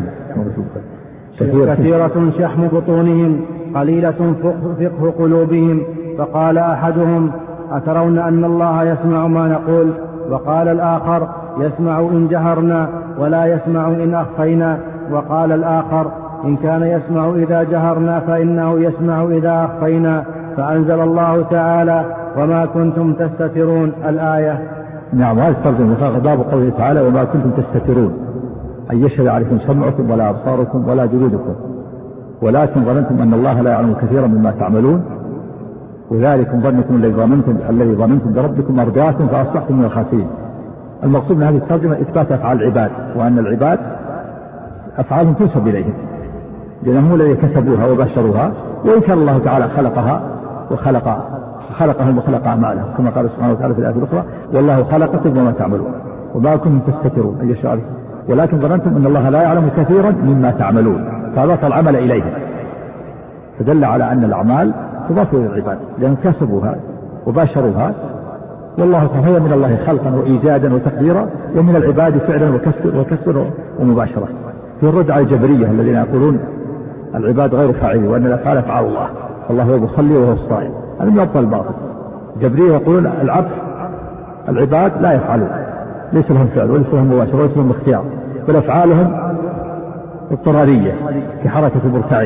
كثيرة شحم بطونهم قليلة فقه قلوبهم. فقال أحدهم أترون أن الله يسمع ما نقول؟ وقال الآخر يسمع إن جهرنا ولا يسمع إن أخفينا. وقال الآخر إن كان يسمع إذا جهرنا فإنه يسمع إذا أخفينا. فأنزل الله تعالى وما كنتم تستترون الآية. نعم. هذا الترجمة باب قوله تعالى وما كنتم تستترون، أن يشهد عليكم سمعكم ولا أبصاركم ولا جلودكم، ولكن ظننتم أن الله لا يعلم كثيرا مما تعملون، وذلكم ظنكم الذي ظننتم بربكم أرداكم فأصبحتم من الخاسرين. المقصود من هذه الترجمة إثبات أفعال العباد، وأن العباد أفعالهم تنسب إليهم لأنهم الذين كسبوها وبشروها، وإن كان الله تعالى خلقها وخلقهم وخلق أعمالهم، كما قال سبحانه وتعالى في الآية الأخرى والله خلقكم وما تعملون وما كنتم تستترون أي شيء، ولكن ظننتم أن الله لا يعلم كثيرا مما تعملون، فأضاف العمل إليهم، فدل على أن الأعمال تضاف إلى العباد لأنهم كسبوها وباشروها، والله فهي من الله خلقا وإيجادا وتقديرا، ومن العباد فعلا وكسبا ومباشرة. في الرد على الجبرية الذين يقولون العباد غير فاعلين وأن الأفعال أفعال الله، الله هو المصلي وهو الصائم، هذا من أبطل الباطل. الجبرية يقولون العباد لا يفعلون، ليس لهم فعل وليس لهم مباشرة وليس لهم اختيار، بل أفعالهم اضطرارية كحركة المرتعش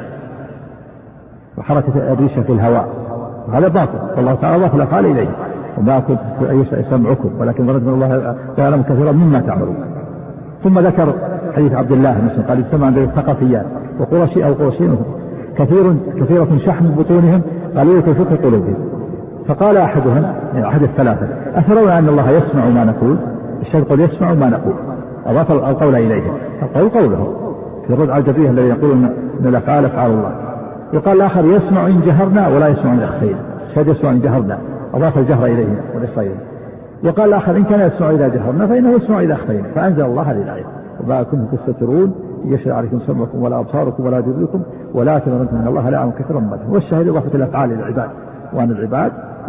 وحركة الريشة في الهواء، هذا باطل. والله تعالى أضاف الأفعال إليه وما كنت سمعكم ولكن ظننتم الله لا يعلم كثيرا مما تعملون. ثم ذكر حديث عبد الله مثلا قال اجتمع عند الثقفيان وقرشي أو قرشين كثيرة شحم بطونهم قليلة فقه قلوبهم. فقال أحدهم أحد الثلاثة أترون أن الله يسمع ما نقول؟ الشيخ يقول يسمع ما نقول، أضاف القول إليه، القول قوله في الرد على الجبرية الذين يقولون أن الأفعال أفعال الله. يقال الآخر يسمع إن جهرنا ولا يسمع إن أخفينا، الشيخ يسمع إن جهرنا أضاف الجهر إليه وليس إليه. وقال الآخر إن كان يسمع إذا جهرنا فإنه يسمع إذا أخفينا، فأنزل الله هذه الآية وما كنتم تستترون يشهد عليكم سمعكم ولا أبصاركم ولا جلودكم ولكن ظننتم أن الله لا يعلم كثيرا مما تعملون. والشاهد إضافة الأفعال إلى العباد، وأن العباد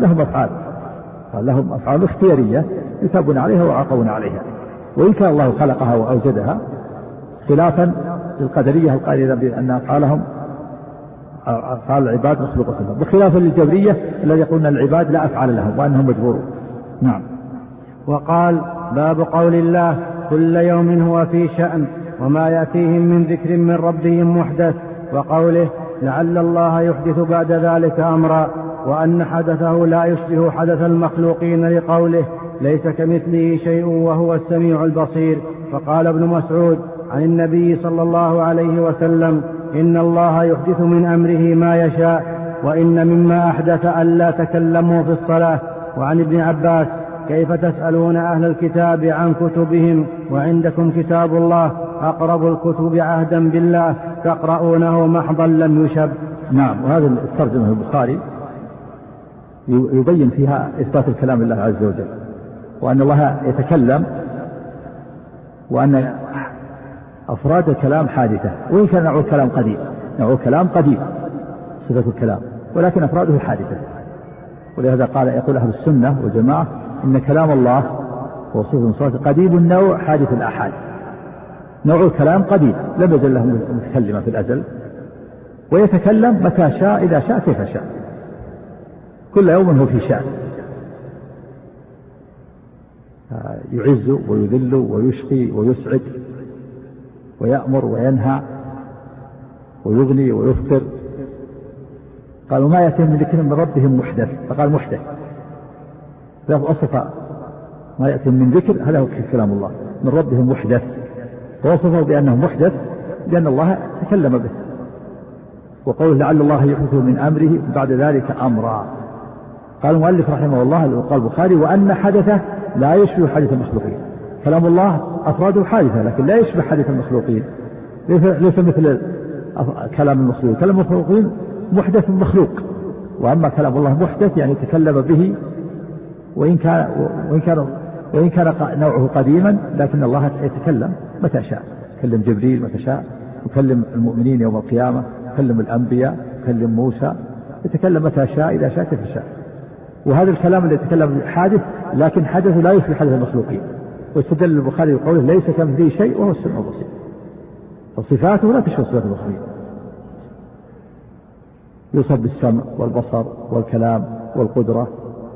لهم أفعال اختيارية يثابون عليها ويعاقبون عليها، وإن كان الله خلقها وأوجدها خلافا للقدرية القائلة بأن أفعالهم أفعال العباد مخلوقة لهم، بخلاف للجبرية الذي يقولون أن العباد لا أفعال لهم وأنهم مجبورون. نعم. وقال باب قول الله كل يوم هو في شأن وما يأتيهم من ذكر من ربهم محدث، وقوله لعل الله يحدث بعد ذلك أمرا، وأن حدثه لا يشبه حدث المخلوقين لقوله ليس كمثله شيء وهو السميع البصير. فقال ابن مسعود عن النبي صلى الله عليه وسلم إن الله يحدث من أمره ما يشاء، وإن مما أحدث ألا تكلموا في الصلاة. وعن ابن عباس: كيف تسألون أهل الكتاب عن كتبهم وعندكم كتاب الله أقرب الكتب عهدا بالله تقرؤونه محضا لم يشب. نعم. وهذا الترجمة البخاري يبين فيها إثبات الكلام لله عز وجل، وأن الله يتكلم، وأن أفراد الكلام حادثة، وإن كان نوع الكلام قديم، نوع الكلام قديم صفة الكلام، ولكن أفراده حادثة. ولهذا يقول أهل السنة والجماعة إن كلام الله هو صفة قديم النوع حادث الآحاد. نوع الكلام قديم، لم يزل له متكلما في الأزل، ويتكلم متى شاء إذا شاء كيف شاء، كل يوم هو في شأن، يعز ويذل ويشقي ويسعد ويأمر وينهى ويغني ويفطر. قالوا ما يأتيهم من ذكر من ربهم محدث، فقال محدث، وصف ما يأتيهم من ذكر، هذا هو كلام الله من ربهم محدث، ووصفه بأنه محدث لأن الله تكلم به. وقوله لعل الله يحدث من أمره بعد ذلك أمرا. قال المؤلف رحمه الله قال البخاري: وأن حدثه لا يشبه حدث المخلوقين. كلام الله أفراده حادثة لكن لا يشبه حدث المخلوقين، ليس مثل كلام المخلوقين. كلام المخلوقين محدث مخلوق، وأما كلام الله محدث يعني تكلم به، وإن كان نوعه قديما لكن الله يتكلم متى شاء. يكلم جبريل متى شاء، يكلم المؤمنين يوم القيامة، يكلم الأنبياء، يكلم موسى، يتكلم متى شاء إذا شاء كيف شاء. وهذا الكلام الذي يتكلم حادث، لكن حدث لا يشبه حدث المخلوقين. واستدل البخاري بقوله: ليس كمثله شيء وهو السميع البصير. فصفاته لا تشبه صفات المخلوقين. يوصف بالسمع والبصر والكلام والقدرة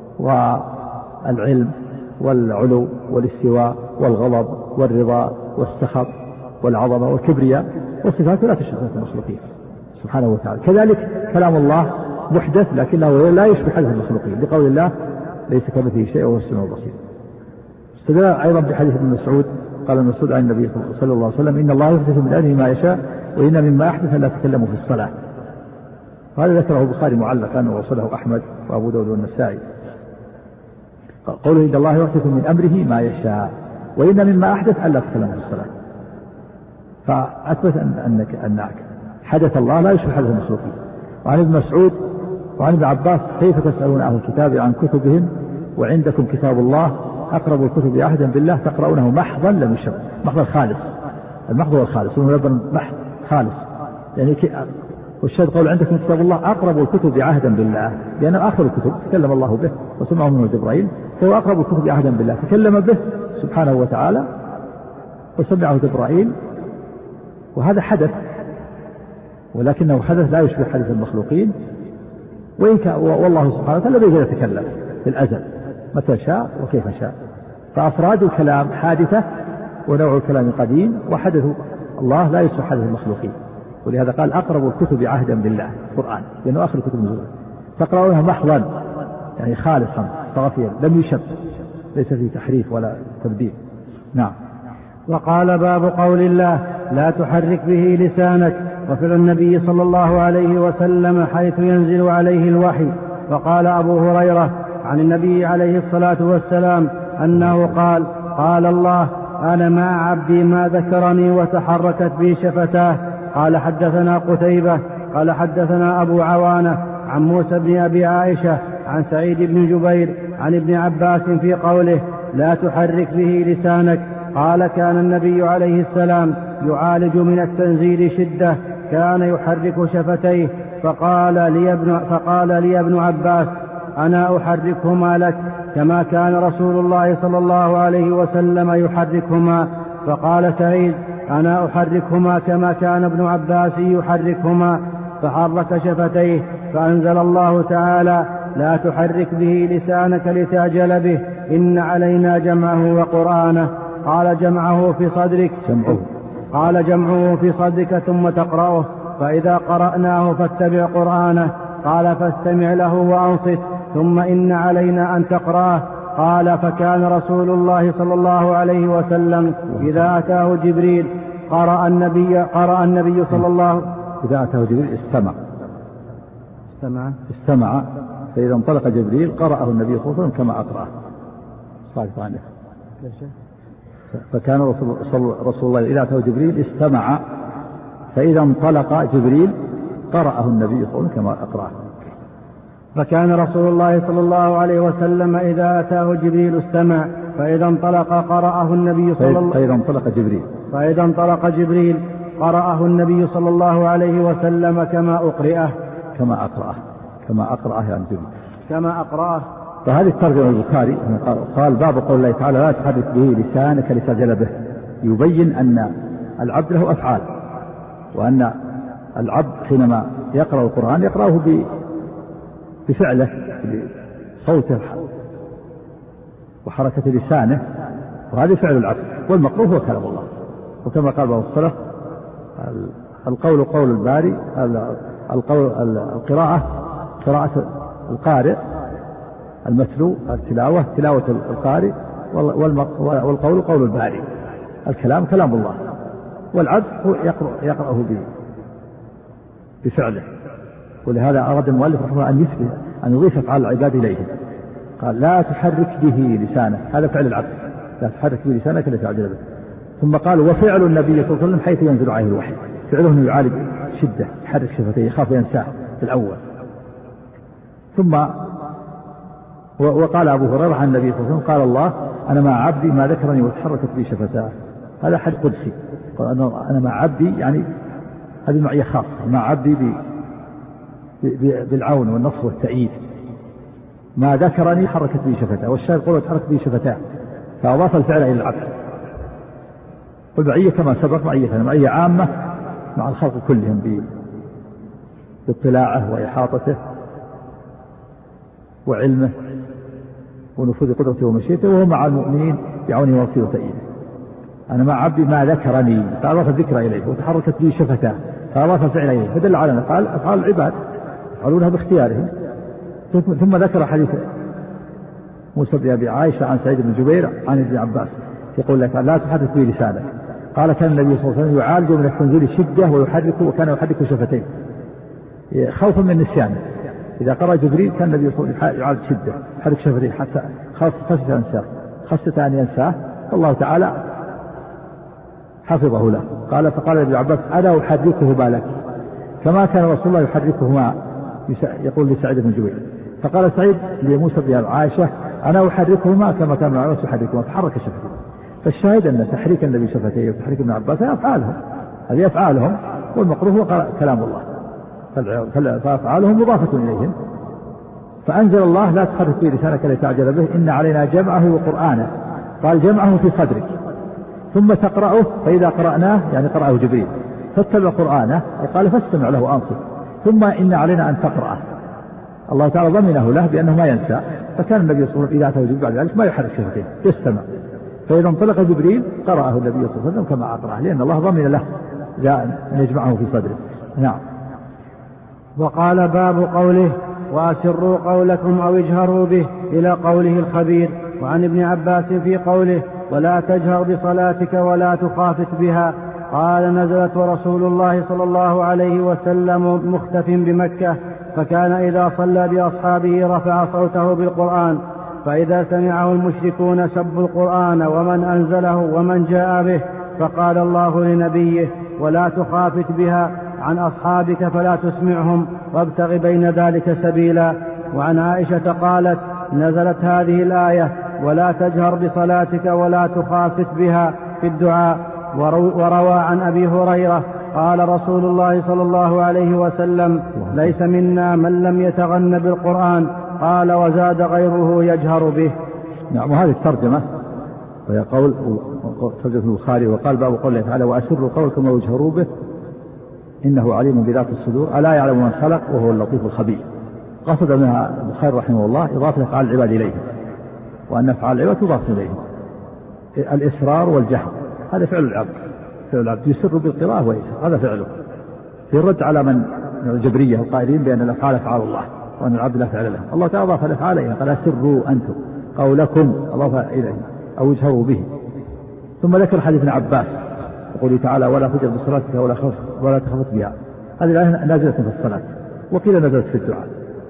والعلم والعلو والاستواء والغضب والرضا والسخط والعظمة والكبرياء، وصفاته لا تشبه صفات المخلوقين سبحانه وتعالى. كذلك كلام الله محدث لكنه لا يشبه حدث المخلوقين، لقول الله: ليس كمثله شيء وهو السميع البصير. استدل أيضا بحديث ابن مسعود، قال ابن مسعود عن النبي صلى الله عليه وسلم: إن الله يحدث من أمره ما يشاء، وإن مما أحدث لا تكلموا في الصلاة. هذا ذكره البخاري معلقا ووصله أحمد وأبو داود والنسائي. قوله: إن الله يحدث من أمره ما يشاء، وإن مما أحدث ألا تكلموا في الصلاة. فأثبت أن حدث الله لا يشبه حدث المخلوقين. وعن ابن مسعود وعن ابن عباس: كيف تسألون أهل الكتاب عن كتبهم وعندكم كتاب الله أقرب الكتب عهدا بالله تقرؤونه محضا لم يشب. محض الخالص، المحض والخالص، محض خالص يعني والشهد قول عندكم كتاب الله أقرب الكتب عهدا بالله، لأنه آخر الكتب تكلم الله به وسمعه منه جبرائيل، فهو أقرب الكتب عهدا بالله، تكلم به سبحانه وتعالى وسمعه جبرائيل. وهذا حدث، ولكنه حدث لا يشبه حدث المخلوقين، والله سبحانه وتعالى لم يتكلم في الأزل متى شاء وكيف شاء. فأفراد الكلام حادثة، ونوع الكلام قديم، وحدث الله لا يشبه حدث المخلوقين. ولهذا قال: أقرب الكتب عهدا بالله، القرآن، لأنه آخر الكتب نزولا، تقرؤونها محضا يعني خالصا صافيا لم يشب، ليس فيه تحريف ولا تبديل. نعم. وقال: باب قول الله: لا تحرك به لسانك، وفعل النبي صلى الله عليه وسلم حيث ينزل عليه الوحي. وقال أبو هريرة عن النبي عليه الصلاة والسلام أنه قال: قال الله: أنا مع عبدي ما ذكرني وتحركت بي شفتاه. قال: حدثنا قتيبة قال: حدثنا أبو عوانة عن موسى بن أبي عائشة عن سعيد بن جبير عن ابن عباس في قوله: لا تحرك به لسانك. قال: كان النبي عليه السلام يعالج من التنزيل شدة، كان يحرك شفتيه. فقال لي ابن عباس: أنا أحركهما لك كما كان رسول الله صلى الله عليه وسلم يحركهما. فقال سعيد: أنا أحركهما كما كان ابن عباس يحركهما. فحرك شفتيه، فأنزل الله تعالى: لا تحرك به لسانك لتعجل به، إن علينا جمعه وقرآنه. قال: جمعه في صدرك ثم تقرأه، فإذا قرأناه فاتبع قرآنه. قال: فاستمع له وأنصت، ثم إن علينا أن تقرأه. قال: فكان رسول الله صلى الله عليه وسلم إذا أتاه جبريل قرأ النبي صلى الله إذا أتاه جبريل استمع فإذا انطلق جبريل قرأه النبي صلى الله عليه وسلم كما أقرأه. فكان رسول الله إذا أتاه جبريل استمع فإذا انطلق جبريل قرأه النبي صلى الله عليه وسلم كما أقرأه. فكان رسول الله صلى الله عليه وسلم إذا أتاه جبريل استمع فإذا انطلق قرأه النبي صلى الله فإذا انطلق جبريل قرأه النبي صلى الله عليه وسلم كما أقرأه يعني جبريل كما أقرأه. فهذه الترجمة البخاري قال باب قول الله تعالى لا تحرك به لسانك لتعجل به، يبين أن العبد له أفعال، وأن العبد حينما يقرأ القرآن يقرأه بفعله بصوته وحركة لسانه، وهذا فعل العبد، والمقروء هو كلام الله. وكما قال بعض السلف القول قول الباري، القراءة قراءة القارئ، المتلو التلاوة تلاوة القارئ، والقول قول الباري، الكلام كلام الله، والعبد يقرأه بفعله. ولهذا أراد المؤلف رحمه الله أن يضيف أفعال العباد إليه، قال لا تحرك به لسانك، هذا فعل العبد، لا تحرك به لسانك لتعجل به. ثم قال وفعل النبي صلى الله عليه وسلم حيث ينزل عليه الوحي، فعله أنه يعالج شدة، يحرك شفتيه، يخاف ينساه في الأول. ثم وقال أبو هريرة عن النبي صلى الله عليه وسلم قال الله أنا مع عبدي ما ذكرني وتحركت بي شفتاه، هذا حديث قدسي، قال أنا مع عبدي، يعني هذه معية خاصة مع عبدي بالعون والنصر والتأييد، ما ذكرني حركت بي شفتاه، والشاهد قوله حركت بي شفتاه، فأضاف الفعل إلى العبد. والمعية كما سبق معية عامة مع الخلق كلهم باطلاعه وإحاطته وعلمه ونفوذ قدرته ومشيئته، وهو مع المؤمنين بعونه ونصره وتأييده. أنا مع عبدي ما ذكرني، فأضاف الذكر إليه، وتحركت به شفتاه فأضاف الفعل إليه، فدل على أن قال أفعال العباد يفعلونها باختيارهم. ثم ذكر حديث موسى بن أبي عائشة عن سعيد بن جبير عن ابن عباس يقول لك لا تحرك به لسانك، قال كان النبي صلى الله عليه وسلم يعالج من التنزيل الشدة وكان يحرك شفتيه خوفا من النسيان. إذا قرأ جبريل كان النبي صلى الله عليه وسلم يعالج شدة، يحرك شفتيه حتى خشية أن ينساه، الله تعالى حفظه له. فقال ابن عباس أنا أحركه بالك كما كان رسول الله يحركهما، يقول لسعيد بن جبير. فقال سعيد لموسى بن عائشة أنا أحركهما كما كان ابن عباس يحركهما، فحرك شفتيه. فالشاهد أن تحريك النبي شفتيه وتحريك ابن عباس هذه أفعالهم، والمقروء هو كلام الله، فأفعالهم مضافة إليهم. فأنزل الله لا تحرك به لسانك لتعجل به إن علينا جمعه وقرآنه، قال جمعه في صدرك ثم تقرأه، فإذا قرأناه يعني قرأه جبريل فاتبع قرآنه، قال فاستمع له وأنصت، ثم إن علينا أن تقرأه. الله تعالى ضمنه له بأنه ما ينسى، فكان النبي صلى الله عليه وسلم إذا أتاه جبريل بعد ذلك ما يحرك شفتيه، يستمع، فإذا انطلق جبريل قرأه النبي صلى الله عليه وسلم كما أقرأه، لأن الله ضمن له أن يجمعه في صدره. نعم. وقال باب قوله وأسروا قولكم أو اجهروا به إلى قوله الخبير. وعن ابن عباس في قوله ولا تجهر بصلاتك ولا تخافت بها قال نزلت ورسول الله صلى الله عليه وسلم مختف بمكة، فكان إذا صلى بأصحابه رفع صوته بالقرآن، فإذا سمعه المشركون سبوا القرآن ومن أنزله ومن جاء به، فقال الله لنبيه ولا تخافت بها عن أصحابك فلا تسمعهم وابتغ بين ذلك سبيلا. وعن عائشة قالت نزلت هذه الآية ولا تجهر بصلاتك ولا تخافت بها في الدعاء. وروى عن أبي هريرة قال رسول الله صلى الله عليه وسلم ليس منا من لم يتغن بالقرآن، قال وزاد غيره يجهر به. نعم. وهذه الترجمة وهي قول ترجمة البخاري. وقال باب قوله تعالى وأسروا قولكم واجهروا به إنه عليم بذات الصدور ألا يعلم من خلق وهو اللطيف الخبير. قصد منها البخاري رحمه الله إضافة أفعال العباد إليه، وأن أفعال العباد تضاف إليهم. الإسرار والجهر هذا فعل العبد، فعل العبد يسر بالقراءة ويسر، هذا فعله. في الرد على من الجبرية القائلين بأن الأفعال أفعال الله وأن العبد لا فعل له، الله تعالى أضاف الأفعال إليه، قال أسروا أنتم قولكم أضاف إليه أو اجهروا به. ثم ذكر حديث ابن عباس يقول تعالى ولا تجهر بصلاتك ولا تخفت بها، هذه الآية نازلة في الصلاة، وقيل نزلت في الدعاء.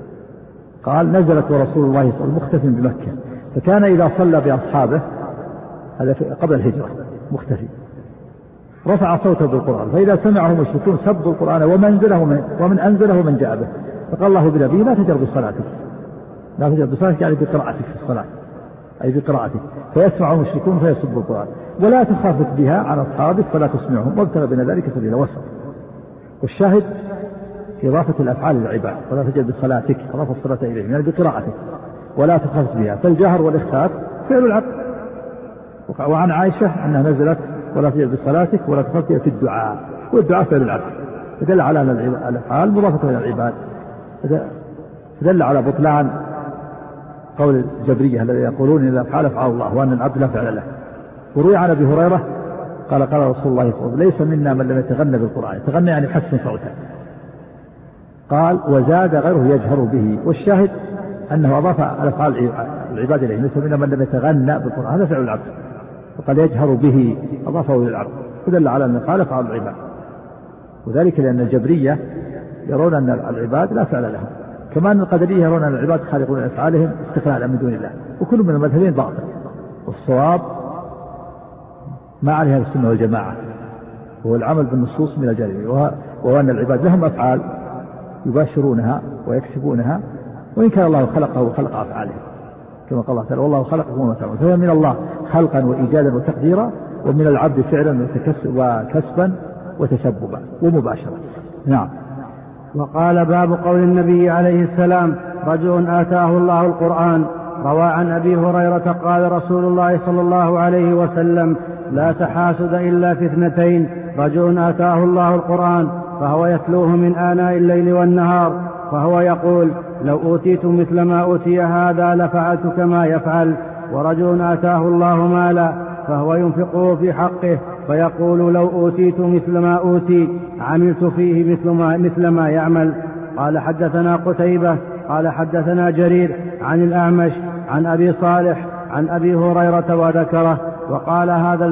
قال نزلت ورسول الله صلى الله عليه وسلم مختفٍ بمكة، فكان إذا صلى بأصحابه، هذا قبل الهجرة، مختفي، رفع صوته بالقرآن، فإذا سمعه المشركون سبوا القرآن ومن أنزله ومن جاء به، فقال الله بنبيه لا تجر بصلاتك، لا تجر بصلاتك يعني بقراءتك في الصلاة، أي بقراءتك، فيسمع المشركون فيسبوا القرآن، ولا تخافت بها عن أصحابك فلا تسمعهم وابتغ بين ذلك سبيلا وسط. والشاهد إضافة الأفعال للعباد، ولا تجر بصلاتك، أضاف الصلاة إليه يعني بقراءتك، ولا تخافت بها، فالجهر والإخفاء فعل العبد. وعن عائشة أنها نزلت ولا تجر بصلاتك ولا تخافت بها في الدعاء، والدعاء فعل العبد، فدل على أن الأفعال مضافة إلى العباد، فدل على بطلان قول الجبرية الذين يقولون إن الأفعال أفعال الله وأن العبد لا فعل له. وروي عن أبي هريرة قال قال رسول الله صلى الله عليه وسلم ليس منا من لم يتغنى بالقرآن، يتغنى يعني حسن صوته، قال وزاد غيره يجهر به. والشاهد أنه أضاف الأفعال العباد إليه، ليس منا من لم يتغنى بالقرآن، هذا فعل العبد، وقال يجهر به أضافه إلى العبد، فدل على أن الأفعال أفعال العباد، وذلك لأن الجبرية يرون أن العباد لا فعل لهم، كما أن القدرية يرون أن العباد خالقون أفعالهم استقلالا من دون الله، وكل من المذهبين باطل، والصواب ما عليها السنة والجماعة، وهو العمل بالنصوص من الجانب، وهو أن العباد لهم أفعال يباشرونها ويكسبونها، وإن كان الله خلقه وخلق أفعالهم، كما قال الله تعالى والله خلقكم وما تعملون، فهي من الله خلقا وإيجادا وتقديرا، ومن العبد فعلا وكسبا وتسببا ومباشرة. نعم. وقال باب قول النبي عليه السلام رجل آتاه الله القرآن. روى عن أبي هريرة قال رسول الله صلى الله عليه وسلم لا تحاسد إلا في اثنتين، رجل آتاه الله القرآن فهو يتلوه من آناء الليل والنهار، فهو يقول لو أوتيت مثل ما أوتي هذا لفعلت كما يفعل، ورجل آتاه الله مالا فهو ينفقه في حقه فيقول لو أوتيت مثل ما أوتي عملت فيه مثل ما يعمل. قال حدثنا قتيبة قال حدثنا جرير عن الأعمش عن أبي صالح عن أبي هريرة وذكره. وقال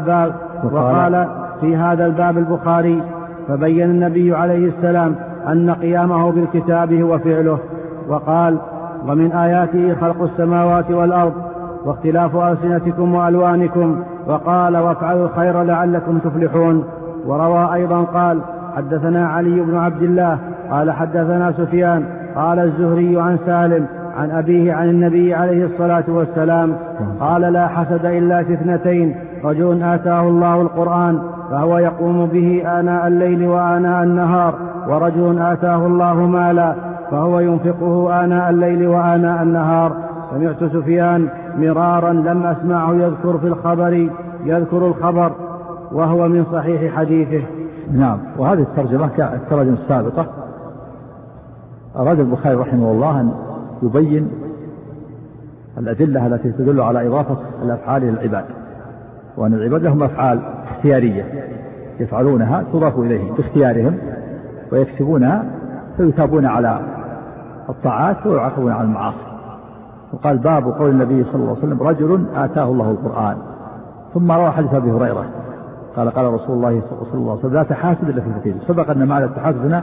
في هذا الباب البخاري فبين النبي عليه السلام أن قيامه بالكتاب هو فعله، وقال ومن آياته خلق السماوات والأرض واختلاف ألسنتكم وألوانكم، وقال وافعلوا الخير لعلكم تفلحون. وروى أيضا قال حدثنا علي بن عبد الله قال حدثنا سفيان قال الزهري عن سالم عن أبيه عن النبي عليه الصلاة والسلام قال لا حسد إلا في اثنتين، رجل آتاه الله القرآن فهو يقوم به آناء الليل وآناء النهار، ورجل آتاه الله مالا فهو ينفقه آناء الليل وآناء النهار. سمعت سفيان مرارا لم أسمعه يذكر الخبر وهو من صحيح حديثه. نعم. وهذه الترجمة كالترجمة السابقة أراد البخاري رحمه الله أن يبين الأدلة التي تدل على إضافة الأفعال للعباد، وأن العباد لهم أفعال اختيارية يفعلونها تضاف إليهم باختيارهم ويكسبونها فيثابون على الطاعات ويعاقبون على المعاصي. وقال باب قول النبي صلى الله عليه وسلم رجل آتاه الله القرآن. ثم روى حديث أبي هريرة قال قال رسول الله صلى الله عليه وسلم لا تحاسد إلا في اثنتين. سبق أن معنى التحاسد هنا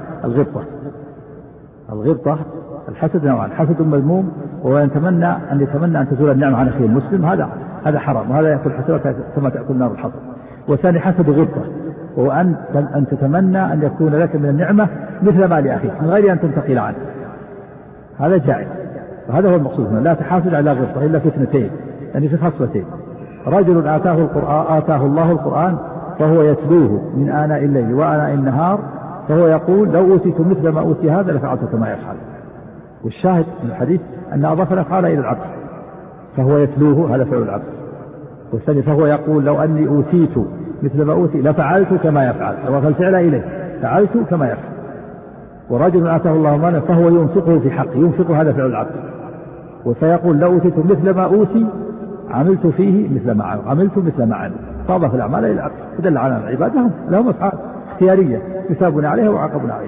الغبطة الحسد نوعان، حسد مذموم وهو يتمنى أن تزول النعمة عن أخيه المسلم، هذا حرام، وهذا يأكل حسنات كما تأكل نار الحطب. والثاني حسد غبطة وهو أن تتمنى أن يكون لك من النعمة مثل ما لأخيك من غير أن تنتقل عنه، هذا جائز، وهذا هو المقصود هنا. لا تحاسد على غبطة إلا في اثنتين، يعني في خصلتين. رجل آتاه الله القرآن فهو يتلوه من آناء الليل وآناء النهار، فهو يقول لو أوتيت مثل ما أوتي هذا لفعلت كما يفعل. والشاهد من الحديث أن أضاف الأفعال إلى العبد، فهو يتلوه هذا فعل العبد. والثاني فهو يقول لو أني أوتيت مثل ما أوتي لفعلت كما يفعل، أضاف الفعل إليه فعلت كما يفعل. ورجل آتاه الله مالا فهو ينفقه في حقه، ينفق هذا فعل العبد، وسيقول لو أوتيت مثل ما أوتي عملت فيه مثل ما عمل، فأضاف الأعمال إلى العبد، فدل على العباد لهم أفعال اختيارية يثابون عليها ويعاقبون عليها.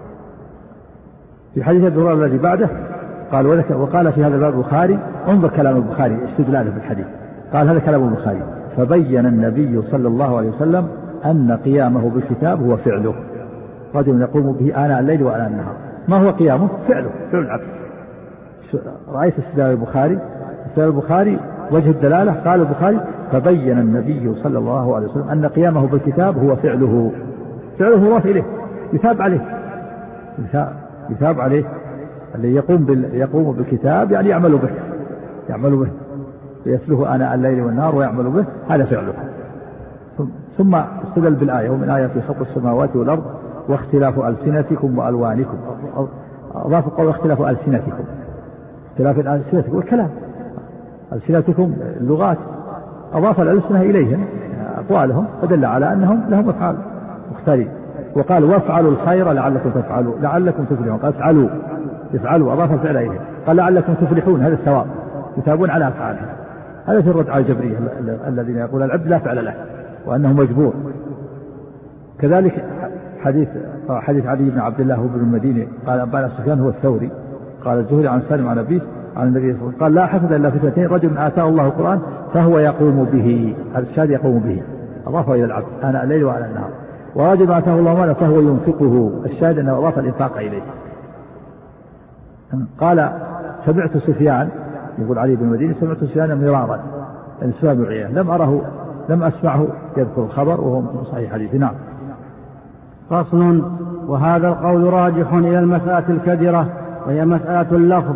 في حديث ابي هريرة الذي بعده وقال في هذا الباب البخاري، انظر كلام البخاري استدلاله في الحديث، قال هذا كلام البخاري فبين النبي صلى الله عليه وسلم أن قيامه بالكتاب هو فعله، رجل يقوم به آناء الليل وآناء النهار. ما هو قيامه؟ فعله، فعل العبد. رأيت استدلال البخاري وجه الدلالة، قال البخاري: فبين النبي صلى الله عليه وسلم أن قيامه بالكتاب هو فعله مضاف إليه، يثاب عليه اللي يقوم بالكتاب، يعني يعمل به يتلوه آناء الليل والنهار ويعمل به، هذا فعله. ثم استدل بالآية: ومن آية في خلق السماوات والأرض واختلاف ألسنتكم وألوانكم. أضاف قول اختلاف ألسنتكم، اختلاف ألسنتكم والكلام، ألسنتكم اللغات، أضاف الألسنة إليهم أقوالهم، فدل على أنهم لهم أفعال مختلفة. وقال: وافعلوا الخير لعلكم تفلحون. قال: افعلوا، أضاف الفعل إليهم. قال: لعلكم تفلحون، هذا الثواب، يثابون على أفعالهم. هذا في الرد على الجبرية الذين يقول العبد لا فعل له وأنه مجبور. كذلك حديث علي بن عبد الله بن المديني قال: أنبأنا سفيان هو الثوري قال الزهري عن سالم عن أبيه عن النبي صلى الله عليه وسلم قال: لا حسد إلا في اثنتين: رجل آتاه الله القرآن فهو يقوم به، الشاهد يقوم به، أضافه إلى العبد آناء الليل وآناء النهار. ورجل آتاه الله مالا فهو ينفقه، الشاهد أنه أضاف الإنفاق إليه. قال: سمعت سفيان، يقول علي بن المديني: سمعت سفيان مرارا، يعني سفيان بن عيينة، لم أسمعه يذكر الخبر وهو صحيح حديث. نعم. فصل. وهذا القول راجح إلى المسألة الكدرة، وهي مسألة اللفظ،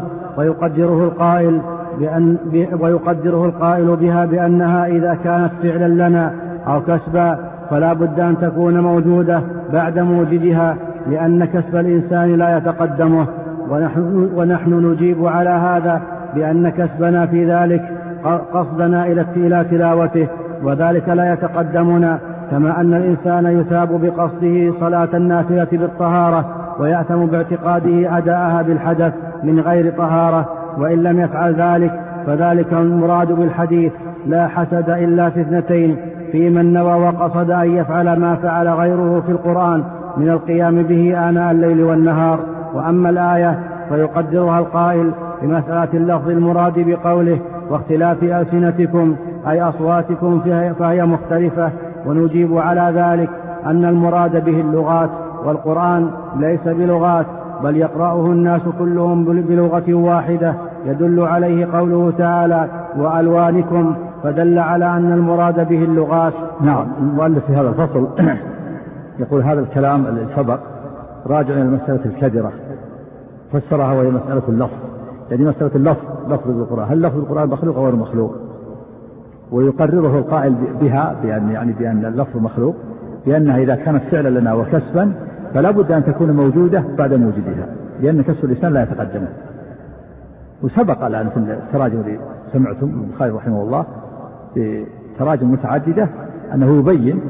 ويقدره القائل بها بأنها إذا كانت فعلا لنا أو كسبا فلا بد أن تكون موجودة بعد موجدها، لأن كسب الإنسان لا يتقدمه. ونحن نجيب على هذا بأن كسبنا في ذلك قصدنا إلى تلاوته، وذلك لا يتقدمنا، كما أن الإنسان يثاب بقصده صلاة النافلة بالطهارة، ويأثم باعتقاده أداءها بالحدث من غير طهارة، وإن لم يفعل ذلك فذلك المراد بالحديث: لا حسد إلا في اثنتين: في من نوى وقصد أن يفعل ما فعل غيره في القرآن من القيام به آناء الليل والنهار. وأما الآية فيقدرها القائل بمسألة اللفظ المراد بقوله: واختلاف ألسنتكم، أي أصواتكم فهي مختلفة. ونجيب على ذلك أن المراد به اللغات، والقرآن ليس بلغات، بل يقرأه الناس كلهم بلغة واحدة، يدل عليه قوله تعالى: وألوانكم، فدل على أن المراد به اللغات. نعم. المؤلف في هذا الفصل يقول: هذا الكلام الذي سبق راجع إلى المسألة الكدرة، فسرها وهي مسألة اللفظ، يعني مسألة لفظ القرآن، هل لفظ القرآن مخلوق أو غير مخلوق؟ ويقرره القائل بها بأن اللفظ مخلوق، بأنها إذا كانت فعلا لنا وكسبا فلا بد أن تكون موجودة بعد موجودها، لأن كسب الإنسان لا يتقدمه. وسبق الآن في التراجم التي سمعتم البخاري رحمه الله في تراجم متعددة أنه يبين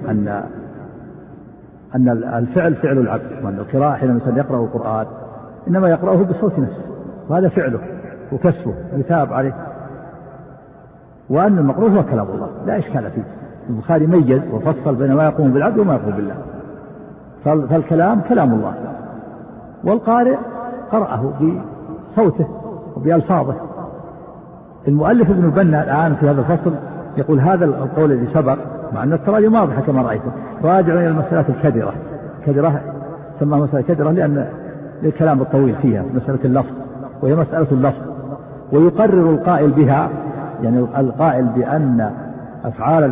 أن الفعل فعل العبد، وأن القراءة حين الإنسان يقرأ القرآن إنما يقرأه بصوت نفسه، وهذا فعله وكسبه يثاب عليه، وأن المقروء هو كلام الله لا إشكال فيه. البخاري ميز وفصل بين ما يقوم بالعبد وما يقوم بالله، فالكلام كلام الله، والقارئ قرأه بصوته وبألفاظه. المؤلف ابن البنا الآن في هذا الفصل يقول: هذا القول الذي سبق، مع أن التراجم واضحة كما رأيتم، راجع إلى المسألة الكدرة، سماها مسألة كدرة لأن الكلام الطويل فيها مسألة اللفظ، وهي مسألة اللفظ. ويقرر القائل بها، يعني القائل بأن أفعال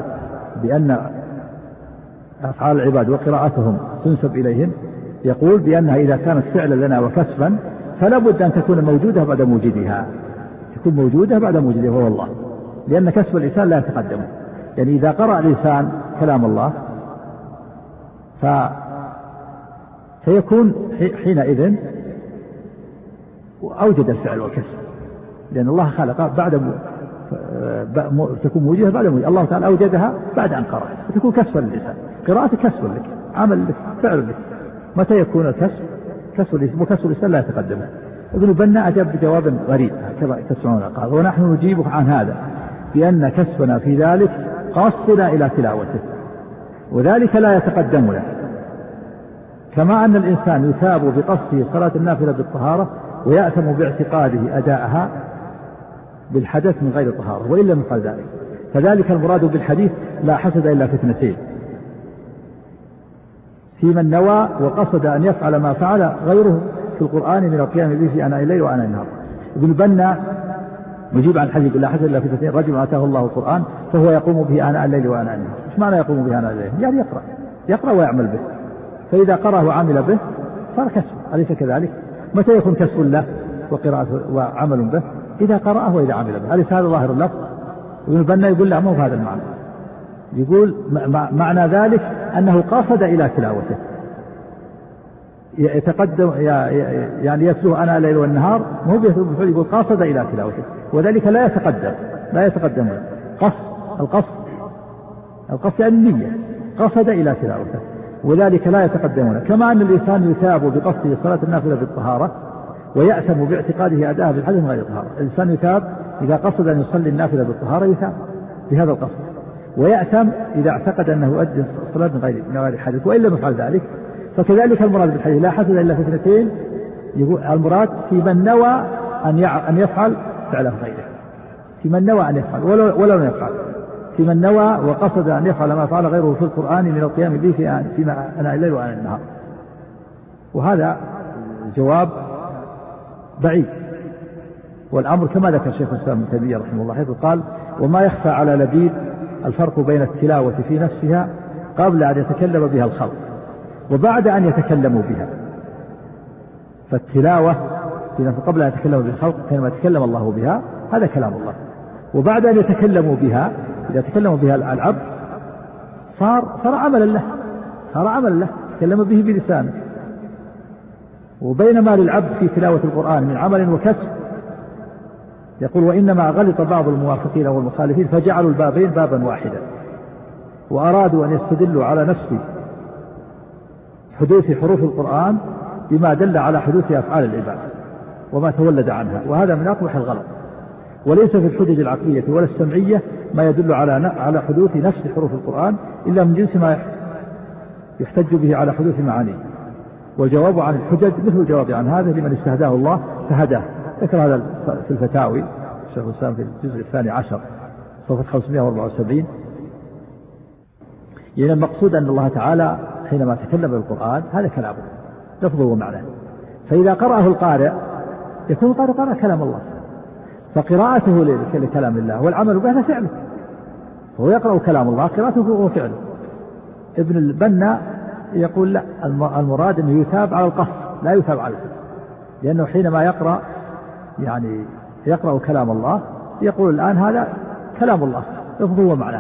العباد وقراءتهم تنسب إليهم، يقول بأنها إذا كانت فعلا لنا وكسبا فلا بد أن تكون موجودة بعد موجودها، وهو الله، لأن كسب الإنسان لا يتقدمه. يعني إذا قرأ الإنسان كلام الله فيكون حينئذ أوجد الفعل والكسب، لأن الله خلق تكون موجودة بعد موجودة، الله تعالى أوجدها بعد أن قرأ، فتكون كسبا للإنسان. قراءتك كسب لك، عمل لك، فعل لك. متى يكون الكسب؟ وكسب الإنسان لا يتقدمه. ابن بنا أجاب بجواب غريب كما تسمعون، قال: ونحن نجيبك عن هذا بأن كسبنا في ذلك قصدنا إلى تلاوته، وذلك لا يتقدمنا، كما أن الإنسان يثاب بقصده صلاة النافلة بالطهارة، ويأثم باعتقاده أداءها بالحدث من غير طهارة، وإن لم يفعل ذلك. فذلك المراد بالحديث: لا حسد إلا في اثنتين: في من نوى وقصد أن يفعل ما فعل غيره في القرآن من القيام به في آناء الليل وآناء النهار. ابن بنا يجيب عن حديث لا حسد إلا في اثنين: رجل آتاه الله القرآن فهو يقوم به آناء الليل وآناء النهار. ايش معنى يقوم به آناء الليل؟ يعني يقرأ ويعمل به، فإذا قرأ وعمل به صار كسب، أليس كذلك؟ متى يكون كسب له وقراءة وعمل به؟ إذا قرأه وإذا عمل به، أليس هذا ظاهر اللفظ؟ ابن بنا يقول لا، مو بهذا المعنى. يقول معنى ذلك أنه قصد إلى تلاوته، يتقدم يعني يتلوه آناء الليل والنهار، مو بالفعل، يقول قصد إلى تلاوته، وذلك لا يتقدم القصد يعني النية، قصد إلى تلاوته، وذلك لا يتقدمون. كما أن الإنسان يثاب بقصده صلاة النافلة بالطهارة ويأثم باعتقاده أداءها بالحدث من غير طهارة. الإنسان يثاب إذا قصد أن يصلي النافلة بالطهارة، يثاب بهذا القصد، ويأثم إذا اعتقد أنه يؤدي الصلاة من غير حدث وإن لم يفعل ذلك. فكذلك المراد بالحديث لا حسد إلا في اثنتين، يقول المراد في من نوى أن يفعل فعله غيره، في من نوى أن يفعل ولو لم يفعل، في من نوى وقصد أن يفعل ما فعل غيره في القرآن من القيام به في آناء الليل وآناء النهار. وهذا جواب بعيد، والأمر كما ذكر شيخ الإسلام ابن تيمية رحمه الله حيث قال: وما يخفى على لبيب الفرق بين التلاوة في نفسها قبل أن يتكلم بها الخلق وبعد أن يتكلموا بها. فالتلاوة قبل أن يتكلموا بها الخلق حينما يتكلم الله بها هذا كلام الله، وبعد أن يتكلموا بها إذا تكلموا بها العبد صار عملا له، تكلم به بلسانه. وبينما للعبد في تلاوة القرآن من عمل وكسب، يقول: وإنما غلط بعض الموافقين والمخالفين فجعلوا البابين بابا واحدا، وأرادوا أن يستدلوا على نفس حدوث حروف القرآن بما دل على حدوث أفعال العباد وما تولد عنها، وهذا من أقبح الغلط. وليس في الحجج العقلية ولا السمعية ما يدل على حدوث نفس حروف القرآن إلا من جنس ما يحتج به على حدوث معانيه. والجواب عن الحجج مثل الجواب عن هذا لمن استهداه الله فهداه. ذكر هذا في الفتاوي الشيخ الإسلام في الجزء 12 صفحة 574. يعني المقصود أن الله تعالى حينما تكلم بالقرآن هذا كلامه لفظه ومعناه، فإذا قرأه القارئ يكون القارئ قرأ كلام الله، فقراءته لكلام الله والعمل به فعله، هو يقرأ كلام الله قراءته هو فعله. ابن البنا يقول لا، المراد أنه يثاب على القصد لا يثاب على الفعل، لأنه حينما يقرأ كلام الله يقول الآن هذا كلام الله لفظه ومعناه،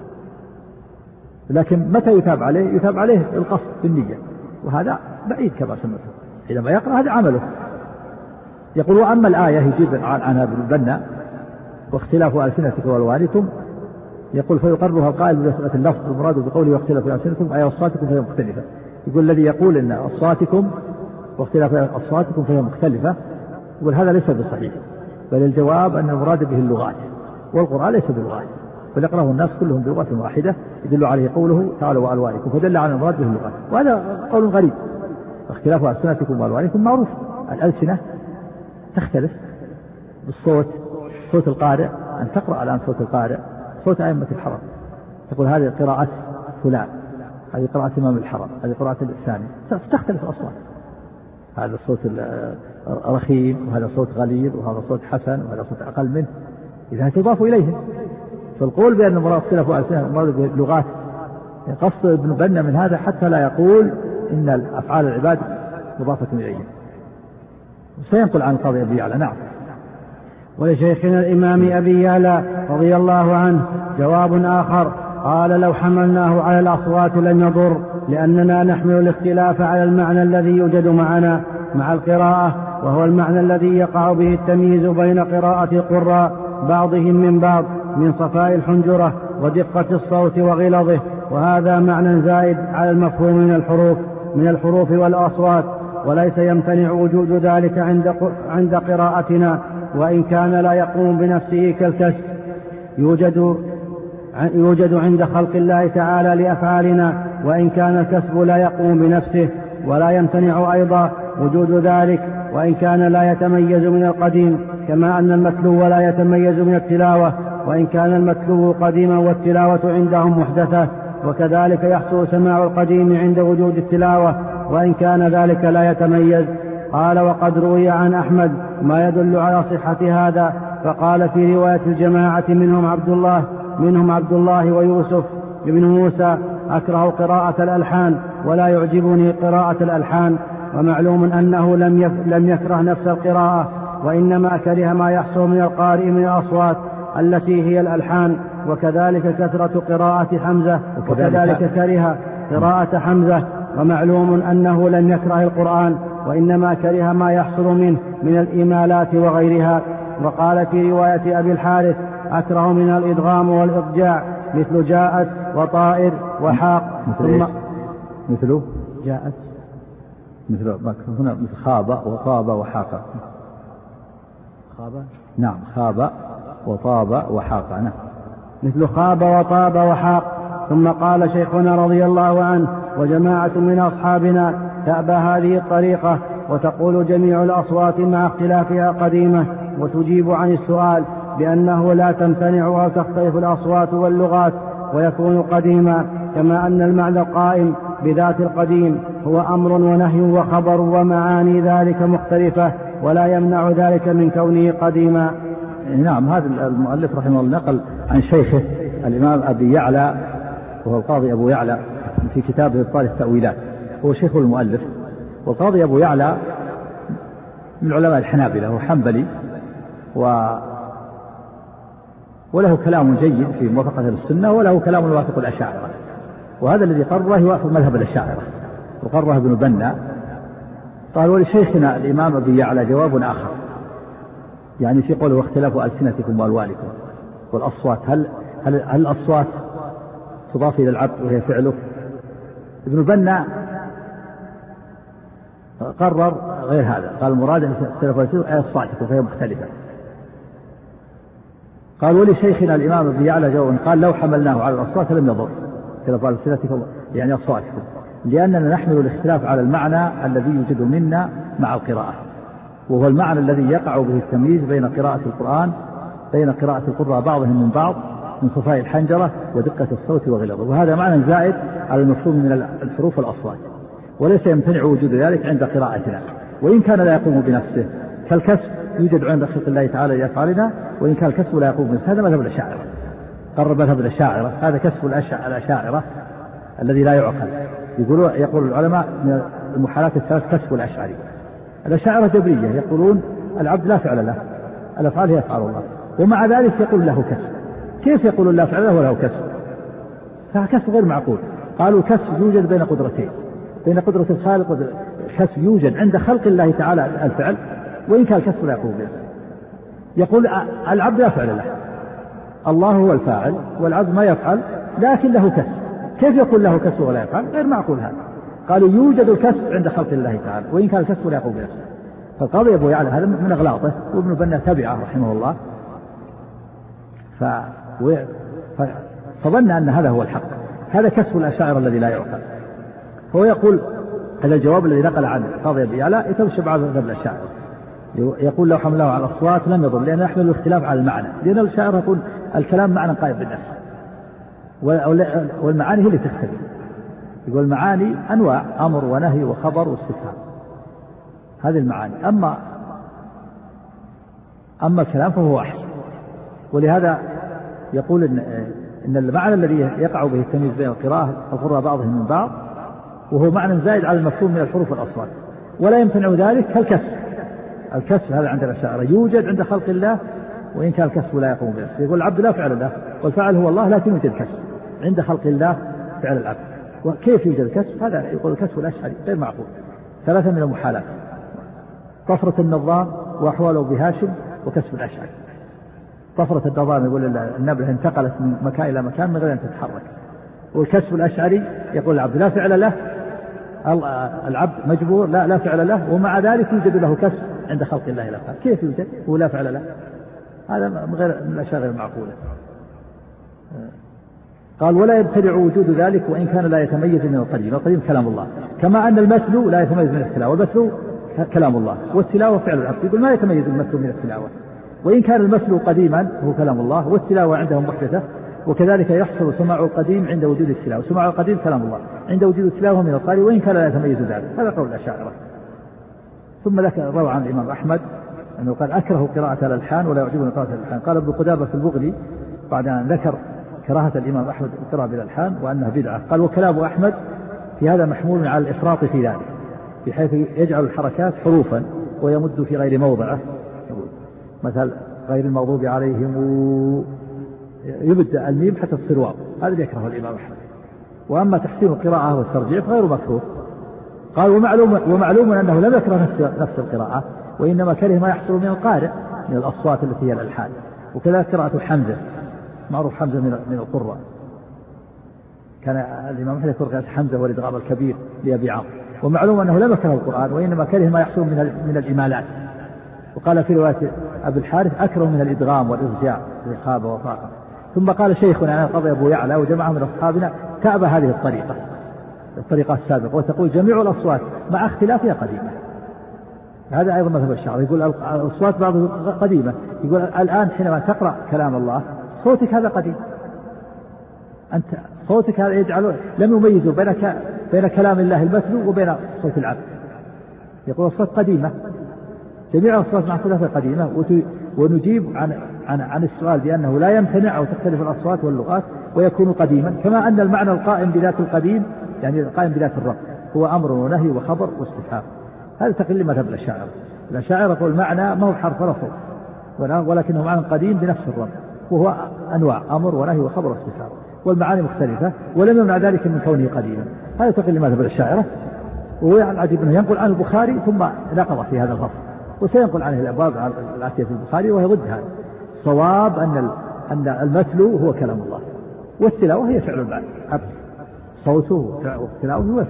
لكن متى يثاب عليه؟ يثاب عليه القصد بالنية، وهذا بعيد كما سمعته. حينما يقرأ هذا عمله. يقول: وأما الآية يجيب عنها ابن البنا: واختلاف ألسنتكم وألوانكم، يقول: فيقررها القائل بمسألة اللفظ المراد بقوله واختلاف ألسنتكم أي أصواتكم فهي مختلفة. يقول الذي يقول إن أصواتكم واختلاف أصواتكم فهي مختلفة، يقول هذا ليس بصحيح، بل الجواب أن المراد به اللغات، والقرآن ليس باللغات، بل يقرأه الناس كلهم بلغة واحدة يدل عليه قوله تعالى وألوانكم، فدل على المراد به اللغات، وهذا قول غريب. اختلاف ألسنتكم وألوانكم معروف، الألسنة تختلف بالصوت، صوت القارئ، أن تقرأ الآن صوت القارئ صوت أئمة الحرم، تقول هذه قراءة فلان، هذه قراءة إمام الحرم، هذه قراءة الثاني، تختلف الأصوات، هذا الصوت رخيم وهذا صوت غليظ وهذا صوت حسن وهذا صوت أقل منه، إذا تضاف إليهم. فالقول بأن المراد اختلاف ألسنة المراد باللغات قصد ابن بنا من هذا حتى لا يقول إن أفعال العباد مضافة إليهم. سينقل عن القاضي أبي يعلى. نعم. ولشيخنا الإمام أبي يعلى رضي الله عنه جواب آخر، قال: لو حملناه على الأصوات لم يضر، لأننا نحمل الاختلاف على المعنى الذي يوجد معنا مع القراءة، وهو المعنى الذي يقع به التمييز بين قراءة القراء بعضهم من بعض من صفاء الحنجرة ودقة الصوت وغلظه، وهذا معنى زائد على المفهوم من الحروف والأصوات، وليس يمتنع وجود ذلك عند قراءتنا، وإن كان لا يقوم بنفسه كالكسب يوجد عند خلق الله تعالى لأفعالنا، وإن كان الكسب لا يقوم بنفسه، ولا يمتنع أيضا وجود ذلك وإن كان لا يتميز من القديم، كما أن المتلو لا يتميز من التلاوة، وإن كان المتلو قديما والتلاوة عندهم محدثة، وكذلك يحصل سماع القديم عند وجود التلاوة وإن كان ذلك لا يتميز. قال وقد روي عن أحمد ما يدل على صحة هذا، فقال في رواية الجماعة منهم عبد الله ويوسف بن موسى: أكره قراءة الألحان ولا يعجبني قراءة الألحان. ومعلوم أنه لم يكره نفس القراءة، وإنما كره ما يحصل من القارئ من الأصوات التي هي الألحان. وكذلك كثرة قراءة حمزة، وكذلك كره قراءة حمزة. ومعلوم أنه لم يكره القرآن، وإنما كره ما يحصل منه من الإمالات وغيرها. وقال في رواية أبي الحارث: أكره من الإدغام والإضجاع مثل جاءت وطائر وحاق. مثل جاءت مثل هنا مثل خاب وطاب وحاق. خاب نعم، خاب وطاب وحاق. نعم، مثل خاب وطاب وحاق. ثم قال شيخنا رضي الله عنه: وجماعة من أصحابنا تأبى هذه الطريقة، وتقول جميع الأصوات مع اختلافها قديمة، وتجيب عن السؤال بأنه لا تمتنع أو تختلف الأصوات واللغات ويكون قديما، كما أن المعنى القائم بذات القديم هو أمر ونهي وخبر ومعاني ذلك مختلفة، ولا يمنع ذلك من كونه قديما. نعم، هذا المؤلف رحمه الله نقل عن شيخه الإمام أبي يعلى، وهو القاضي أبو يعلى، في كتابه إبطال التأويلات، هو شيخ المؤلف. والقاضي أبو يعلى من علماء الحنابلة، هو حنبلي، وله كلام جيد في موافقة السنة، وله كلام يوافق الأشاعرة، وهذا الذي قرره يوافق مذهب الأشاعرة، وقرره ابن بنا. قال: ولشيخنا الإمام أبي يعلى جواب آخر، يعني في قوله: واختلاف ألسنتكم وألوانكم والأصوات، هل الأصوات تضاف إلى العبد وهي فعله؟ ابن بنا قرر غير هذا، قال: المراد أن اختلاف ألسنتكم أي أصواتكم فهي مختلفة. قال: ولشيخنا الإمام أبي يعلى جواب، قال: لو حملناه على الأصوات لم يضر اختلاف ألسنتكم يعني أصواتكم، لأننا نحمل الاختلاف على المعنى الذي يوجد منا مع القراءة، وهو المعنى الذي يقع به التمييز بين قراءة القرآن، بين قراءة القراء بعضهم من بعض من صفاء الحنجرة ودقة الصوت وغلظه، وهذا معنى زائد على المفهوم من الحروف والأصوات، وليس يمتنع وجود ذلك عند قراءتنا، وإن كان لا يقوم بنفسه، كالكسب يوجد عند خلق الله تعالى لأفعالنا، وإن كان الكسب لا يقوم بنفسه. هذا مذهب الأشاعرة، قرر مذهب الأشاعرة، هذا كسب الأشاعرة الذي لا يعقل. يقول العلماء من المحالات الثلاث كسب الأشعري. الأشاعرة جبرية، يقولون العبد لا فعل له، الأفعال هي أفعال الله، ومع ذلك يقول له كسب. كيف يقول لا فعل له وله كسب؟ فكسب غير معقول. قالوا الكسب يوجد بين قدرتين، بين قدرة الخالق الكسب يوجد عند خلق الله تعالى الفعل، وإن كان الكسب لا يقوم به. يقول العبد لا فعل له، الله هو الفاعل والعبد ما يفعل لكن له كسب. كيف يقول له كسب ولا يفعل؟ غير معقول هذا. قالوا يوجد الكسب عند خلق الله تعالى، وإن كان الكسب لا يقوم بنفسه. فالقاضي أبو يعلى هذا من أغلاطه، وابن بنا تبعه رحمه الله، فظن أن هذا هو الحق. هذا كسب الأشاعرة الذي لا يعقل. هو يقول هذا الجواب الذي نقل عن القاضي أبو يعلى يتمشى بعض مذهب الأشاعرة، يقول: لو حمله على الأصوات لم يضر، لأن يحمل الاختلاف على المعنى، لأن الأشاعرة يقول الكلام معنى قائم بالنفس، والمعاني هي اللي تختلف. يقول المعاني أنواع، أمر ونهي وخبر واستفهام، هذه المعاني. أما الكلام فهو واحد. ولهذا يقول إن المعنى الذي يقع به التمييز بين القراء بعضهم من بعض، وهو معنى زائد على المفهوم من الحروف والأصوات، ولا يمتنع ذلك كالكسب. الكسب هذا عند الأشاعرة يوجد عند خلق الله، وإن كان الكسب لا يقوم به. يقول العبد لا فعل له، والفاعل هو الله، لكن يوجد كسب عند خلق الله فعل العبد. وكيف يوجد الكسب؟ هذا يقول الكسب الأشعري غير معقول. ثلاثة من المحالات: طفرة النظام وأحواله بهاشم وكسب الأشعري. طفرة النظام يقول النبلة انتقلت من مكان إلى مكان من غير أن تتحرك، والكسب الأشعري يقول العبد لا فعل له، العبد مجبور لا فعل له، ومع ذلك يوجد له كسب عند خلق الله الأفعال. كيف يوجد ولا فعل له؟ هذا من الأشياء غير معقولة. قال: ولا يبتدع وجود ذلك وإن كان لا يتميز من القديم. القديم كلام الله، كما أن المثل لا يتميز من التلاوة، والمثل كلام الله، والتلاوة فعل العبد. يقول ما يتميز المثل من التلاوة، وإن كان المثل قديما هو كلام الله، والتلاوة عندهم محدثة، وكذلك يحصل سماع القديم عند وجود التلاوة، سماع القديم كلام الله عند وجود التلاوة من القارئ وإن كان لا يتميز ذلك، هذا قول الأشاعرة. ثم روى عن الإمام أحمد أنه قال أكره قراءة الألحان ولا يعجبني قراءة الألحان. قال ابن قدامة في البغلي بعد أن ذكر كراهة الإمام أحمد القراءة بالألحان وأنها بدعة، قال وكلام أحمد في هذا محمول على الإفراط في ذلك، بحيث يجعل الحركات حروفا ويمد في غير موضعه، مثل غير المغضوب عليهم يبدأ الميم حتى تصير واو، هذا اللي يكره الإمام أحمد. وأما تحسين القراءة والترجيع فغير مكروه. قال ومعلوم أنه لم يكره نفس القراءة، وإنما كره ما يحصل من القارئ من الأصوات التي هي الألحان. وكذلك قراءة حمزة، معروف حمزة من القراء، كان الإمام أحمد يقول قراءة حمزة والإدغام الكبير لأبي عمرو. ومعلوم أنه لم يكره القرآن وإنما كره ما يحصل من الإمالات. وقال في رواية أبي الحارث أكره من الإدغام والإرجاع رخابة وفاقة. ثم قال شيخنا عن القاضي أبو يعلى وجماعة من أصحابنا تأبى هذه الطريقة السابقة، وتقول جميع الأصوات مع اختلافها قديمة. هذا أيضا مذهب الشعر، يقول الأصوات بعضها قديمة، يقول الآن حينما تقرأ كلام الله صوتك هذا قديم، أنت صوتك هذا يجعل لم يميزوا بين كلام الله المتلو وبين صوت العبد. يقول الأصوات قديمة، جميع الأصوات مع اختلافها قديمة. ونجيب عن السؤال بأنه لا يمتنع أو تختلف الأصوات واللغات ويكون قديما، كما أن المعنى القائم بذات القديم يعني القائم بذات الرب هو أمر ونهي وخبر واستفهام. هذا تقل مذهب الأشاعرة. الأشاعرة يقول المعنى ما هو حرف ولا صوت، ولكنه معنى قديم بنفس الرب، وهو أنواع أمر ونهي وخبر واستفهام، والمعاني مختلفة ولم يمنع ذلك من كونه قديما. هذا تقل مذهب الأشاعرة. والعجيب أنه ينقل عن البخاري ثم نقض في هذا الفصل، وسينقل عنه الأبواب الآتية في البخاري وهي ضد هذا. صواب أن المتلو هو كلام الله والتلاوة هي فعل الباري، صوته والتلاوة هو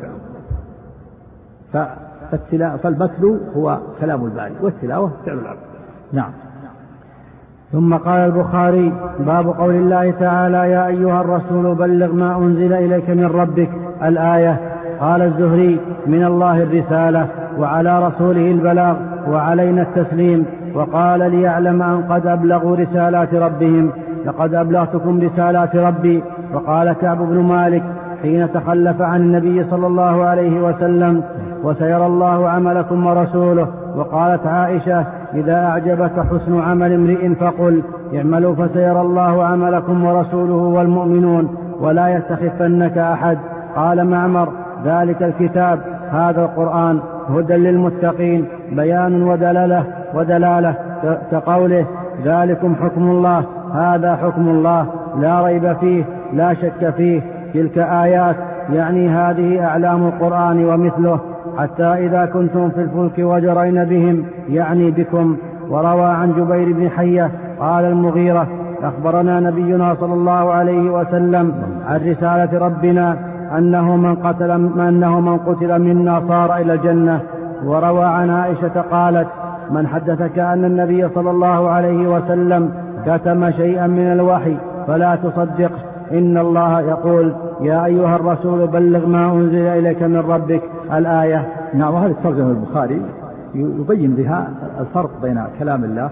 فعل، فالمتلو هو كلام الباري والتلاوة فعل العبد. نعم. ثم قال البخاري: باب قول الله تعالى: يا أيها الرسول بلغ ما أنزل إليك من ربك، الآية. قال الزهري: من الله الرسالة وعلى رسوله البلاغ وعلينا التسليم. وقال: ليعلم أن قد أبلغوا رسالات ربهم، لقد أبلغتكم رسالات ربي. وقال كعب بن مالك حين تخلف عن النبي صلى الله عليه وسلم: وسيرى الله عملكم ورسوله. وقالت عائشة: إذا أعجبك حسن عمل امرئ فقل اعملوا فسيرى الله عملكم ورسوله والمؤمنون ولا يستخفنك أحد. قال معمر: ذلك الكتاب هذا القرآن هدى للمتقين بيان ودلالة كقوله: ذلكم حكم الله هذا حكم الله لا ريب فيه لا شك فيه. تلك آيات يعني هذه أعلام القرآن ومثله، حتى إذا كنتم في الفلك وجرين بهم يعني بكم. وروى عن جبير بن حية قال المغيرة: أخبرنا نبينا صلى الله عليه وسلم عن رسالة ربنا أنه من قتل منا صار إلى الجنة. وروى عن عائشة قالت: من حدثك أن النبي صلى الله عليه وسلم كتم شيئا من الوحي فلا تصدقه، إن الله يقول: يا أيها الرسول بلغ ما أنزل إليك من ربك، الآية. نعم. وهذه الترجمة البخاري يبين بها الفرق بين كلام الله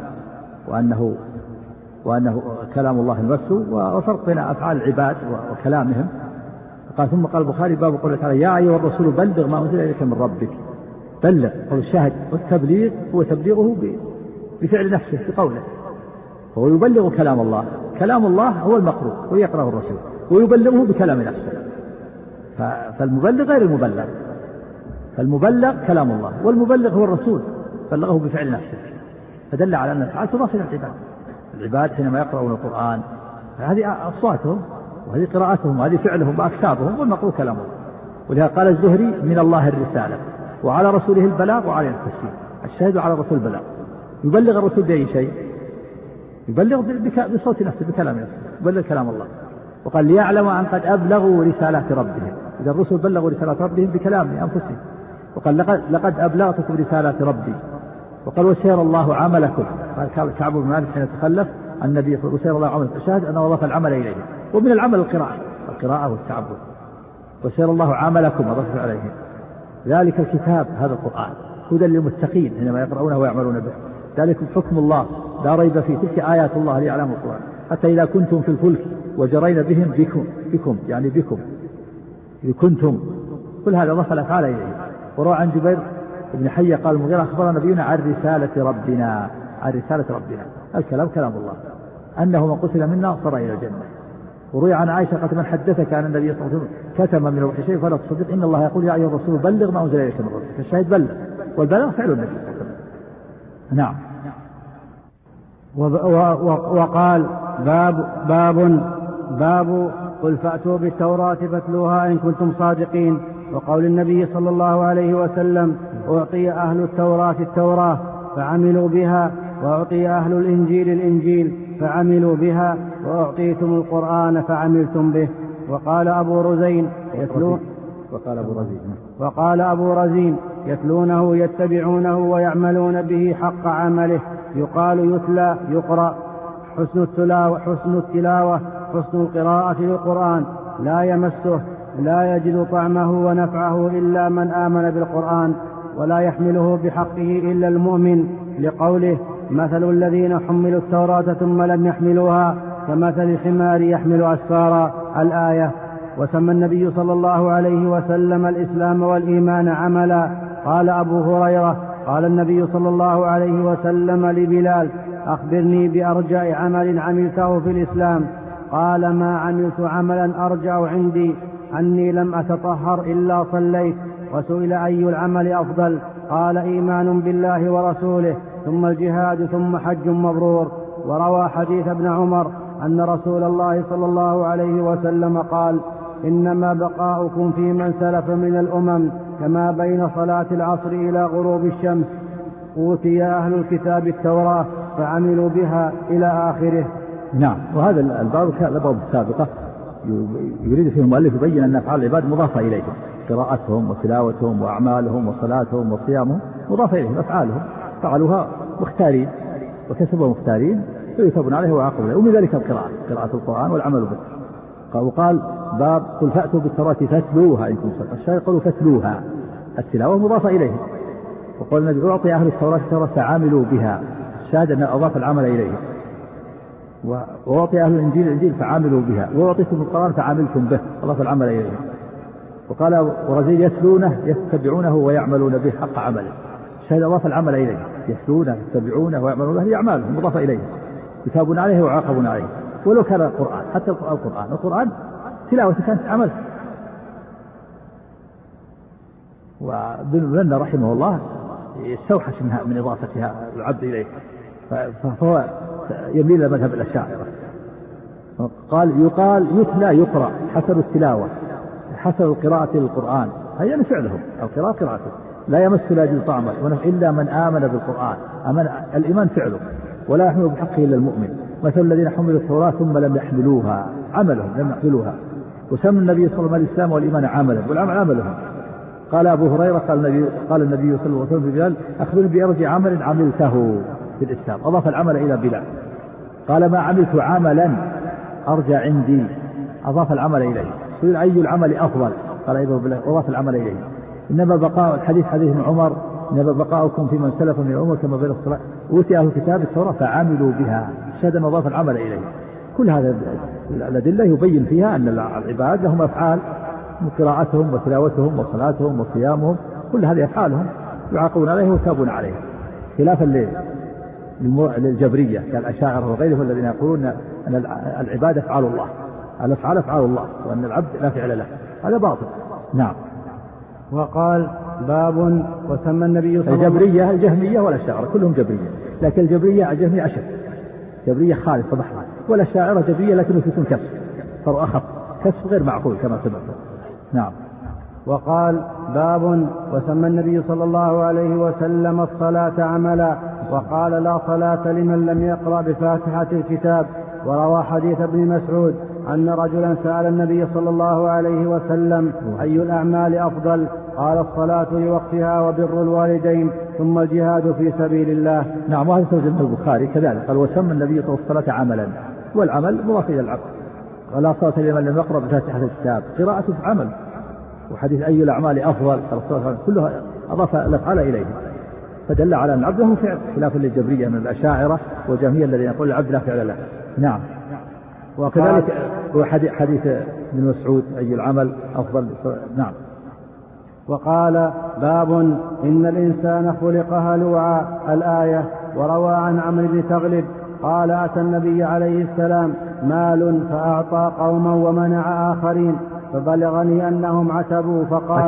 وأنه كلام الله المتلو، وفرق بين أفعال العباد وكلامهم. قال: ثم قال البخاري: باب قوله تعالى: يا أيها الرسول بلغ ما أنزل إليك من ربك. بلغ قول الشاهد، والتبليغ هو تبليغه بفعل نفسه بقوله، هو يبلغ كلام الله. كلام الله هو المقروء ويقرأه الرسول ويبلغه بكلام نفسه. فالمبلغ غير المبلغ، فالمبلغ كلام الله والمبلغ هو الرسول بلغه بفعل نفسه، فدل على أن الأفعال تضاف إلى العباد حينما يقرؤون القرآن. هذه أصواتهم وهذه قراءتهم وهذه فعلهم وأكتابهم والمقروء كلام الله. ولهذا قال الزهري: من الله الرسالة وعلى رسوله البلاغ وعلينا التسليم. الشاهد على الرسول البلاغ، يبلغ الرسول بأي شيء؟ يبلغ بصوت نفسه بكلام نفسه، يبلغ كلام الله. وقال: ليعلم أن قد أبلغوا رسالات ربهم، إذا الرسل بلغوا رسالات ربهم بكلام أنفسهم. وقال: لقد أبلغتكم رسالات ربي. وقال: وسير الله عملكم. قال كعب بن مالك حين تخلف عن النبي: وسير الله عملكم. الشاهد أنه أضاف العمل إليه، ومن العمل القراءة والتعبد. وسير الله عملكم أضاف عليه. ذلك الكتاب هذا القرآن هدى للمتقين حينما يقرؤونه ويعملون به. ذلك حكم الله لا ريب فيه. تلك آيات الله ليعلم القرآن. حتى إذا كنتم في الفلك وجرين بهم بكم يعني بكم كنتم، كل هذا ضاف الأفعال إليه. وروى عن جبير بن حية قال المغيرة أخبرنا نبينا عن رسالة ربنا، الكلام كلام الله، أنه من قتل منا صار إلى الجنة. وروي عن عائشة قالت من حدثك عن النبي صلى الله عليه وسلم كتم من روح شيء فلا تصدق، إن الله يقول يا أيها الرسول بلغ ما أنزل إليك من ربك، فالشاهد بلغ، والبلاغ فعل النبي صلى الله عليه وسلم. نعم. وقال باب قل فأتوا بالتوراة فاتلوها إن كنتم صادقين. وقول النبي صلى الله عليه وسلم أعطي أهل التوراة فعملوا بها، وأعطي أهل الإنجيل فعملوا بها، وأعطيتم القرآن فعملتم به. وقال أبو رزين يتلونه يتبعونه ويعملون به حق عمله، يقال يتلى يقرأ، حسن التلاوة حسن القراءة للقرآن، لا يمسه لا يجد طعمه ونفعه إلا من آمن بالقرآن، ولا يحمله بحقه إلا المؤمن، لقوله مثل الذين حملوا التوراة ثم لم يحملوها كمثل الحمار يحمل أسفارا، الآية. وسمى النبي صلى الله عليه وسلم الإسلام والإيمان عملا. قال أبو هريرة قال النبي صلى الله عليه وسلم لبلال أخبرني بأرجع عمل عملته في الإسلام. قال ما عملت عملا أرجع عندي أني لم أتطهر إلا صليت. وسئل أي العمل أفضل؟ قال إيمان بالله ورسوله ثم الجهاد ثم حج مبرور. وروى حديث ابن عمر أن رسول الله صلى الله عليه وسلم قال إنما بقاؤكم في من سلف من الأمم كما بين صلاة العصر إلى غروب الشمس. أوتي أهل الكتاب التوراة فعملوا بها إلى آخره. نعم. وهذا الباب كالباب السابقة يريد فيه المؤلف يبين أن أفعال العباد مضافة إليهم، قراءتهم وتلاوتهم وأعمالهم وصلاتهم وصيامهم مضافة إليهم، أفعالهم فعلوها مختارين وكسبوا مختارين فيثابون عليه ويعاقبون عليه. ومن ذلك قراءة القرآن والعمل به. وقال باب قل فأتوا بالتوراة فاتلوها إن كنتم صادقين، الشاهد قالوا فاتلوها، التلاوة مضافة إليه. وقال النبي أعطي أهل التوراة فعملوا بها، الشاهد أن أضاف العمل إليه. وأعطي أهل الإنجيل فعملوا بها، وأعطيتم القرآن فعملتم به، أضاف العمل إليه. وقال ورزيل يتلونه يتبعونه ويعملون به حق عمله، الشاهد أضاف العمل إليه، يتلونه يتبعونه ويعملون به، يعملهم مضافة إليه، يثابون عليه ويعاقبون عليه. ولو كان القرآن، حتى القرآن تلاوة كانت عمل. وابن رحمه الله يستوحش من إضافتها العبد إليه، فهو يميل إلى مذهب الأشاعرة. يقال يتلى يقرأ، حسن التلاوة حسن القراءة للقرآن، هي يعني فعلهم القراءة قراءته، لا يمس لا يجد طعمه إلا من آمن بالقرآن. الإيمان فعله، ولا يحمل بحقه إلا المؤمن. مثل الذين حملوا التوراة ثم لم يحملوها، عملهم لم يحملوها. وسمى النبي صلى الله عليه وسلم الإسلام والإيمان عملا، والعمل عملهم. قال أبو هريرة قال النبي صلى الله عليه وسلم بلال أخبرني بأرجع عمل عملته في الإسلام، أضاف العمل إلى بلال. قال ما عملت عملا أرجع عندي، أضاف العمل إليه. سئل أي العمل أفضل؟ قال أيضا بلال، أضاف العمل إليه. إنما بقاء الحديث حديث ابن عمر إنما بقاؤكم في من سلف من الأمم كما بين الصلاة. أوتي أهل الكتاب التوراة فعملوا بها، شهد أن أضاف العمل إليه. كل هذا الأدلة يبين فيها أن العباد لهم أفعال، قراءتهم وتلاوتهم وصلاتهم وصيامهم، كل هذه أفعالهم يعاقبون عليه ويثابون عليه، خلافا للجبرية كالأشاعرة وغيرهم الذين يقولون أن العباد أفعال الله، الأفعال أفعال الله، وأن العبد لا فعل له، هذا باطل. نعم. وقال باب وسمى النبي صلى الله عليه وسلم الجبرية الجهمية والأشاعرة كلهم جبرية، لكن الجبرية أشد، جبرية خالصة بحرة، والأشاعرة جبرية لكن يثبتون كسب، صاروا أخف، كسب غير معقول كما سبق. نعم. وقال باب وسمى النبي صلى الله عليه وسلم الصلاة عملا، وقال لا صلاة لمن لم يقرأ بفاتحة الكتاب. وروى حديث ابن مسعود أن رجلا سأل النبي صلى الله عليه وسلم أي الأعمال أفضل؟ قال الصلاة لوقتها وبر الوالدين ثم الجهاد في سبيل الله. نعم. وهذا سوى البخاري كذلك قال وسمى النبي صلى الله عليه وسلم الصلاة عملا، والعمل مضاف إلى العبد. ولا صلاة لمن لم يقرأ بفاتحة الكتاب، قراءته عمل. وحديث أي الأعمال أفضل كلها أضاف الأفعال إليه، فدل على أن العبد له فعل، خلافا للجبرية من الأشاعرة والجهمية الذين يقول العبد لا فعل له. نعم. وكذلك هو حديث ابن مسعود أي العمل أفضل. نعم. وقال باب إن الإنسان خلق هلوعا الآية. وروى عن عمرو بن تغلب قال أتى النبي عليه السلام مال فأعطى قوما ومنع آخرين فبلغني أنهم عتبوا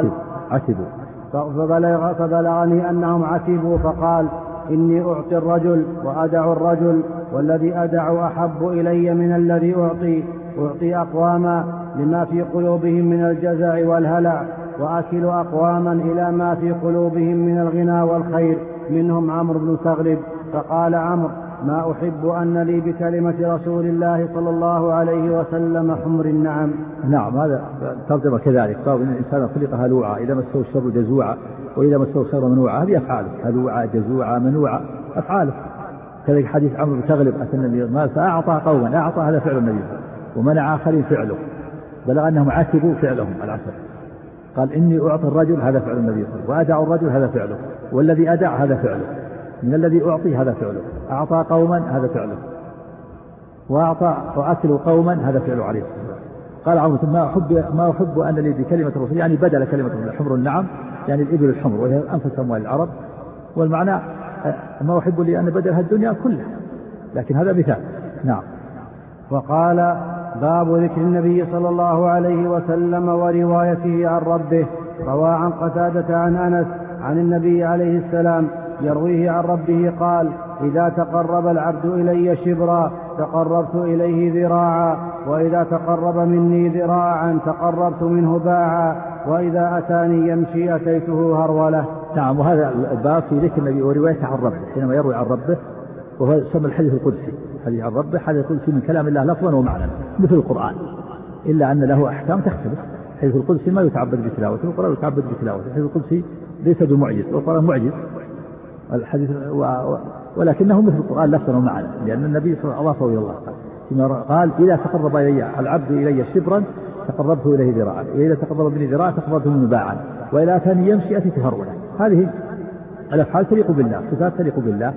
فبلغني أنهم عتبوا فقال إني أعطي الرجل وأدع الرجل والذي أدع أحب إلي من الذي أعطي أقواما لما في قلوبهم من الجزع والهلع وأكل أقواما إلى ما في قلوبهم من الغنى والخير منهم عمرو بن تغلب. فقال عمرو ما أحب أن لي بكلمة رسول الله صلى الله عليه وسلم حمر النعم. نعم هذا ترجمة كذلك. قال إن الإنسان خلق هلوعا إذا مسه الشر جزوعا وإذا مسه الخير منوعا. هذه أفعاله هلوعا جزوعا منوعا أفعاله. كذلك حديث عمرو بن تغلب أتى النبي مال فأعطى قوما أعطى هذا فعل النبي ومنع آخرين فعله بلغ أنهم عاتبوا فعلهم العسل. قال إني أعطي الرجل هذا فعل النبي وأدع الرجل هذا فعله والذي أدع هذا فعله من الذي أعطي هذا فعله أعطى قوما هذا فعله وأكل قوما هذا فعله عليه الصلاة. قال عمرو ما أحب أن لي بكلمة الرسول يعني بدل كلمة الرسول حمر النعم يعني الإبل الحمر وهي أنفس أموال العرب والمعنى ما أحب لي أن بدلها الدنيا كلها لكن هذا مثال. نعم. وقال باب ذكر النبي صلى الله عليه وسلم وروايته عن ربه. روى عن قتادة عن أنس عن النبي عليه السلام يرويه عن ربه قال إذا تقرب العبد إلي شبرا تقربت إليه ذراعا وإذا تقرب مني ذراعا تقربت منه باعا وإذا أتاني يمشي أتيته هرولة. نعم. وهذا الباب في ذكر النبي وروايته عن ربه حينما يروي عن ربه وهو يسمى الحديث القدسي. حديث عن ربه حديث القدسي من كلام الله لفظا ومعنى مثل القرآن إلا أن له أحكام تختلف. الحديث القدسي ما يتعبد بتلاوته والقرآن يتعبد بتلاوته. الحديث القدسي ليس بمعجز والقرآن معجز الحديث ولكنه مثل القرآن لفظا ومعنى لأن النبي صلى الله عليه وسلم قال إذا تقرب العبد إلي شبرا تقربته إليه ذراعا وإذا تقرب مني ذراعا تقربته منه باعا وإذا أتاني يمشي أتيته هرولا. هذه الأفعال تليق بالله صفات تليق بالله.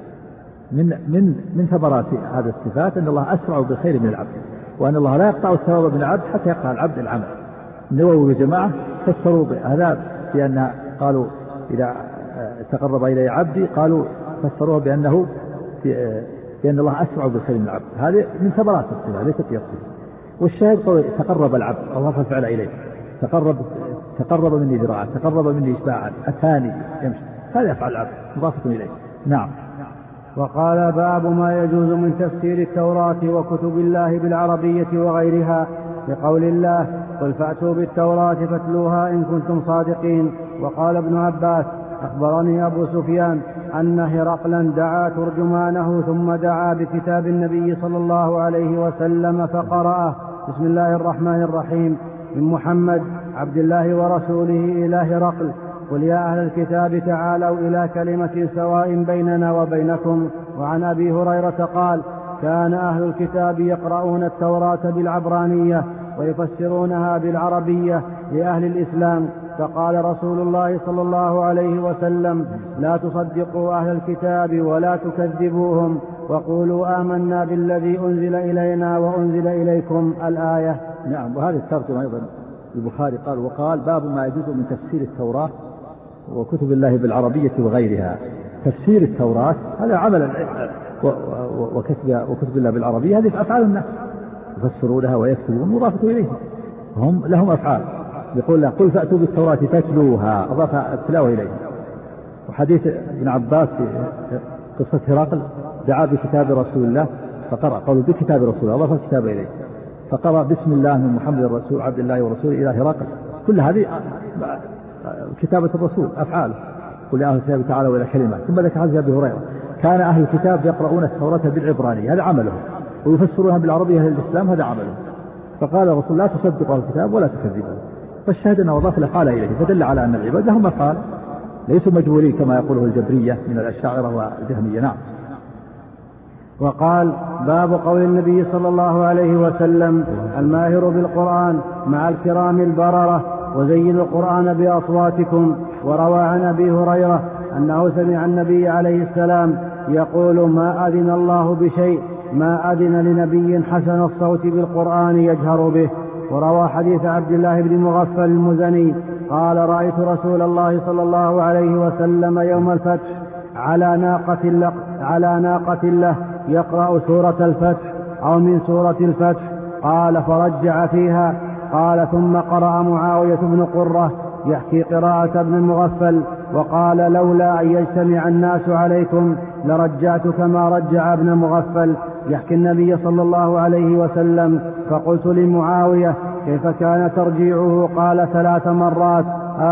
من ثمرات هذا الصفات أن الله أسرع بالخير من العبد وأن الله لا يقطع الثواب من العبد حتى يقطع العبد العمل. النووي والجماعة فسروا هذا بأن قالوا إذا تقرب إلي عبدي قالوا فسروه بأن الله أسرع بالخير من العبد. هذه من ثمرات الصفات ليست هي الصفة. والشاهد قول تقرب العبد الله الفعل إليه تقرب مني ذراعا تقرب مني إشباعا أتاني يمشي هذا يفعل العبد مضافة إليه. نعم. وقال باب ما يجوز من تفسير التوراة وكتب الله بالعربية وغيرها لقول الله قل فأتوا بالتوراة فاتلوها إن كنتم صادقين. وقال ابن عباس أخبرني أبو سفيان أن هرقلا دعا ترجمانه ثم دعا بكتاب النبي صلى الله عليه وسلم فقرأه بسم الله الرحمن الرحيم من محمد عبد الله ورسوله إلى هرقل قل يا أهل الكتاب تعالوا إلى كلمة سواء بيننا وبينكم. وعن أبي هريرة قال كان أهل الكتاب يقرؤون التوراة بالعبرانية ويفسرونها بالعربية لأهل الإسلام فقال رسول الله صلى الله عليه وسلم لا تصدقوا أهل الكتاب ولا تكذبوهم وقولوا آمنا بالذي أنزل إلينا وأنزل إليكم الآية. نعم. وهذه الترجمة أيضا البخاري وقال باب ما يجوز من تفسير التوراة وكتب الله بالعربية وغيرها. تفسير التوراة هذا عمل وكتب الله بالعربية هذه أفعال الناس يفسرونها ويكتبون مضافة إليهم هم لهم أفعال. يقول له قل فأتوا بالتوراة فاتلوها أضاف التلاوة إليه. وحديث ابن عباس في قصة هرقل دعا بكتاب رسول الله فقرأ قالوا بكتاب رسول الله أضاف الكتاب إليه فقرأ بسم الله من محمد الرسول عبد الله ورسوله إلى هرقل. كل هذه كتابة الرسول أفعال. قل يا أهل الكتاب تعالوا إلى كلمة. ثم ذكر حديث أبي هريرة كان أهل الكتاب يقرؤون التوراة بالعبرانية هذا عملهم ويفسرونها بالعربية للإسلام هذا عملهم. فقال الرسول لا تصدقوا الكتاب ولا تكذبوا. فالشاهد أنه أضاف الأفعال إليه فدل على أن العباد لهم أفعال ليسوا مجبورين كما يقوله الجبرية من الأشاعرة والجهمية. نعم. وقال باب قول النبي صلى الله عليه وسلم الماهر بالقرآن مع الكرام البررة وزينوا القرآن بأصواتكم. وروى عن أبي هريرة أنه سمع النبي عليه السلام يقول ما أذن الله بشيء ما أذن لنبي حسن الصوت بالقرآن يجهر به. وروى حديث عبد الله بن مغفل المزني قال رأيت رسول الله صلى الله عليه وسلم يوم الفتح على ناقة له يقرأ سورة الفتح أو من سورة الفتح. قال فرجع فيها. قال ثم قرأ معاوية بن قرة يحكي قراءة ابن المغفل وقال لولا أن يجتمع الناس عليكم لرجعت كما رجع ابن المغفل يحكي النبي صلى الله عليه وسلم. فقلت لمعاوية كيف كان ترجيعه؟ قال 3 مرات.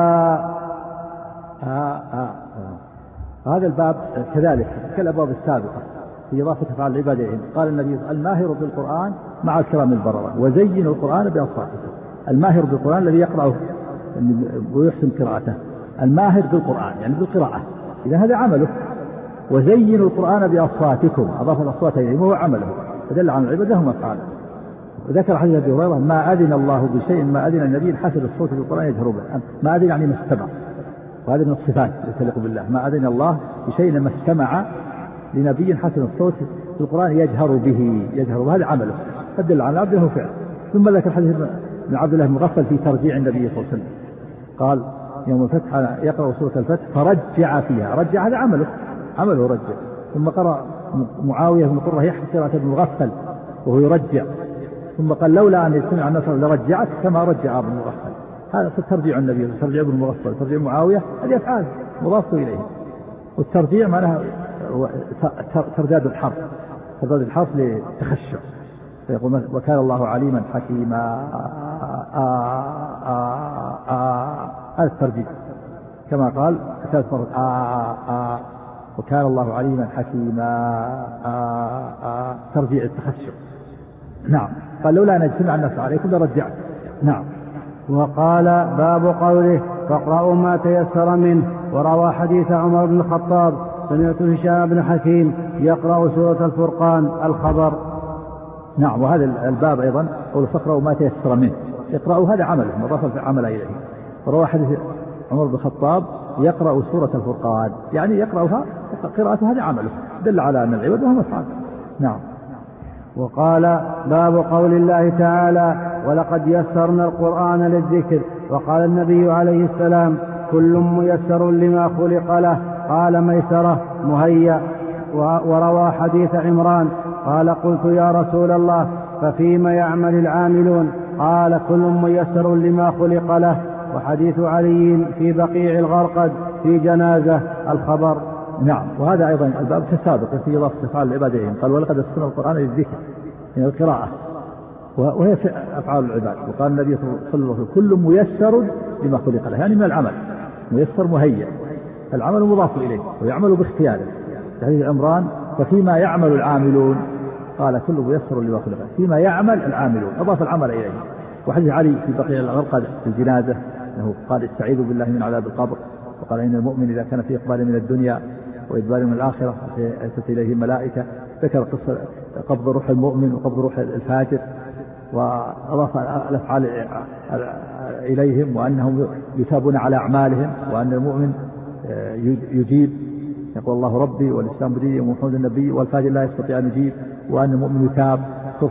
هذا الباب كذلك كالأبواب السابقة في إضافة أفعال العباد إليهم. قال النبي الماهر بالقرآن مع الكرام البررة وزينوا القرآن بأصواتكم. الماهر بالقرآن الذي يقرأه ويحسن قراءته، الماهر بالقرآن يعني بالقراءة، إذا هذا عمله. وزينوا القرآن بأصواتكم، أضاف الأصوات إليه وهو عمله، فدل عن العبادة هم أفعاله. وذكر حديث أبي هريرة ما أذن الله بشيء ما أذن النبي حسن الصوت بالقرآن يجهر به. ما أذن يعني ما استمع، وهذه من الصفات يتلق بالله. ما أذن الله بشيء ما استمع لنبي حسن الصوت بالقرآن يجهر به، هذا عمله، فدل على عبده فعل. ثم ذكر حديث من عبد الله المغفل في ترجيع النبي صلى الله عليه وسلم. قال يوم الفتح يقرأ سورة الفتح فرجع فيها، رجع هذا عمله رجع. ثم قرأ معاوية بن قرة يحكي قراءة ابن المغفل وهو يرجع. ثم قال لولا أن يجتمع الناس لرجعت كما رجع ابن المغفل. هذا ترجيع النبي، ترجيع ابن المغفل، ترجيع معاوية، هذه أفعال مضافة إليه. والترجيع معناها ترداد الحرف للتخشع. فيقول وكان الله عليما حكيما، هذا الترجيع كما قال وكان الله عليما حكيما، ترجيع التخشع. نعم. قال لولا أن يجتمع الناس عليكم لرجعت. نعم. وقال باب قوله فاقرأوا ما تيسر منه. وروى حديث عمر بن الخطاب سمعت هشام بن حكيم يقرأ سورة الفرقان الخبر. نعم. وهذا الباب أيضا قول فاقرأوا ما تيسر منه، اقرأوا هذا عمله مضاف عمل إليه. وروى حديث عمر بن الخطاب يقرأ سورة الفرقان، يعني يقرأها قراءته هذا عمله، دل على أن العباد وهم أفعال. نعم. وقال باب قول الله تعالى ولقد يسرنا القرآن للذكر. وقال النبي عليه السلام كل ميسر لما خلق له. قال ميسرة مهيأ. وروى حديث عمران قال قلت يا رسول الله ففيما يعمل العاملون؟ قال كل ميسر لما خلق له. وحديث علي في بقيع الغرقد في جنازة الخبر. نعم. وهذا أيضا الباب تسابق في إضافة أفعال العباد إليهم. قال ولقد يسرنا القرآن للذكر من القراءة، وهي أفعال العباد. وقال النبي صلى الله عليه وسلم كل ميسر لما خلق له، يعني من العمل ميسر مهيأ، العمل مضاف إليه ويعمل باختياره. حديث عمران ففيما يعمل العاملون، قال كل ميسر لما خلق له، فيما يعمل العاملون أضاف العمل إليه. وحديث علي في بقيع الغرقد في الجنازة أنه قال استعيذوا بالله من عذاب القبر. وقال إن المؤمن إذا كان في إقبال من الدنيا وإدبار من الآخرة أتت إليه الملائكة. ذكر قصة قبض روح المؤمن وقبض روح الفاجر، وأضاف الأفعال إليهم، وأنهم يثابون على أعمالهم، وأن المؤمن يجيب يقول الله ربي والإسلام ديني ومحمد النبي، والفاجر لا يستطيع أن يجيب، وأن المؤمن يثاب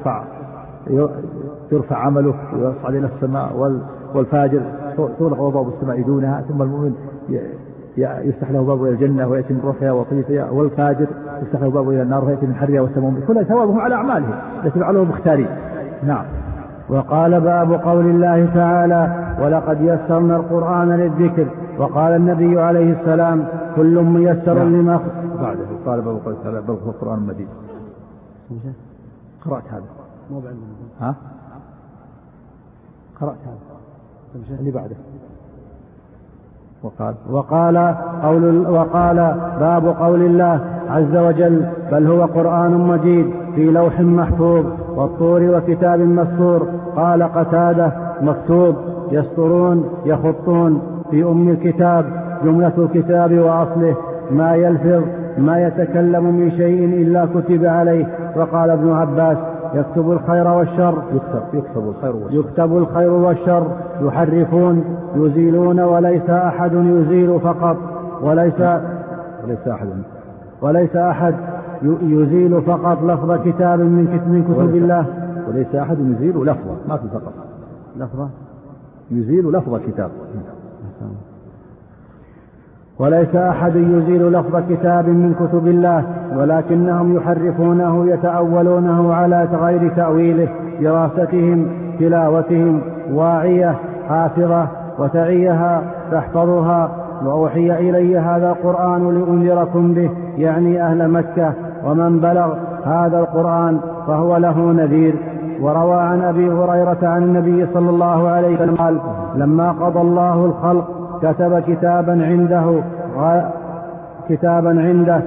يرفع عمله ويصعد إلى السماء، والفاجر تغلق أبواب السماء دونها، ثم المؤمن يفتح له باب إلى الجنة ويأتي من روحها وطيفها، والفاجر يفتح له باب إلى النار ويأتي من حرها وسموم، كل ثوابهم على أعمالهم التي فعلوها مختارين. نعم. وقال باب قول الله تعالى ولقد يسرنا القرآن للذكر. وقال النبي عليه السلام كل ميسر لما بعده. قال باب قول تعالى بل هو القرآن المجيد. قرأت هذا مو بعد ها؟ قرأت هذا اللي بعده. وقال باب قول الله عز وجل بل هو قرآن مجيد في لوح محفوظ والطور وكتاب مسطور. قال قتادة مكتوب يسطرون يخطون في أم الكتاب جملة الكتاب وأصله ما يلفظ ما يتكلم من شيء إلا كتب عليه. وقال ابن عباس يكتب الخير والشر يكتب الخير والشر يحرفون يزيلون وليس أحد يزيل فقط وليس أحد يزيل فقط لفظ كتاب من كتب الله. وليس أحد يزيل لفظه، ما في فقط لفظه، يزيل لفظ كتاب. وليس أحد يزيل لفظ كتاب من كتب الله، ولكنهم يحرفونه يتأولونه على غير تأويله، دراستهم تلاوتهم واعية حافظة وتعيها تحفظها. وأوحي إلي هذا القرآن لأنذركم به، يعني أهل مكة، ومن بلغ هذا القرآن فهو له نذير. وروى عن أبي هريرة عن النبي صلى الله عليه وسلم قال: لما قضى الله الخلق كتب كتابا عنده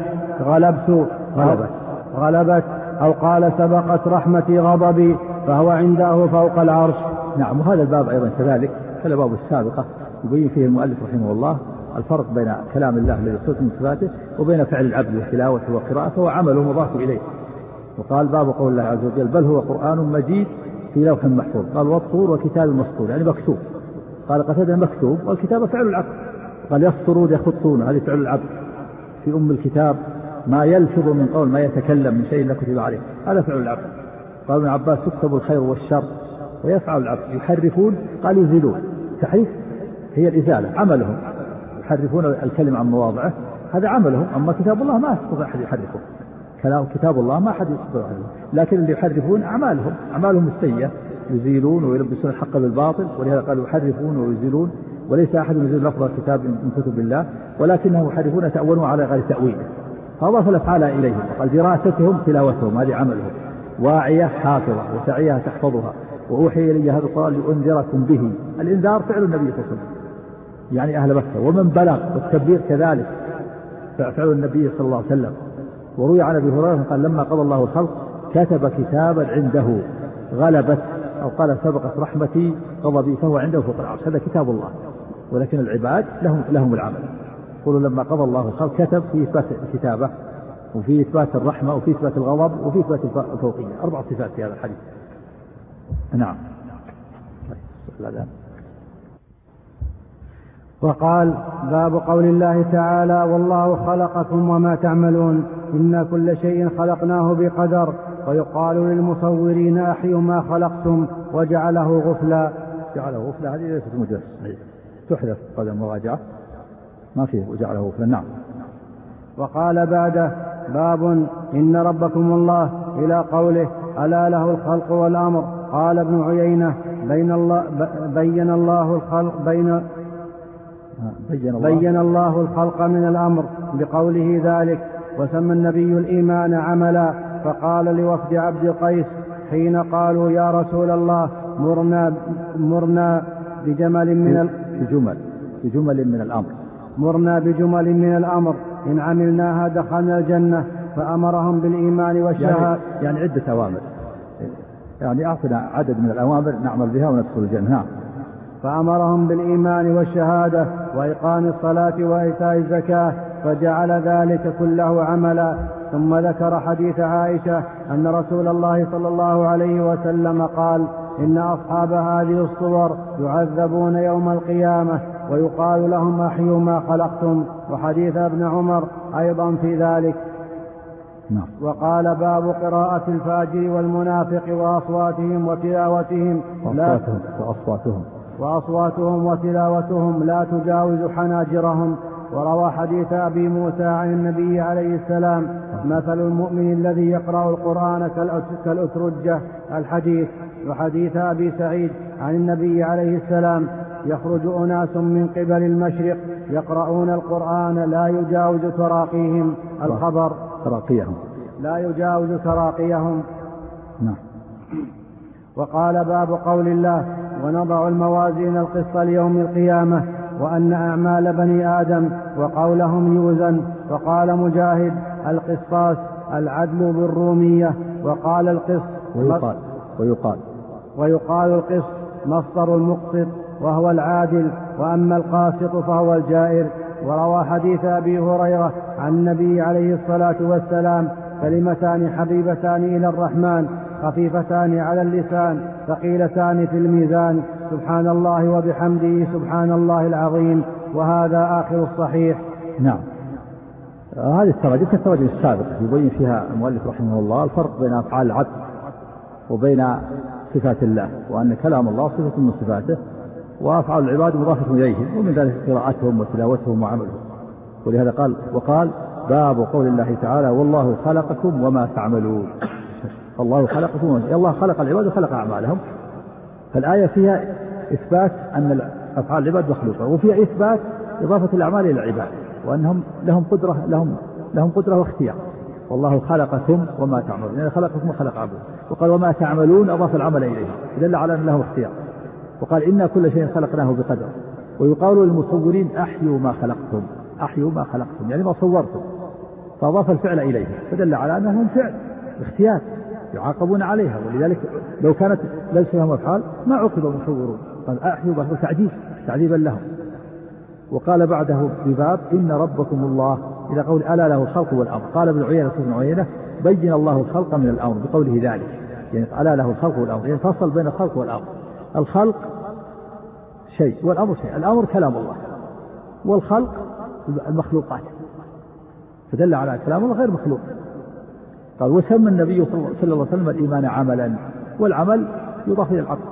غلبت أو قال سبقت رحمتي غضبي، فهو عنده فوق العرش. نعم. وهذا الباب أيضا كذلك كالباب السابقة يبين فيه المؤلف رحمه الله الفرق بين كلام الله الذي يختص من صفاته وبين فعل العبد وتلاوته وقراءته وعمله مضاف إليه. وقال: باب قول الله عز وجل: بل هو قرآن مجيد في لوح محفوظ. قال: والطور وكتاب مسطور، يعني مكتوب. قال: قتادة مكتوب، والكتاب فعل العبد. قال: يسطرون يخطون، هذه فعل العبد. في أم الكتاب: ما يلفظ من قول ما يتكلم من شيء لا كتب عليه، هذا فعل العبد. قال ابن عباس: يكتب الخير والشر ويفعل العبد. يحرفون، قال يزيلون. تحريف هي الإزالة، عملهم. يحرفون الكلم عن مواضعه، هذا عملهم. أما كتاب الله ما يستطيع أحد يحرفه، كتاب الله ما أحد يستطيع يحرفه. لكن اللي يحرفون أعمالهم السيئة، يزيلون ويلبسون الحق بالباطل. ولهذا قال: يحرفون ويزيلون. وليس أحد يزيل لفظ كتاب من كتب الله، ولكنهم يحرفون يتأولون على غير تأويله. فأضاف الأفعال إليهم وقال: دراستهم تلاوتهم، هذه عملهم. واعية حافظة وتعيها تحفظها. وأوحي إلي هذا القرآن لأنذركم به. الإنذار فعل النبي صلى الله عليه وسلم، يعني أهل مكة. ومن بلغ، والتبليغ كذلك فعل النبي صلى الله عليه وسلم. وروي عن أبي هريرة قال: لما قضى الله الخلق كتب كتابا عنده غلبت أو قال سبقت رحمتي غضبي، فهو عنده فوق العرش. هذا كتاب الله، ولكن العباد لهم العمل. يقولوا لما قضى الله الخلق كتب في إثبات الكتابة، وفي إثبات الرحمة، وفي إثبات الغضب، وفي إثبات الفوقية. 4 صفات في هذا الحديث. نعم. وقال: باب قول الله تعالى: والله خلقكم وما تعملون، إن كل شيء خلقناه بقدر. ويقال للمصورين: أحيوا ما خلقتم وجعله غفلا. هذه ليست مجاز، تحذف قدم مراجعة، ما فيه وجعله غفلا. نعم. وقال بعده: باب إن ربكم الله، إلى قوله: ألا له الخلق والأمر. قال ابن عيينة: بين الله الخلق من الأمر بقوله ذلك. وسمى النبي الإيمان عملا، فقال لوفد عبد القيس حين قالوا: يا رسول الله، مرنا بجمل من الأمر، إن عملناها دخلنا الجنة. فأمرهم بالإيمان والشهادة، يعني عدة أوامر، يعني أعطنا عدد من الأوامر نعمل بها وندخل الجنة. فأمرهم بالإيمان والشهادة وإقام الصلاة وإيتاء الزكاة، فجعل ذلك كله عملا. ثم ذكر حديث عائشة أن رسول الله صلى الله عليه وسلم قال: إن أصحاب هذه الصور يعذبون يوم القيامة، ويقال لهم: أحيوا ما خلقتم. وحديث ابن عمر أيضا في ذلك. وقال: باب قراءة الفاجر والمنافق وأصواتهم وتلاوتهم لا تجاوز حناجرهم. وروى حديث أبي موسى عن النبي عليه السلام: مثل المؤمن الذي يقرأ القرآن كالأترجة، الحديث. وحديث أبي سعيد عن النبي عليه السلام: يخرج أناس من قبل المشرق يقرؤون القرآن لا يجاوز تراقيهم، الخبر لا يجاوز تراقيهم. وقال: باب قول الله: ونضع الموازين القسط ليوم القيامة، وأن أعمال بني آدم وقولهم يوزن. وقال مجاهد: القسطاس العدل بالرومية. وقال القسط ويقال القسط مصدر المقسط وهو العادل، وأما القاسط فهو الجائر. وروى حديث أبي هريرة عن النبي عليه الصلاة والسلام: كلمتان حبيبتان إلى الرحمن، خفيفتان على اللسان، ثقيلتان في الميزان، سبحان الله وبحمده سبحان الله العظيم. وهذا آخر الصحيح. نعم. هذه التراجم كالتراجم السابقة يبين فيها المؤلف رحمه الله الفرق بين أفعال العبد وبين صفات الله، وأن كلام الله صفة من صفاته، وأفعال العباد مضافة إليه، ومن ذلك قراءتهم وتلاوتهم وعملهم. ولهذا قال باب قول الله تعالى والله خلقكم وما تعملون. الله خلقكم، الله خلق العباد وخلق أعمالهم. فالآية فيها إثبات أن أفعال العباد مخلوقة، وفيها إثبات إضافة الأعمال إلى العباد، وأنهم لهم قدرة واختيار. والله خلقكم وما تعملون، يعني خلقكم وخلق عبده. وقال وما تعملون أضاف العمل إليه، دل على أن له اختيار. وقال إنا كل شيء خلقناه بقدر. ويقال للمصورين أحيوا ما خلقتم، أحيوا ما خلقتم يعني ما صورتم، فأضاف الفعل إليه، فدل على أنهم فعل اختيار يعاقبون عليها. ولذلك لو كانت ليس لهم أفعال ما عوقب المصورون، قال أحيوا ما تعذيبا لهم. وقال بعده بباب إن ربكم الله إلى قول ألا له الخلق والأمر. قال ابن عيينة بين الله الخلق من الأمر بقوله ذلك، يعني ألا له الخلق والأمر، يعني فصل بين الخلق والأمر. الخلق شيء والأمر شيء، الأمر كلام الله والخلق المخلوقات، فدل على كلام الله غير مخلوق. قال وسمى النبي صلى الله عليه وسلم الإيمان عملا، والعمل يضاف إلى العقل،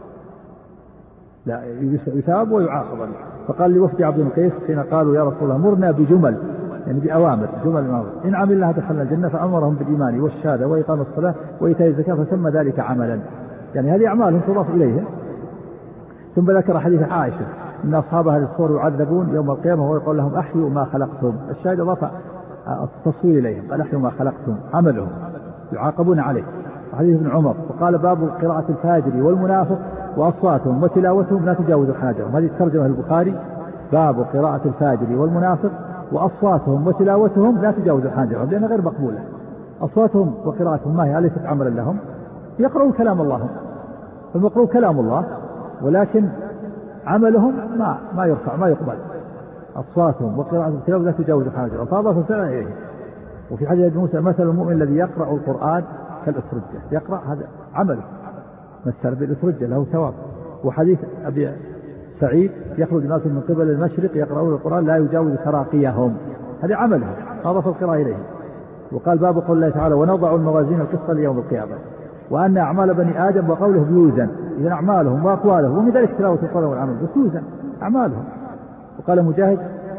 لا يثاب ويعاقب. فقال لوفد عبد القيس حين قالوا يا رسول الله مرنا بجمل، يعني بأوامر، جمل إن عملناها دخلنا الجنة، فأمرهم بالإيمان والشهادة وإقام الصلاة وإيتاء الزكاة، فسمى ذلك عملا، يعني هذه أعمالهم تضاف إليهم. ثم ذكر حديث عائشة إن أصحاب هذه الصور يعذبون يوم القيامة ويقول لهم أحيوا ما خلقتم، الشاهد أضاف التصوير إليهم، قال أحيوا ما خلقتم عملهم يعاقبون عليه. حديث ابن عمر. وقال باب قراءة الفاجر والمنافق وأصواتهم وتلاوتهم لا تجاوز حاجرهم. هذه الترجمة البخاري، باب قراءة الفاجر والمنافق وأصواتهم وتلاوتهم لا تجاوز حاجرهم، لأنها غير مقبولة. أصواتهم وقراءتهم ما هي أليست عملا لهم؟ يقرؤون كلام الله، فالمقروء كلام الله، ولكن عملهم ما يرفع ما يقبل. أصواتهم وقراءتهم وتلاوتهم لا تجاوز حاجرهم، فأضاف الفعل إليه. وفي حديث موسى مثل المؤمن الذي يقرأ القرآن كالأسرجة، يقرأ هذا عمله، مثل بالأسرجة له ثواب. وحديث أبي سعيد يخرج الناس من قبل المشرق يقرؤون القرآن لا يجاوز تراقيهم، هذا عملهم، فأضاف القراءة إليه. وقال باب قول الله تعالى ونضع الموازين القسط ليوم القيامة وأن أعمال بني آدم وقوله يوزن، إذن أعمالهم وأقوالهم، ومن ذلك تلاوة القول والعمل بس يوزن أعمالهم. وقال مجاهد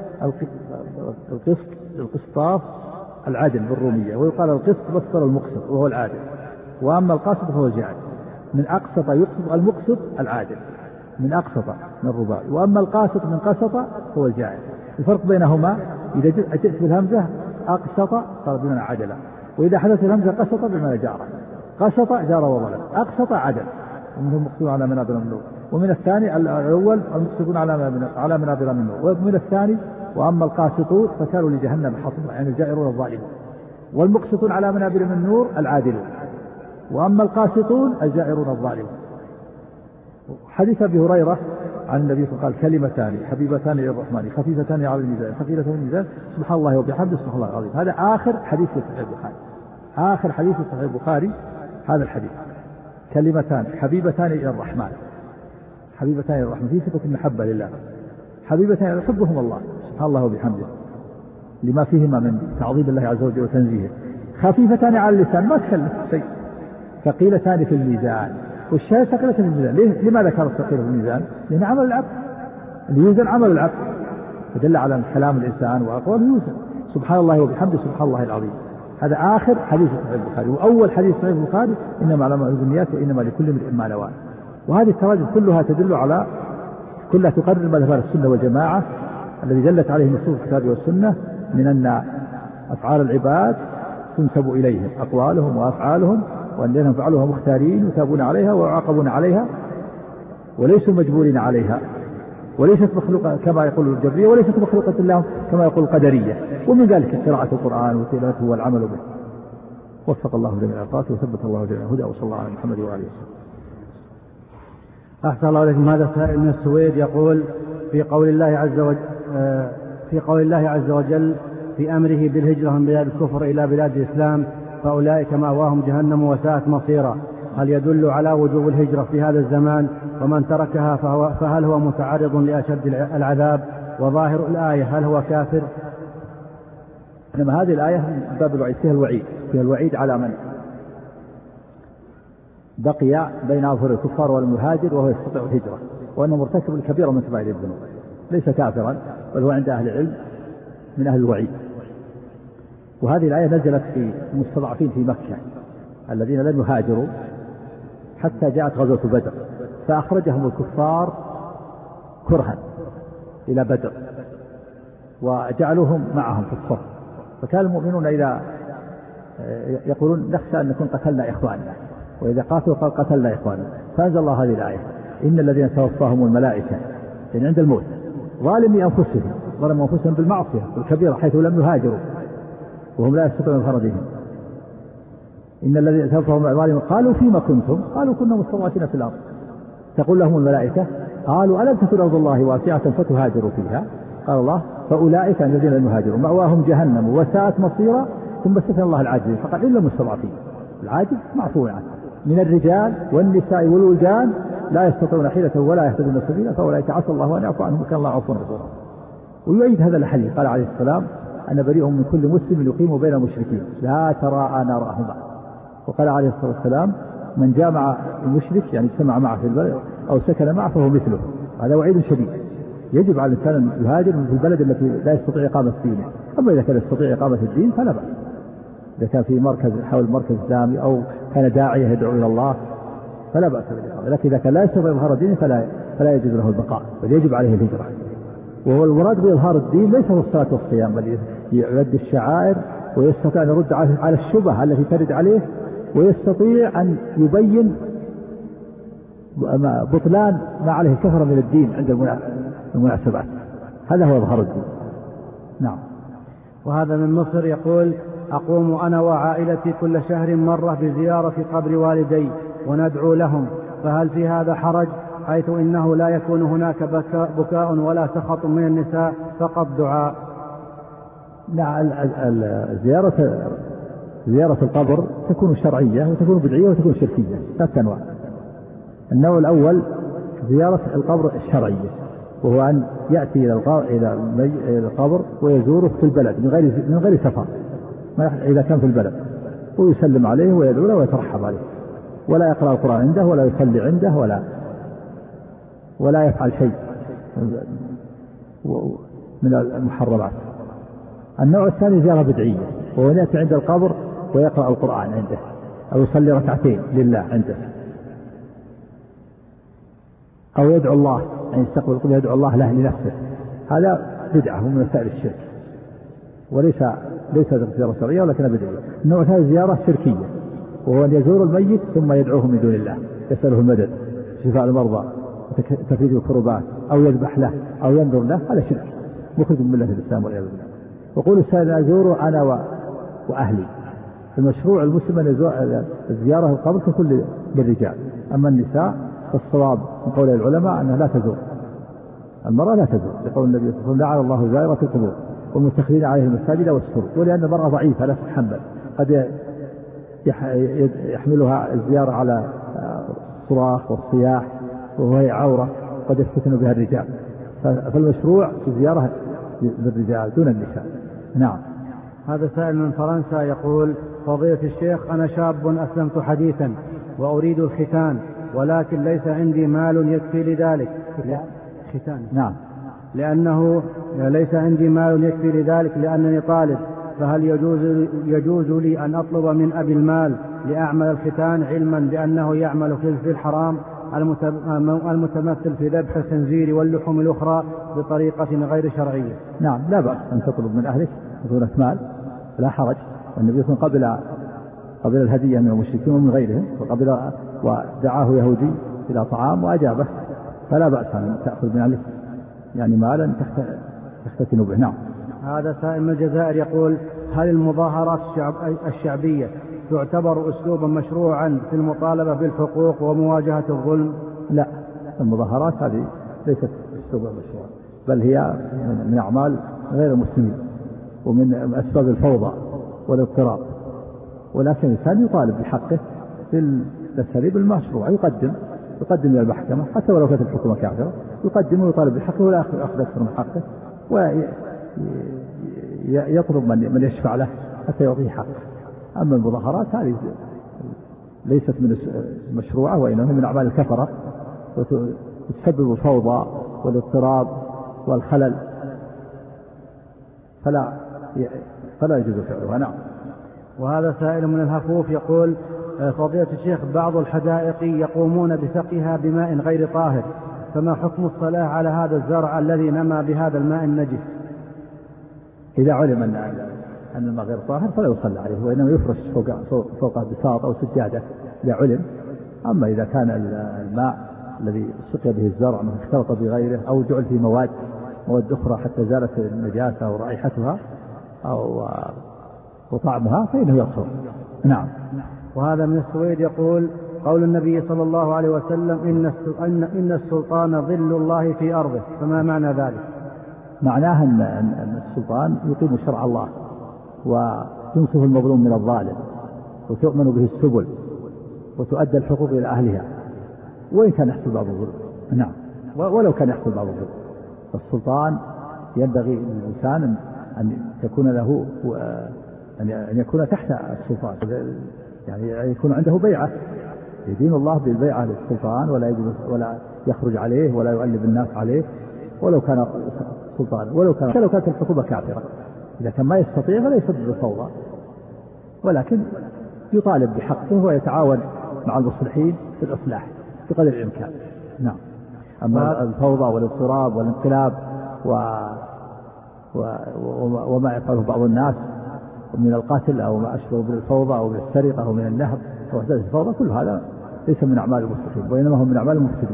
القسطاس العدل بالرومية، ويقال القسط بصر المقسط وهو العادل، وأما القاسط فهو الجاعل. من أقسط يقسط المقسط العادل، من أقسط من الرباعي، وأما القاسط من قسط هو الجاعل. الفرق بينهما إذا جئت بالهمزة أقسط صار بمعنى عدل، وإذا حدث الهمزة قسط بمعنى جار، قسط جار وظلم، أقسط عدل، ومنهم مقسطون على منابر من نور. ومن الثاني الأول المقسطون على منابر من نور. ومن الثاني وأما القاسطون فكانوا لجهنم حطبا، يعني الجائرون الظالمون. والمقسطون على منابر من نور العادلون، وأما القاسطون الجائرون الظالمون. حديث أبي هريرة عن النبي صلى الله عليه وسلم قال كلمتان حبيبتان إلى الرحمن خفيفتان على الميزان ثقيلتان في الميزان سبحان الله وبحمده سبحان الله العظيم. هذا آخر حديث في صحيح البخاري، آخر حديث في صحيح البخاري هذا الحديث، كلمتان حبيبتان إلى الرحمن، حبيبتان إلى الرحمن في صفة المحبة لله، حبيبتان يحبهم الله سبحان الله وبحمده لما فيهما من تعظيم الله عز وجل وتنزيهه، خفيفتان على اللسان ما تكلف شيء، ثقيلتان في الميزان. والشاهد ثقيلة في الميزان، لماذا كانت ثقيلة في الميزان؟ لأن عمل العبد اللي يوزن عمل العبد، فدل على كلام الإنسان وأقواله يوزن. سبحان الله وبحمده سبحان الله العظيم. هذا آخر حديث صحيح البخاري، وأول حديث صحيح البخاري إنما على النيات وإنما لكل امرئ ما نوى. وهذه التراجم كلها تدل على، كلها تقرر مذهب السنة والجماعة الذي دلت عليه نصوص الكتاب والسنة من أن أفعال العباد تنسب إليهم أقوالهم وأفعالهم، وأنهم فعلوها مختارين يثابون عليها ويعاقبون عليها وليسوا مجبورين عليها، وليست مخلوقة كما يقول الجبرية، وليست مخلوقة لهم كما يقول القدرية. ومن ذلك قراءة القرآن وتلاوته والعمل به. وفق الله جميع الأوقات وثبت الله جميع الهدى، وصلى الله على محمد وآله وسلم. أحسن الله إليكم. هذا سائل من السويد يقول في قول الله عز وجل في أمره بالهجرة من بلاد الكفر إلى بلاد الإسلام فأولئك مأواهم جهنم وساءت مصيرا، هل يدل على وجوب الهجرة في هذا الزمان؟ ومن تركها فهل هو متعرض لأشد العذاب؟ وظاهر الآية هل هو كافر؟ إنما هذه الآية من باب الوعيد، فيها الوعيد على من بقي بين أظهر الكفار والمهاجر وهو يستطيع الهجرة، وأنه مرتكب الكبيرة من كبائر الذنوب، ليس كافرا بل هو عند أهل العلم من أهل الوعيد. وهذه الآية نزلت في المستضعفين في مكة الذين لم يهاجروا حتى جاءت غزوة بدر، فأخرجهم الكفار كرها إلى بدر وجعلوهم معهم في الصف، فكان المؤمنون إذا يقولون نخشى أن نكون قتلنا إخواننا، وإذا قاتلوا قال قتلنا إخواننا، فأنزل الله هذه الآية: إن الذين توفاهم الملائكة يعني عند الموت ظالمي أنفسهم، ظلموا أنفسهم بالمعصية والكبيرة حيث لم يهاجروا وهم لا يستطيعون فرجهم. إن الذين توفاهم ظالمي قالوا فيما كنتم؟ قالوا كنا مستضعفين في الأرض. تقول لهم الملائكة: قالوا ألم تكن أرض الله واسعة فتهاجروا فيها؟ قال الله: فأولئك الذين لم يهاجروا مأواهم جهنم وساءت مصيرا. ثم استثنى الله العاجزين فقال: إلا المستضعفين. العاجز معفو عنه من الرجال والنساء والولدان لا يستطيعون حيلة ولا يهتدون سبيلا فأولئك عسى الله أن يعفو عنهم وكان الله عفوا غفورا. ويؤيد هذا الحديث قال عليه السلام: أنا بريء من كل مسلم يقيم بين المشركين لا تراءى نارهما. وقال عليه الصلاة والسلام: من جامع المشرك يعني اجتمع معه في البلد أو سكن معه فهو مثله. هذا وعيد شديد، يجب على الإنسان أن يهاجر في البلد التي لا يستطيع إقامة دينه. أما إذا كان يستطيع إقامة الدين فلا بأس، إذا كان في مركز حول مركز إسلامي أو كان داعية يدعو إلى الله فلا بأس بالإقامة، لكن إذا كان لا يستطيع إظهار دينه فلا يجوز له البقاء، بل يجب عليه الهجرة. وهو المراد بإظهار الدين ليس هو الصلاة والصيام، بل يعد الشعائر ويستطيع أن يرد على الشبهة التي ترد عليه، ويستطيع أن يبين بطلان ما عليه كثرة من الدين عند المناسبات. هذا هو إظهار الدين. نعم. وهذا من مصر يقول: أقوم أنا وعائلتي كل شهر مرة بزيارة قبر والدي وندعو لهم، فهل في هذا حرج؟ حيث إنه لا يكون هناك بكاء ولا سخط من النساء، فقط دعاء. نعم. زيارة القبر تكون شرعية وتكون بدعية وتكون شركية، ثلاث أنواع. النوع الأول زيارة القبر الشرعية، وهو أن يأتي إلى القبر ويزوره في البلد من غير سفر، إذا كان في البلد، ويسلم عليه ويدعو له ويترحب عليه، ولا يقرأ القرآن عنده ولا يصلي عنده ولا يفعل شيء من المحرمات. النوع الثاني زيارة بدعية، وهو يأتي عند القبر ويقرأ القرآن عنده أو يصلي ركعتين لله عنده، أو يدعو الله أن يستقبل القبر يدعو الله له لنفسه. هذا بدعة من وسائل الشرك، وليس زيارة شرعية ولكنها بدعية. النوع الثالث زيارة شركية، وهو أن يزور الميت ثم يدعوه من دون الله، يسأله المدد، شفاء المرضى، تفريج الكربات، أو يذبح له أو ينذر له. هذا شرك مخرج من ملة الإسلام والعياذ بالله. وقول السائل: أزور أنا وأهلي. المشروع المسلم أن زيارة القبر ككل للرجال، أما النساء فالصواب من قول العلماء أنها لا تزور، المرأة لا تزور، لقول النبي صلى الله عليه وسلم: لعن الله زائرة القبور والمتخذين عليه المساجد والسرور. ولأن المرأة ضعيفة لا تتحمل، قد يحملها الزيارة على الصراخ والصياح وهي عورة، قد يفتتن بها الرجال، فالمشروع في الزيارة للرجال دون النساء. نعم. هذا سائل من فرنسا يقول: فضيلة الشيخ، أنا شاب أسلمت حديثا وأريد الختان، ولكن ليس عندي مال يكفي لذلك. ختان. نعم. لأنه ليس عندي مال يكفي لذلك لأنني طالب، فهل يجوز لي أن أطلب من أبي المال لأعمل الختان، علما بأنه يعمل في الحرام المتمثل في ذبح الخنزير واللحوم الأخرى بطريقة غير شرعية؟ نعم، لا بأس أن تطلب من أهلك يكون مال، لا حرج. والنبي صلى الله عليه وسلم قبل الهدية من المشركين ومن غيرهم، ودعاه يهودي إلى طعام وأجابه، فلا بأس أن تأخذ من أهلك يعني مالا تختتن به. نعم. هذا سائل من الجزائر يقول: هل المظاهرات الشعبية تعتبر أسلوبا مشروعا في المطالبة بالحقوق ومواجهة الظلم؟ لا، المظاهرات هذه ليست أسلوبا مشروعا، بل هي من أعمال غير المسلمين ومن أسباب الفوضى والاضطراب. ولكن الإنسان يطالب بحقه في الأساليب المشروعة، يقدم إلى المحكمة حتى ولو كانت الحكومة كافرة، يقدم ويطالب بحقه ولا يأخذ أكثر من حقه، يطلب من يشفع له حتى يعطيه حقه. أما المظاهرات هذه ليست من مشروعة، وإنما من أعمال الكفرة، وتسبب الفوضى والاضطراب والخلل، فلا يجوز فعلها. نعم. وهذا سائل من الهفوف يقول: فضيلة الشيخ، بعض الحدائق يقومون بسقيها بماء غير طاهر، فما حكم الصلاة على هذا الزرع الذي نمى بهذا الماء النجس؟ إذا علم أن الماء غير طاهر فلا يصلى عليه، وإنما يفرش فوقه بساط أو سجادة إذا علم. أما إذا كان الماء الذي سقي به الزرع اختلط بغيره أو جعل فيه مواد أخرى حتى زالت النجاسة أو رائحتها أو وطعمها فإنه يطهر. نعم. وهذا من السويد يقول: قول النبي صلى الله عليه وسلم: إن السلطان ظل الله في أرضه، فما معنى ذلك؟ معناه أن السلطان يقيم شرع الله وينصف المظلوم من الظالم وتؤمن به السبل وتؤدى الحقوق إلى أهلها، وإن كان يحصل بعض الظلم. نعم. ولو كان يحصل بعض الظلم، السلطان ينبغي للإنسان أن يكون له أن يكون تحت السلطان، يعني يكون عنده بيعة، يدين الله بالبيعة للسلطان، ولا يخرج عليه ولا يؤلب الناس عليه، ولو كان سلطان، ولو كانت الحكومة كافرة. إذا كان ما يستطيع فلا يسبب الفوضى، ولكن يطالب بحقه ويتعاون مع المصلحين في الإصلاح بقدر الإمكان. نعم. أما الفوضى والاضطراب والانقلاب وما يفعله بعض الناس من القتل أو ما أشبه بالفوضى أو بالسرقة أو من النهب أو إحداث الفوضى، كل هذا ليس من أعمال المصلحين، وإنما هو من أعمال المفسدين.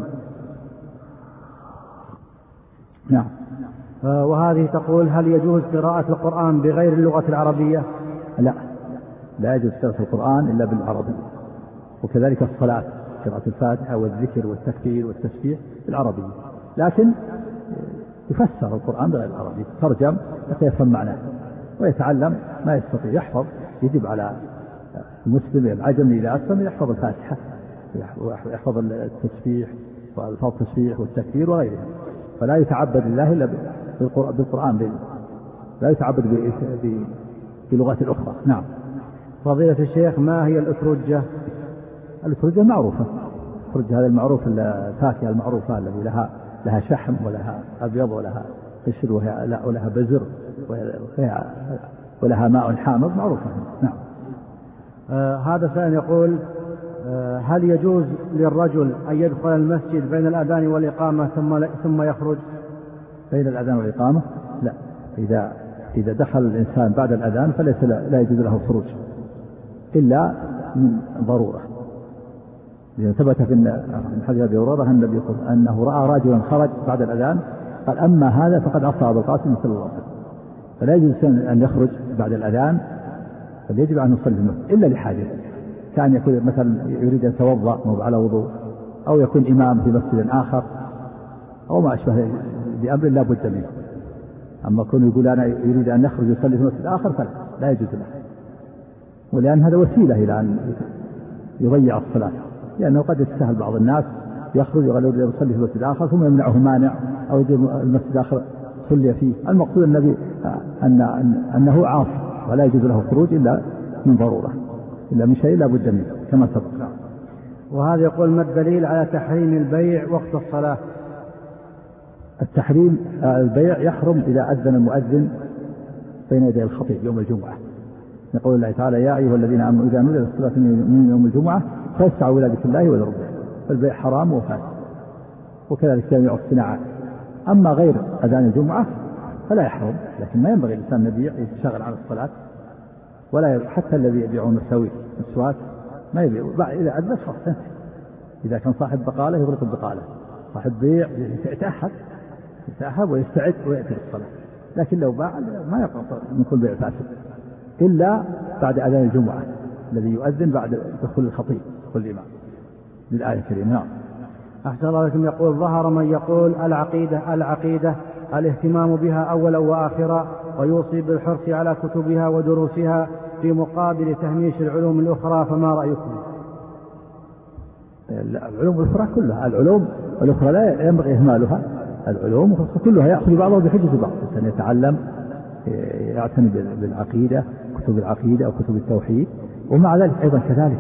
نعم. وهذه تقول: هل يجوز قراءة القرآن بغير اللغة العربية؟ لا يجوز قراءة القرآن إلا بالعربية، وكذلك الصلاة، قراءة الفاتحة والذكر والتكبير والتسبيح بالعربية، لكن يفسر القرآن بغير العربية، ترجم حتى يفهم معناه ويتعلم ما يستطيع يحفظ. يجب على المسلم العجمي إذا أسلم يحفظ الفاتحة ويحفظ التسبيح والفاظ التسبيح والتكبير وغيرها، فلا يتعبد لله إلا بالقرآن، لا يتعبد بلغات أخرى. نعم. فضيلة الشيخ، ما هي الأترجة؟ الأترجة معروفة، الأترجة هذا المعروف، الفاكهة المعروفة التي لها شحم ولها أبيض ولها قشر ولها بزر ولها ماء حامض، معروفة. نعم. هذا سائل يقول: هل يجوز للرجل أن يدخل المسجد بين الأذان والإقامة ثم يخرج؟ بين الأذان والإقامة لا. إذا دخل الإنسان بعد الأذان فليس لا يجوز له الخروج إلا من ضرورة، لأن ثبت في حديث أبي هريرة أن النبي يقول أنه رأى رجلا خرج بعد الأذان قال: أما هذا فقد عصى أبا القاسم صلى الله عليه وسلم. فلا يجوز أن يخرج بعد الأذان، بل يجب أن يصلي المسجد إلا لحاجة، كان يكون مثلا يريد أن يتوضأ وهو على وضوء، أو يكون إمام في مسجد آخر، أو ما أشبه بأمر لا بد منه. أما كون يقول أنا يريد أن يخرج يصلي في مسجد آخر فلا يجوز له، ولأن هذا وسيلة إلى أن يضيع الصلاة، لأنه قد يتساهل بعض الناس يخرج ويريد أن يصلي في مسجد آخر ثم يمنعه مانع أو يجي المسجد آخر صلي فيه. المقصود النبي أنه عاصي ولا يجوز له الخروج إلا من ضرورة، إلا من شيء لا بد منه كما سبق. وهذا يقول: ما الدليل على تحريم البيع وقت الصلاة؟ التحريم البيع يحرم إذا أذن المؤذن بين يدي الخطيب يوم الجمعة، يقول الله تعالى: يا أيها الذين آمنوا إذا نودي للصلاة من يوم الجمعة فاسعوا إلى ذكر الله وذروا البيع. فالبيع حرام وفاسد، وكذلك جميع الصناعات. أما غير أذان الجمعة فلا يحرم، لكن ما ينبغي الإنسان يبيع يتشغل عن الصلاة، ولا حتى الذي يبيعون السواك ما يبيع إذا أذن خلاص. إذا كان صاحب بقالة يغلق البقالة، صاحب بيع يتأهب ويستعد ويأتي للصلاة، لكن لو باع ما يقع من كل بيع فاسد إلا بعد أذان الجمعة الذي يؤذن بعد دخول الخطيب دخول الإمام للآية الكريمة. نعم. أحسن الله لكم. يقول: ظهر من يقول العقيدة الاهتمام بها أولا وآخرا، ويوصي بالحرص على كتبها ودروسها في مقابل تهميش العلوم الأخرى، فما رأيكم؟ العلوم الأخرى كلها، العلوم الأخرى لا ينبغي إهمالها، العلوم كلها يأخذ بعضها بحجة بعض، الإنسان يتعلم يعتني بالعقيدة، كتب العقيدة أو كتب التوحيد، ومع ذلك أيضا كذلك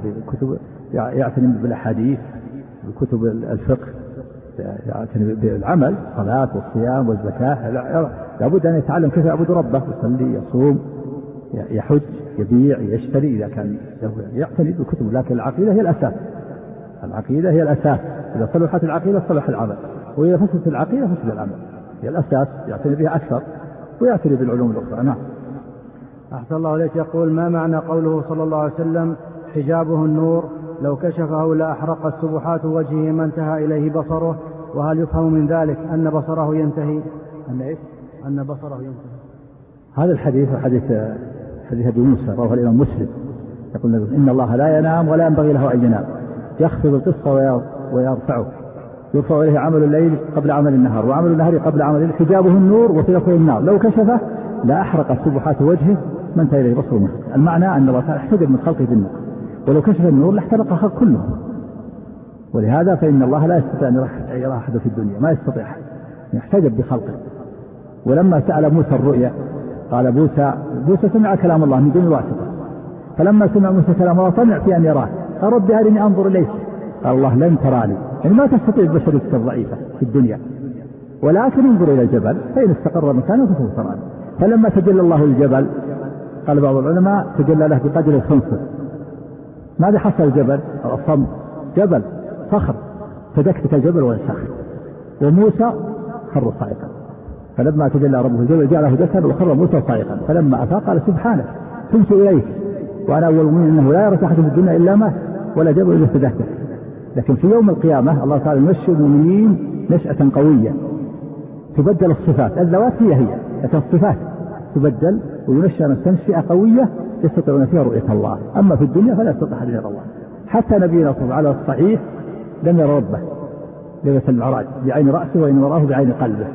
يعتني بالأحاديث، بكتب الفقه، يعتني بالعمل، الصلاة والصيام والزكاة. لابد أن يتعلم كيف يعبد ربه، يصلي، يصوم، يحج، يبيع، يشتري، إذا كان يعتني بالكتب. لكن العقيدة هي الأساس، العقيدة هي الأساس. إذا صلحت العقيدة صلح العمل، وإذا فسدت العقيدة فسد العمل. هي الأساس يعتني بها أكثر، ويعتني بالعلوم الأخرى. نعم. أحسن الله إليك. يقول: ما معنى قوله صلى الله عليه وسلم: حجابه النور، لو كشفه لأحرقت سبحات وجهه ما انتهى إليه بصره؟ وهل يفهم من ذلك أن بصره ينتهي؟ أن بصره ينتهي. هذا الحديث حديث أبي موسى رواه الإمام مسلم، يقول: إن الله لا ينام ولا ينبغي له أن ينام، يخفض القسط ويرفعه، يرفع إليه عمل الليل قبل عمل النهار، وعمل النهار قبل عمل الليل، حجابه النور وفي لفظه النار، لو كشفه لا أحرقت سبحات وجهه ما انتهى إليه بصره. المعنى أن الله تعالى احتجب من خلقه بالنور، ولو كشف النور لاحترق الخلق كله. ولهذا فإن الله لا يستطيع أن يرى أحد في الدنيا، ما يستطيع، يحتجب بخلقه. ولما سأل موسى الرؤيا قال: موسى سمع كلام الله من دون واسطة، فلما سمع موسى كلام الله طمع في أن يراه، قال: رب أرني أنظر إليك. قال الله: لن تراني، يعني ما تستطيع البشر الضعيفة في الدنيا، ولكن انظر إلى الجبل فإن استقر مكانه فسوف تراني. فلما تجلى الله للجبل، قال بعض العلماء تجلى له بقدر الخنصر. ماذا حصل الجبل؟ الصم، جبل صخر، فدكتك الجبل وانسخ، وموسى خر صاعقا. فلما تجلى ربه الجبل جعله دكا وخر موسى صاعقا، فلما أفاق قال: سبحانك تمت إليك وأنا أول مؤمن أنه لا يرى أحد في الدنيا إلا ما ولا جبل إلا فدكته. لكن في يوم القيامة الله تعالى ينشئ المؤمنين نشأة قوية، تبدل الصفات، الذوات هي لكن الصفات تبدل، وينشأ تنشئة قوية يستطيعون فيها رؤية الله. أما في الدنيا فلا يستطيع أحد يرى الله. حتى نبينا صلى الله عليه وسلم على الصحيح لم يرى ربه ليلة المعراج بعين رأسه، وإنما رآه بعين قلبه.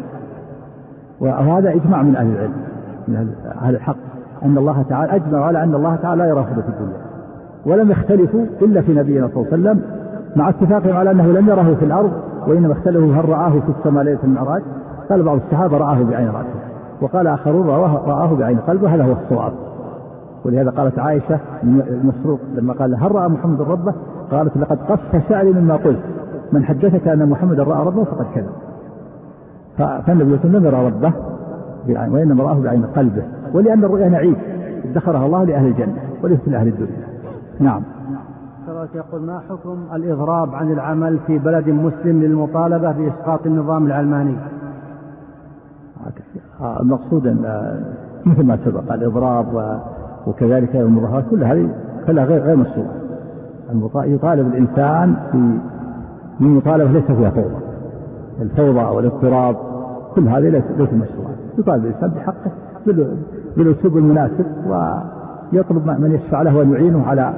وهذا إجماع من أهل العلم، من أهل الحق، أن الله تعالى أجمع على أن الله تعالى لا يراه في الدنيا، ولم يختلفوا إلا في نبينا صلى الله عليه وسلم، مع اتفاقهم على أنه لم يره في الأرض، وإنما اختلفوا هل رآه في السماء ليلة المعراج. قال بعض الصحابة رآه بعين رأسه، وقال آخرون رآه بعين قلبه. هذا هو الصواب. ولهذا قالت عائشة المسروق لما قال: هل رأى محمد ربه؟ قالت: لقد قص شعري مما قلت، من حدثك أن محمد رأى ربه فقد كذب. فالنبي لم يرى ربه بعين، وإنما رآه بعين قلبه، ولأن الرؤيا نعيم ادخرها الله لأهل الجنة وليس لأهل الدنيا. نعم. يقول: ما حكم الإضراب عن العمل في بلد مسلم للمطالبة بإسقاط النظام العلماني؟ المقصود مثل ما سبق الإضراب وكذلك المظاهرات، كلها غير مشروعة. يطالب الإنسان في مطالبة ليس فيها فوضى، الفوضى والاضطراب كل هذه ليس مشروعة. يطالب الإنسان بحقه بالأسلوب المناسب، ويطلب من يشفع له وأن يعينه على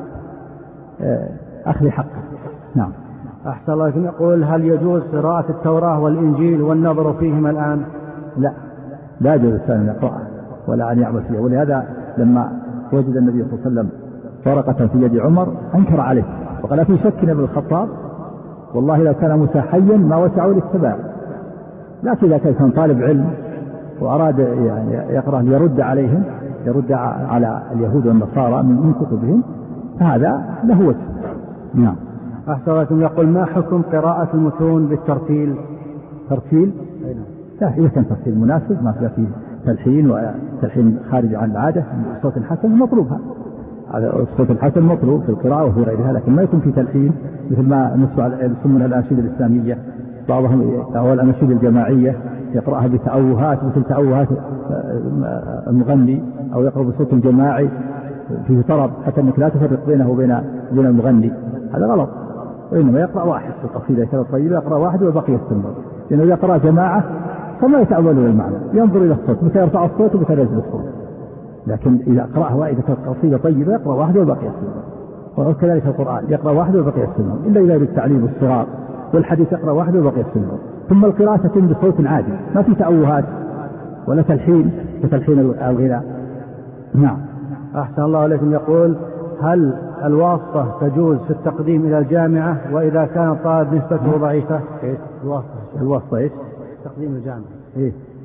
أخذ حقه. نعم. أحسن الله إليكم. يقول: هل يجوز قراءة التوراة والإنجيل والنظر فيهما الآن؟ لا يجوز الإنسان أن يقرأها ولا أن يعمل فيها. ولهذا لما وجد النبي صلى الله عليه وسلم ورقة في يد عمر أنكر عليه وقال: في شك ابن الخطاب والله لو كان موسى حيا ما وسعه للاتباع. لكن إذا كان طالب علم وأراد يعني يقرأ ليرد عليهم، يرد على اليهود والنصارى من كتبهم، فهذا له وجه. نعم. أحسن الله. يقول: ما حكم قراءة المتون بالترتيل؟ ترتيل؟ لا، إذا كان ترتيل مناسب ما فيه تلحين وتلحين خارج عن العادة، الصوت الحسن مطلوب، هذا الصوت الحسن مطلوب في القراءة وفي غيرها، لكن ما يكون في تلحين مثل ما يسمونها الأناشيد الإسلامية، بعضهم أو الأناشيد الجماعية يقرأها بتأوهات مثل تأوهات المغني، أو يقرأ بصوت جماعي فيه طرب حتى أنك لا تفرق بينه وبين المغني. هذا غلط. وإنما يقرأ واحد في القصيدة كذا طيبة، يقرأ واحد والبقية يستمر، لأنه إذا قرأ جماعة فما يتأولون المعنى، ينظر إلى الصوت متى يرفع الصوت ومتى ينزل الصوت. لكن إذا قرأ واحد قصيدة طيبة يقرأ واحد والبقية يستمر. وكذلك القرآن يقرأ واحد والبقية يستمر، إلا إذا يريد التعليم الصغار، والحديث يقرأ واحد والبقية يستمر. ثم القراءة تتم بصوت عادي ما في تأوهات ولا تلحين كتلحين الغناء. نعم. أحسن الله عليكم. يقول: هل الواسطة تجوز في التقديم إلى الجامعة، وإذا كان الطالب نسبته ضعيفة؟ الواسطة إيش؟ تقديم الجامعة.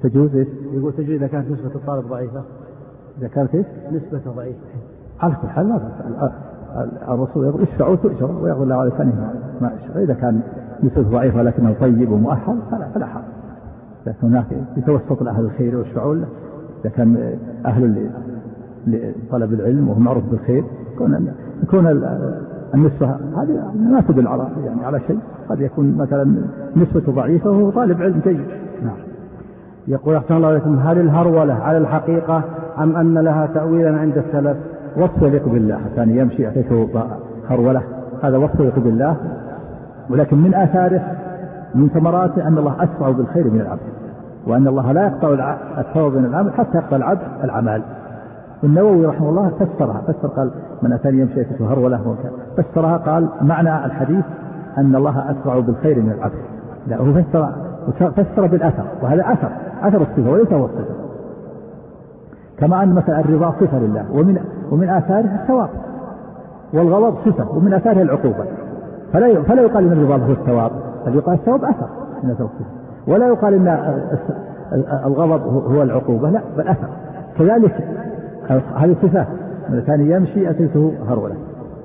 تجوز إيش؟ يقول تجوز إذا كانت نسبة الطالب ضعيفة. إذا كانت إيش؟ نسبة ضعيفة. على كل حال لا بأس. الرسول يقول اشفعوا تؤجروا ويغفر الله على لسانه ما يشاء. إذا كان نسبة ضعيفة لكنه طيب ومؤهل فلا حرج. لكن هناك يتوسط لأهل الخير ويشفعوا له. إذا كان أهل لطلب العلم وهم معروف بالخير يكون النسبة هذه ما تدل على شيء. قد يكون مثلا نسبة ضعيفة وهو طالب علم جيد. نعم. يقول أحسن الله عليكم هل الهرولة على الحقيقة أم أن لها تأويلا عند السلف؟ وصف يليق بالله. ثاني يمشي أتيته هرولة هذا وصف يليق بالله، ولكن من آثاره من ثمراته أن الله أسرع بالخير من العبد، وأن الله لا يقطع الثواب من العمل حتى يقطع العبد العمل. النووي رحمه الله فسر قال من أتاني يمشي أتيته هرولة فسرها قال معنى الحديث أن الله أسرع بالخير من العبد. لا هو فسر بالأثر، وهذا أثر الصفة وليس هو الصفة. كما أن مثلا الرضا صفة لله ومن آثاره الثواب، والغضب صفة ومن آثاره العقوبة. فلا يقال إن الرضا هو الثواب، بل يقال الثواب أثر من أثر الصفة. ولا يقال إن الغضب هو العقوبة، لا بل أثر. كذلك هذه صفات من كان يمشي أتيته هرولة،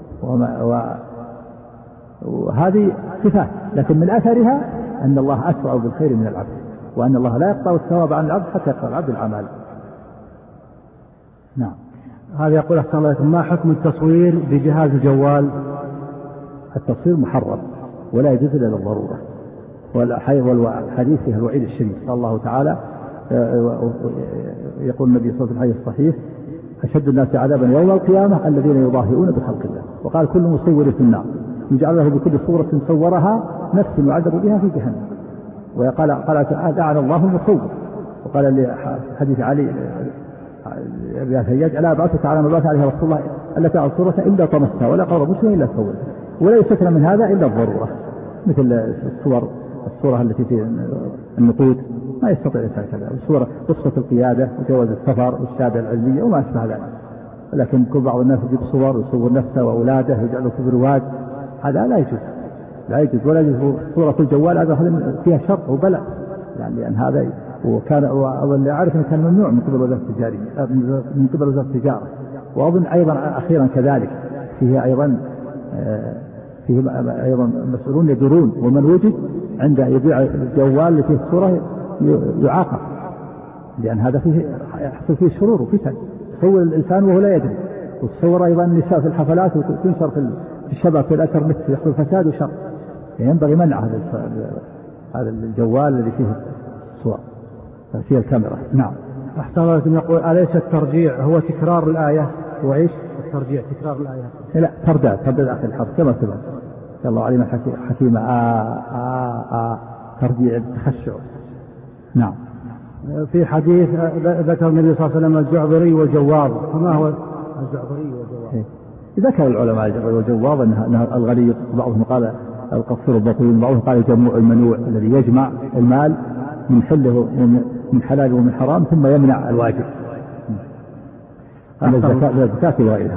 وهذه صفات، لكن من أثرها أن الله أسرع بالخير من العبد، وأن الله لا يقطع الثواب عن العبد حتى يقطع العبد العمل. نعم. هذا يقول أحسن الله عليكم ما حكم التصوير بجهاز الجوال؟ التصوير محرم ولا يجوز إلا للضرورة، والحديث فيها الوعيد الشديد. قال الله تعالى يقول النبي صلى الله عليه وسلم الصحيح أشد الناس عذابا يوم القيامة الذين يضاهئون بخلق الله، وقال كل مصور في النار يجعل له بكل صورة صورها نفس يعذب بها في جهنم. وقال تعالى لعن الله المصور. وقال لحديث علي ألا بعثت على ما بعث عليها رسول الله ألا تعد صورة إلا طمستها ولا قرب مسلم إلا صورها، ولا يستثنى من هذا إلا الضرورة، مثل الصورة التي في النقود ما يستطيع الإنسان كذا، الصورة قصة القيادة وجواز السفر والشهادة العلمية وما أشبه ذلك. لكن كل بعض الناس يجيب صور ويصور نفسه وأولاده ويجعله في برواز، هذا لا يجوز ولا يجوز. صورة الجوال هذا فيها شر وبلاء، يعني لأن هذا وكان أظن أعرف أنه كان ممنوع من قبل وزارة التجارة من قبل وزارة التجارة، وأظن أيضا أخيرا كذلك فيه أيضا مسؤولون يدرون، ومن وجد عنده يبيع الجوال اللي فيه الصورة يعاقب، لأن هذا فيه يحصل فيه شرور وفتن. تصور الإنسان وهو لا يدري، وتصور أيضا النساء في الحفلات وتنشر في الشبكة في الأنترنت يحصل فساد وشر. ينبغي منع هذا الجوال الذي فيه الصور فيه الكاميرا. نعم. أحسن الله عليكم يقول أليس الترجيع هو تكرار الآية؟ وإيش الترجيع؟ تكرار الآية. لا تردد آخر الحرف كما سبق. الله عليم حكيم ترجيع التخشع. نعم. في حديث ذكر النبي صلى الله عليه وسلم الجعبري والجواب، فما هو الجعبري والجواب؟ ذكر العلماء الجعبري والجواب أنها الغليظ، بعضهم قال القصير البطيء، بعضهم قال الجموع المنوع الذي يجمع المال من حله من حلال ومن حرام ثم يمنع الواجب. الزكاة وغيرها.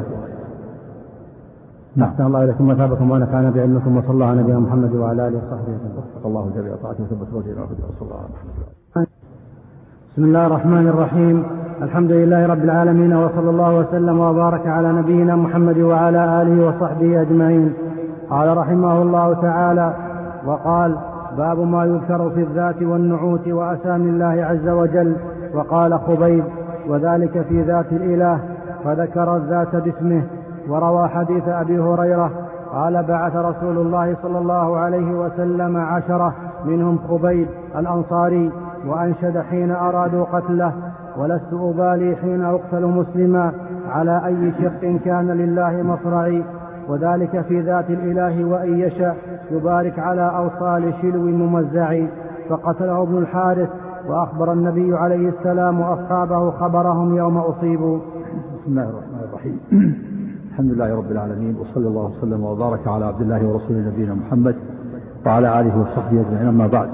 أحسن الله إليكم وثابكم ونفعنا بعلمكم، وصلى الله على نبينا محمد وعلى آله وصحبه وسلم. الله جل طاعته وثبت وجهه وصلى الله على محمد. بسم الله الرحمن الرحيم. الحمد لله رب العالمين، وصلى الله وسلم وبارك على نبينا محمد وعلى آله وصحبه أجمعين. قال رحمه الله تعالى: وقال: باب ما يذكر في الذات والنعوت وأسامي الله عز وجل. وقال خبيب: وذلك في ذات الإله، فذكر الذات باسمه. وروى حديث أبي هريرة قال: بعث رسول الله صلى الله عليه وسلم 10 منهم خبيب الأنصاري، وأنشد حين أرادوا قتله: ولست أبالي حين أقتل مسلما على أي شق كان لله مصرعي، وذلك في ذات الإله، وإن يشاء يبارك على أوصال شلو ممزع. فقتله ابن الحارث، وأخبر النبي عليه السلام أصحابه خبرهم يوم أصيبوا. بسم الله الرحمن الرحيم. الحمد لله رب العالمين، وصلى الله وسلم وبارك على عبد الله ورسوله نبينا محمد وعلى آله وصحبه أجمعين. أما بعد،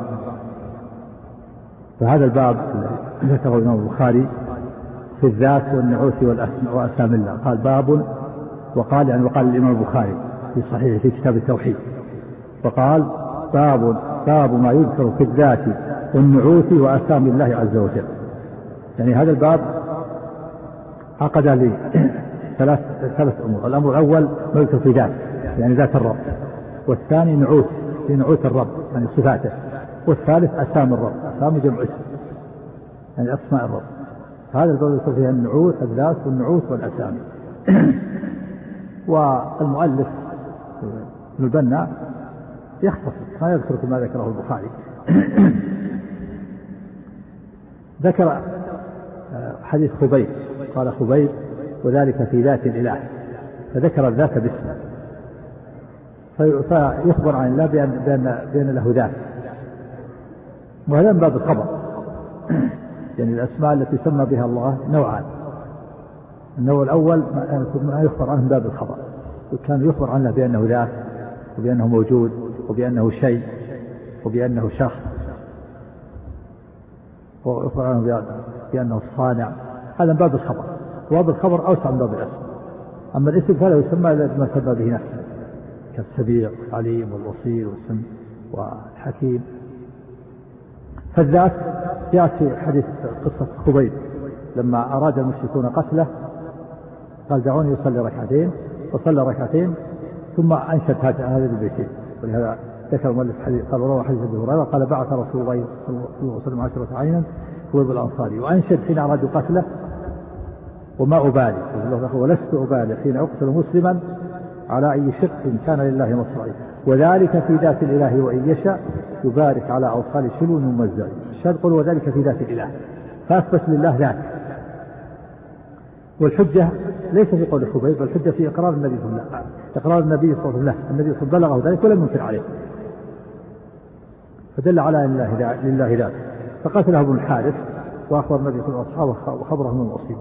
فهذا الباب ذكره الإمام البخاري في الذات والنعوت وأسامي الله. قال باب، وقال الإمام البخاري في صحيح في كتاب التوحيد، وقال باب ما يذكر في الذات والنعوت وأسامي الله عز وجل. يعني هذا الباب عقد لي ثلاث أمور. الأمر الأول ما يذكر في ذات يعني ذات الرب، والثاني نعوت في نعوت الرب يعني صفاته، والثالث أسامي الرب، أسامي جمع اسم يعني أسماء الرب. هذا الباب يذكر فيها النعوت الذات والنعوت والأسامي. والمؤلف ابن البنا يختصر ما يذكر كما ذكره البخاري. ذكر حديث خبيب قال خبيب وذلك في ذات الإله، فذكر الذات باسمه، فيخبر عن الله بأن له ذات، وهذا من باب الخبر. يعني الأسماء التي سمى بها الله نوعان. النوع الأول ما يخبر عنه من باب الخبر، وكان يخبر عنه بأنه ذات وبأنه موجود وبأنه شيء وبأنه شخص، ويخبر عنه بأنه الصانع. هذا من باب الخبر، وباب الخبر أوسع من باب الاسم. أما الاسم فلا يسمى إلا بما سمى به نفسه كالسميع والعليم والبصير والسميع والحكيم. فالذات جاءت في حديث قصة خبيب لما أراد المشركون قتله قال دعوني يصلي ركعتين، وصلى ركعتين ثم أنشد هذا البيتين. ولهذا ذكر المؤلف حديث قال رواه حديث أبي هريرة قال بعث رسول الله صلى الله عليه وسلم 10 عينا خبيب الأنصاري، وأنشد حين أرادوا قتله وما أبالي ولست أبالي حين أقتل مسلما على أي شق كان لله مصرعي، وذلك في ذات الإله وإن يشاء يبارك على أوصال شلو ممزع. الشاهد قل وذلك في ذات الإله، فأثبت لله ذات. والحجة ليس في قول خبيب، بل الحجة في إقرار النبي صلى الله عليه وسلم، إقرار النبي صلى الله عليه وسلم، النبي صلى الله عليه وسلم بلغه ذلك ولم ينكر عليه، فدل على لله ذات. فقتله ابن الحارث وأخبر النبي صلى الله عليه وسلم وخبره من الأصيب.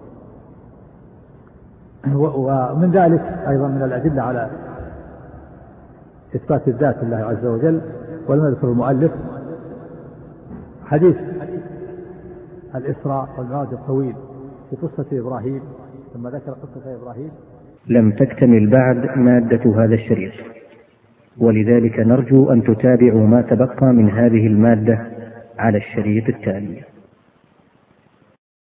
ومن ذلك أيضا من الأدلة على إثبات الذات لله عز وجل ولم يذكر المؤلف حديث الإسراء والمعراج الطويل في قصة إبراهيم. لما ذكر قصة إبراهيم لم تكتمل بعد مادة هذا الشريط، ولذلك نرجو أن تتابعوا ما تبقى من هذه المادة على الشريط التالي.